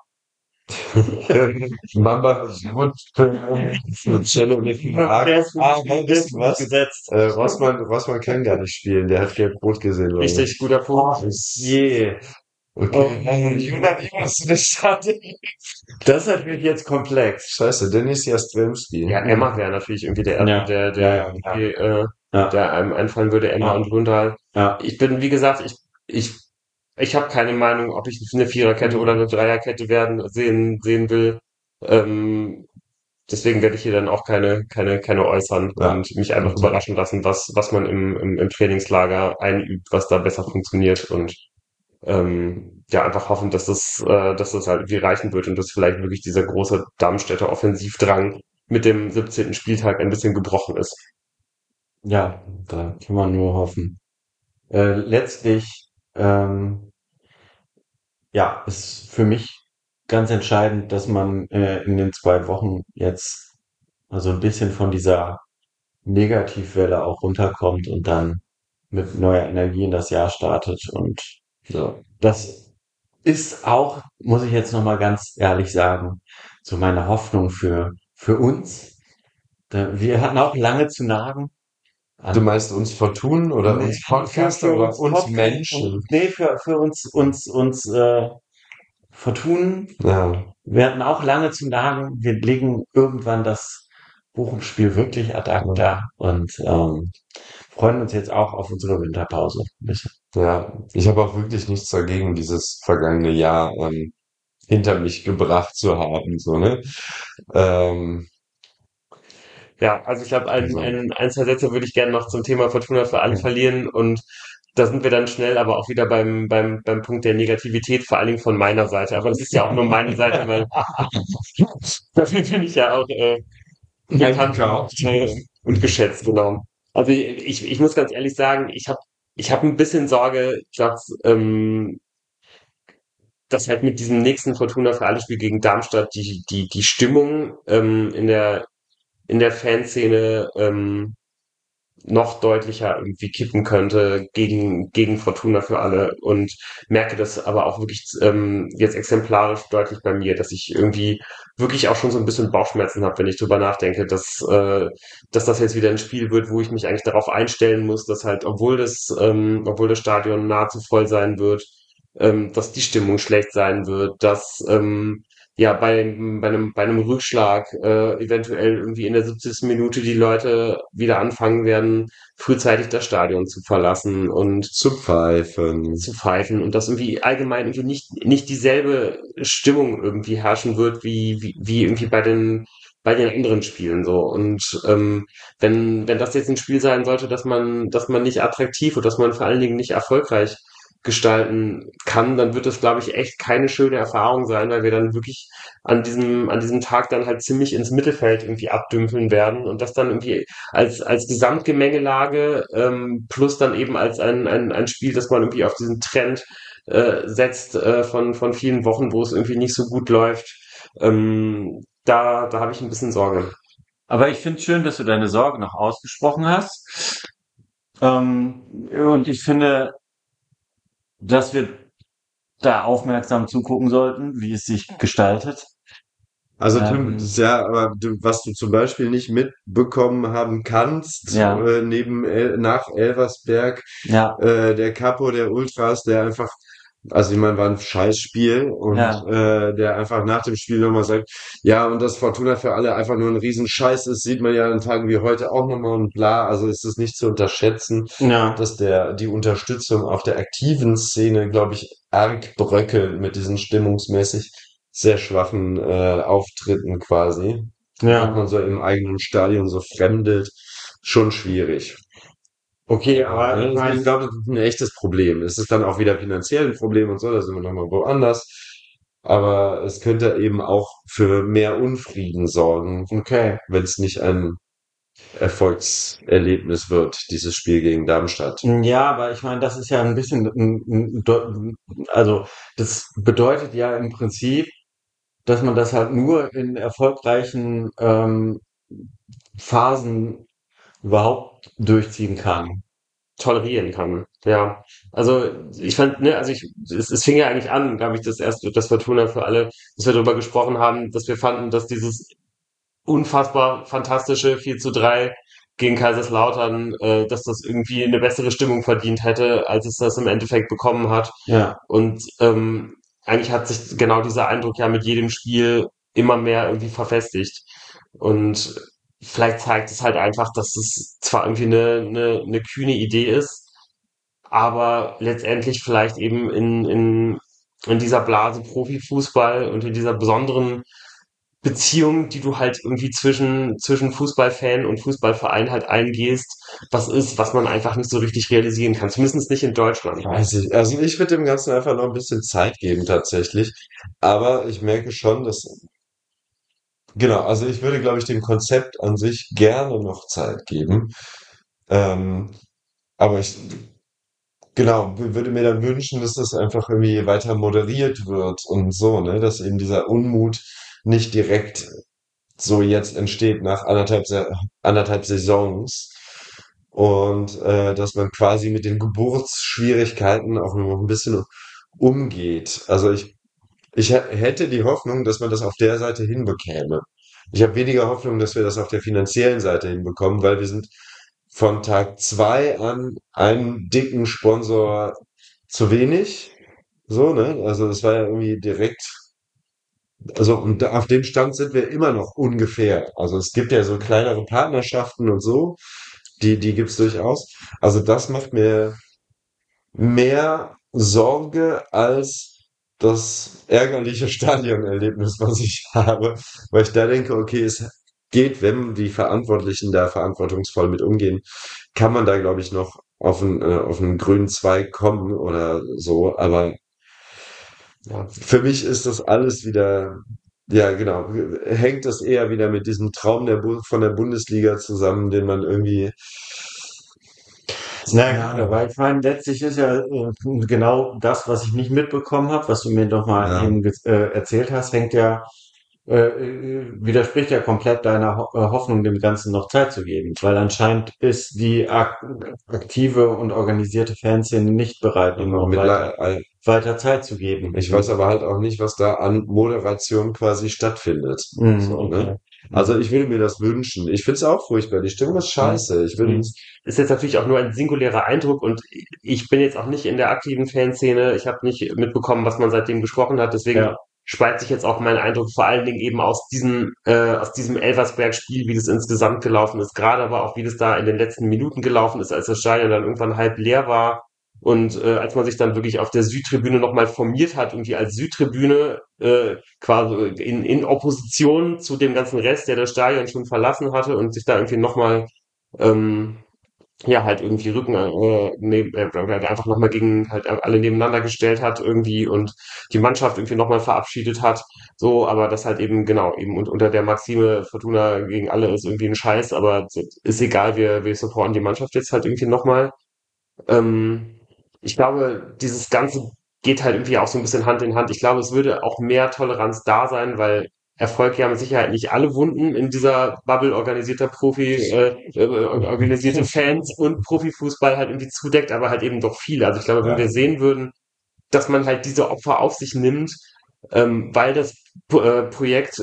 Mamba und Cello mit dem Haken. Weißt du was? Gesetzt. Rossmann kann gar nicht spielen. Der hat gelb-rot gesehen, glaube ich. Richtig guter Punkt. Je. Okay. Jona, wie hast du das startet? Das ist natürlich jetzt komplex. Scheiße, Dennis Jastrzemski. Ja, Emma wäre natürlich irgendwie der erste, Ja. der einem einfallen würde, Emma Ja. und Rundal. Ja. Ich bin, wie gesagt, ich habe keine Meinung, ob ich eine Viererkette oder eine Dreierkette sehen will. Deswegen werde ich hier dann auch keine äußern Ja. und mich einfach überraschen lassen, was man im Trainingslager einübt, was da besser funktioniert und ja, einfach hoffen, dass das halt irgendwie reichen wird und dass vielleicht wirklich dieser große Darmstädter Offensivdrang mit dem 17. Spieltag ein bisschen gebrochen ist. Ja, da kann man nur hoffen. Letztlich, ja, ist für mich ganz entscheidend, dass man in den 2 Wochen jetzt also ein bisschen von dieser Negativwelle auch runterkommt und dann mit neuer Energie in das Jahr startet. Und Ja. das ist auch, muss ich jetzt noch mal ganz ehrlich sagen, so meine Hoffnung für uns. Wir hatten auch lange zu nagen. Du meinst uns Fortun oder Nee, uns Podcaster oder uns Podcast- Menschen? Nee, für uns Fortun. Ja. Wir hatten auch lange zu nagen. Wir legen irgendwann das Bochum-Spiel wirklich ad acta und freuen uns jetzt auch auf unsere Winterpause. Ein bisschen. Ja, ich habe auch wirklich nichts dagegen, dieses vergangene Jahr hinter mich gebracht zu haben, so, ne? Ja, also ich glaube, ein, zwei Sätze würde ich gerne noch zum Thema Fortuna für alle verlieren und da sind wir dann schnell aber auch wieder beim Punkt der Negativität, vor allen Dingen von meiner Seite. Aber das ist ja auch nur meine Seite, weil dafür bin ich ja auch bekannt und geschätzt, genau. Also ich muss ganz ehrlich sagen, ich hab ein bisschen Sorge, dass halt mit diesem nächsten Fortuna für alle Spiel gegen Darmstadt die Stimmung in der Fanszene noch deutlicher irgendwie kippen könnte gegen Fortuna für alle und merke das aber auch wirklich jetzt exemplarisch deutlich bei mir, dass ich irgendwie wirklich auch schon so ein bisschen Bauchschmerzen habe, wenn ich drüber nachdenke, dass das jetzt wieder ein Spiel wird, wo ich mich eigentlich darauf einstellen muss, dass halt, obwohl das Stadion nahezu voll sein wird, dass die Stimmung schlecht sein wird, dass bei einem Rückschlag eventuell irgendwie in der 70. Minute die Leute wieder anfangen werden, frühzeitig das Stadion zu verlassen und Zu pfeifen. zu pfeifen und dass irgendwie allgemein irgendwie nicht dieselbe Stimmung irgendwie herrschen wird wie irgendwie bei den anderen Spielen so. Und wenn das jetzt ein Spiel sein sollte, dass man nicht attraktiv und dass man vor allen Dingen nicht erfolgreich gestalten kann, dann wird das, glaube ich, echt keine schöne Erfahrung sein, weil wir dann wirklich an diesem Tag dann halt ziemlich ins Mittelfeld irgendwie abdümpeln werden und das dann irgendwie als Gesamtgemengelage plus dann eben als ein Spiel, das man irgendwie auf diesen Trend setzt von vielen Wochen, wo es irgendwie nicht so gut läuft. Da habe ich ein bisschen Sorge. Aber ich finde schön, dass du deine Sorge noch ausgesprochen hast. Und ich finde, dass wir da aufmerksam zugucken sollten, wie es sich gestaltet. Also Tim, das Ähm, ist ja, aber was du zum Beispiel nicht mitbekommen haben kannst, ja, nach Elversberg, ja, der Capo der Ultras, der einfach, also ich meine, war ein Scheißspiel und ja, der einfach nach dem Spiel nochmal sagt, ja, und dass Fortuna für alle einfach nur ein Riesenscheiß ist, sieht man ja an Tagen wie heute auch nochmal und bla, also ist es nicht zu unterschätzen, ja, dass die Unterstützung auf der aktiven Szene, glaube ich, arg bröckelt mit diesen stimmungsmäßig sehr schwachen Auftritten quasi. Wenn ja. man so im eigenen Stadion so fremdelt, schon schwierig. Okay, Ja, aber ich ne? Ich meine, glaube, das ist ein echtes Problem. Es ist dann auch wieder finanziell ein Problem und so, da sind wir nochmal woanders. Aber es könnte eben auch für mehr Unfrieden sorgen, okay. wenn es nicht ein Erfolgserlebnis wird, dieses Spiel gegen Darmstadt. Ja, aber ich meine, das ist ja ein bisschen, also das bedeutet ja im Prinzip, dass man das halt nur in erfolgreichen Phasen überhaupt durchziehen kann. Tolerieren kann. Ja, also ich fand, ne, es fing ja eigentlich an, glaube ich, das Fortuna für alle, dass wir darüber gesprochen haben, dass wir fanden, dass dieses unfassbar fantastische 4:3 gegen Kaiserslautern, dass das irgendwie eine bessere Stimmung verdient hätte, als es das im Endeffekt bekommen hat. Ja, Und eigentlich hat sich genau dieser Eindruck ja mit jedem Spiel immer mehr irgendwie verfestigt. Und vielleicht zeigt es halt einfach, dass es zwar irgendwie eine kühne Idee ist, aber letztendlich vielleicht eben in dieser Blase Profifußball und in dieser besonderen Beziehung, die du halt irgendwie zwischen Fußballfan und Fußballverein halt eingehst, was ist, was man einfach nicht so richtig realisieren kann. Zumindest nicht in Deutschland. Weiß ich. Also ich würde dem Ganzen einfach noch ein bisschen Zeit geben tatsächlich. Aber ich merke schon, dass, genau, also ich würde, glaube ich, dem Konzept an sich gerne noch Zeit geben. Ähm, aber ich, genau, würde mir dann wünschen, dass das einfach irgendwie weiter moderiert wird und so, ne, dass eben dieser Unmut nicht direkt so jetzt entsteht nach anderthalb Saisons und dass man quasi mit den Geburtsschwierigkeiten auch noch ein bisschen umgeht. Also ich hätte die Hoffnung, dass man das auf der Seite hinbekäme. Ich habe weniger Hoffnung, dass wir das auf der finanziellen Seite hinbekommen, weil wir sind von Tag 2 an einen dicken Sponsor zu wenig. So, ne? Also das war ja irgendwie direkt, also und auf dem Stand sind wir immer noch ungefähr. Also es gibt ja so kleinere Partnerschaften und so, die gibt's durchaus. Also das macht mir mehr Sorge als das ärgerliche Stadionerlebnis, was ich habe, weil ich da denke, okay, es geht, wenn die Verantwortlichen da verantwortungsvoll mit umgehen, kann man da, glaube ich, noch auf einen grünen Zweig kommen oder so, aber Ja, für mich ist das alles wieder, ja, genau, hängt das eher wieder mit diesem Traum von der Bundesliga zusammen, den man irgendwie, na ja, klar, weil ich meine, letztlich ist ja genau das, was ich nicht mitbekommen habe, was du mir doch mal ja, eben erzählt hast, hängt ja widerspricht ja komplett deiner Hoffnung, dem Ganzen noch Zeit zu geben, weil anscheinend ist die aktive und organisierte Fanszene nicht bereit, ihm genau, noch weiter Zeit zu geben. ich weiß aber halt auch nicht, was da an Moderation quasi stattfindet. Mhm, So, ne? okay. Also Mhm. ich würde mir das wünschen. Ich finde es auch furchtbar. Die Stimmung ist Mhm. scheiße. Ich will, Mhm. ist jetzt natürlich auch nur ein singulärer Eindruck und ich bin jetzt auch nicht in der aktiven Fanszene. Ich habe nicht mitbekommen, was man seitdem gesprochen hat. Deswegen Ja. speist sich jetzt auch mein Eindruck vor allen Dingen eben aus diesem Elversberg-Spiel, wie das insgesamt gelaufen ist, gerade aber auch, wie das da in den letzten Minuten gelaufen ist, als das Stadion dann irgendwann halb leer war und als man sich dann wirklich auf der Südtribüne nochmal formiert hat, irgendwie als Südtribüne quasi in Opposition zu dem ganzen Rest, der das Stadion schon verlassen hatte und sich da irgendwie nochmal ähm, ja, halt irgendwie einfach nochmal gegen halt alle nebeneinander gestellt hat irgendwie und die Mannschaft irgendwie nochmal verabschiedet hat. So, aber das halt eben, genau, eben unter der Maxime Fortuna gegen alle ist irgendwie ein Scheiß, aber ist egal, wir supporten die Mannschaft jetzt halt irgendwie nochmal. Ähm, Ich glaube, dieses Ganze geht halt irgendwie auch so ein bisschen Hand in Hand. Ich glaube, es würde auch mehr Toleranz da sein, weil Erfolg ja mit Sicherheit nicht alle Wunden in dieser Bubble organisierte Fans und Profifußball halt irgendwie zudeckt, aber halt eben doch viele. Also ich glaube, wenn wir sehen würden, dass man halt diese Opfer auf sich nimmt, weil das Projekt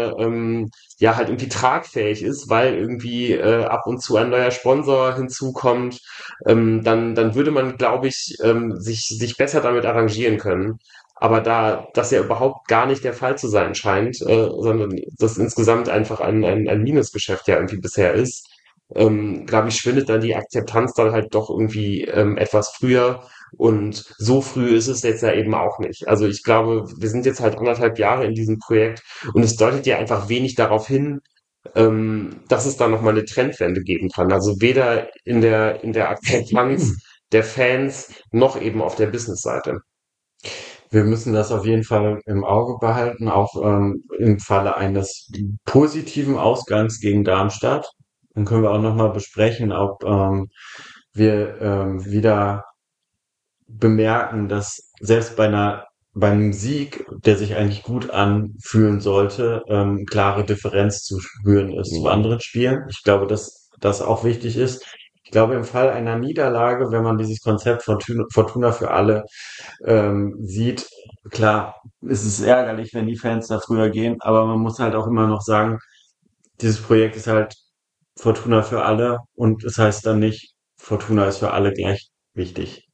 ja halt irgendwie tragfähig ist, weil irgendwie ab und zu ein neuer Sponsor hinzukommt, dann würde man, glaube ich, sich besser damit arrangieren können. Aber da das ja überhaupt gar nicht der Fall zu sein scheint, sondern das insgesamt einfach ein Minusgeschäft ja irgendwie bisher ist, glaube ich, schwindet dann die Akzeptanz dann halt doch irgendwie etwas früher. Und so früh ist es jetzt ja eben auch nicht. Also ich glaube, wir sind jetzt halt 1,5 Jahre in diesem Projekt und es deutet ja einfach wenig darauf hin, dass es da nochmal eine Trendwende geben kann. Also weder in der Akzeptanz der Fans noch eben auf der Business-Seite. Wir müssen das auf jeden Fall im Auge behalten, auch im Falle eines positiven Ausgangs gegen Darmstadt. Dann können wir auch nochmal besprechen, ob wir wieder bemerken, dass selbst bei einem Sieg, der sich eigentlich gut anfühlen sollte, klare Differenz zu spüren ist zu anderen Spielen. Ich glaube, dass das auch wichtig ist. Ich glaube, im Fall einer Niederlage, wenn man dieses Konzept von Fortuna für alle sieht, klar, ist es ärgerlich, wenn die Fans da früher gehen, aber man muss halt auch immer noch sagen, dieses Projekt ist halt Fortuna für alle und es heißt dann nicht, Fortuna ist für alle gleich wichtig.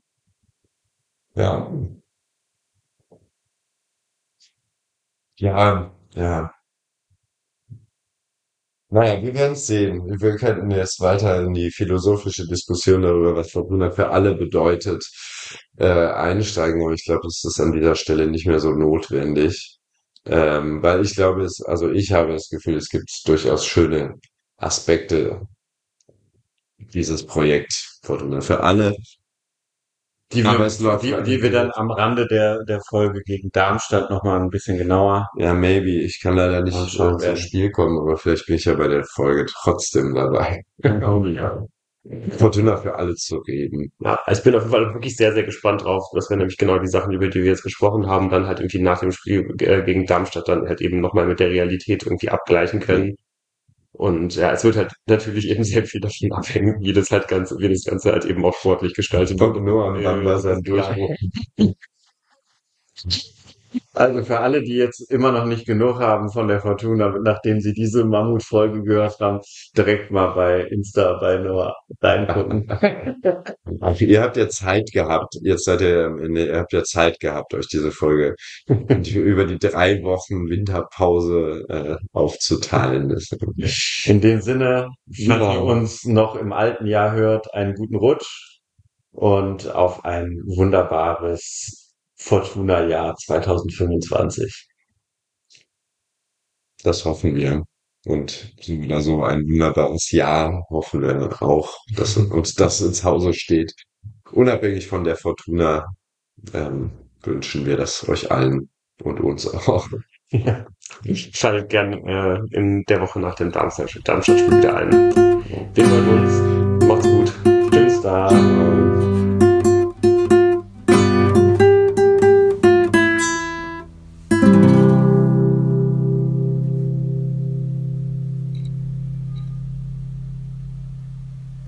Ja, ja, ja. Naja, wir werden es sehen. Wir könnten jetzt weiter in die philosophische Diskussion darüber, was Fortuna für alle bedeutet, einsteigen, aber ich glaube, es ist an dieser Stelle nicht mehr so notwendig. Weil ich glaube, also ich habe das Gefühl, es gibt durchaus schöne Aspekte dieses Projekt Fortuna für alle. Aber es läuft halt Die wir nicht dann gut. am Rande der Folge gegen Darmstadt nochmal ein bisschen genauer Ja, maybe. Ich kann leider nicht anschauen zum werden. Spiel kommen, aber vielleicht bin ich ja bei der Folge trotzdem dabei. Oh, ja. Fortuna für alle zu reden. Ja, also ich bin auf jeden Fall wirklich sehr, sehr gespannt drauf, dass wir nämlich genau die Sachen, über die wir jetzt gesprochen haben, dann halt irgendwie nach dem Spiel gegen Darmstadt dann halt eben nochmal mit der Realität irgendwie abgleichen können. Und ja, es wird halt natürlich eben sehr viel davon abhängen, wie das Ganze halt eben auch sportlich gestaltet wird. Kommt nur am Bamba sein Klar. Durchbruch. Also für alle, die jetzt immer noch nicht genug haben von der Fortuna, nachdem sie diese Mammutfolge gehört haben, direkt mal bei Insta bei Noah reingucken. Ihr habt ja Zeit gehabt, jetzt seid ihr am Ende, ihr habt ja Zeit gehabt, euch diese Folge über die 3 Wochen Winterpause aufzuteilen. In dem Sinne, falls ihr Ja. uns noch im alten Jahr hört, einen guten Rutsch und auf ein wunderbares Fortuna-Jahr 2025. Das hoffen wir. Und so oder so ein wunderbares Jahr hoffen wir auch, dass uns das ins Hause steht. Unabhängig von der Fortuna wünschen wir das euch allen und uns auch. Ja. Schaltet gern in der Woche nach dem Darmstadt-Spiel wieder ein. Wir hören uns. Macht's gut. Tschüss da.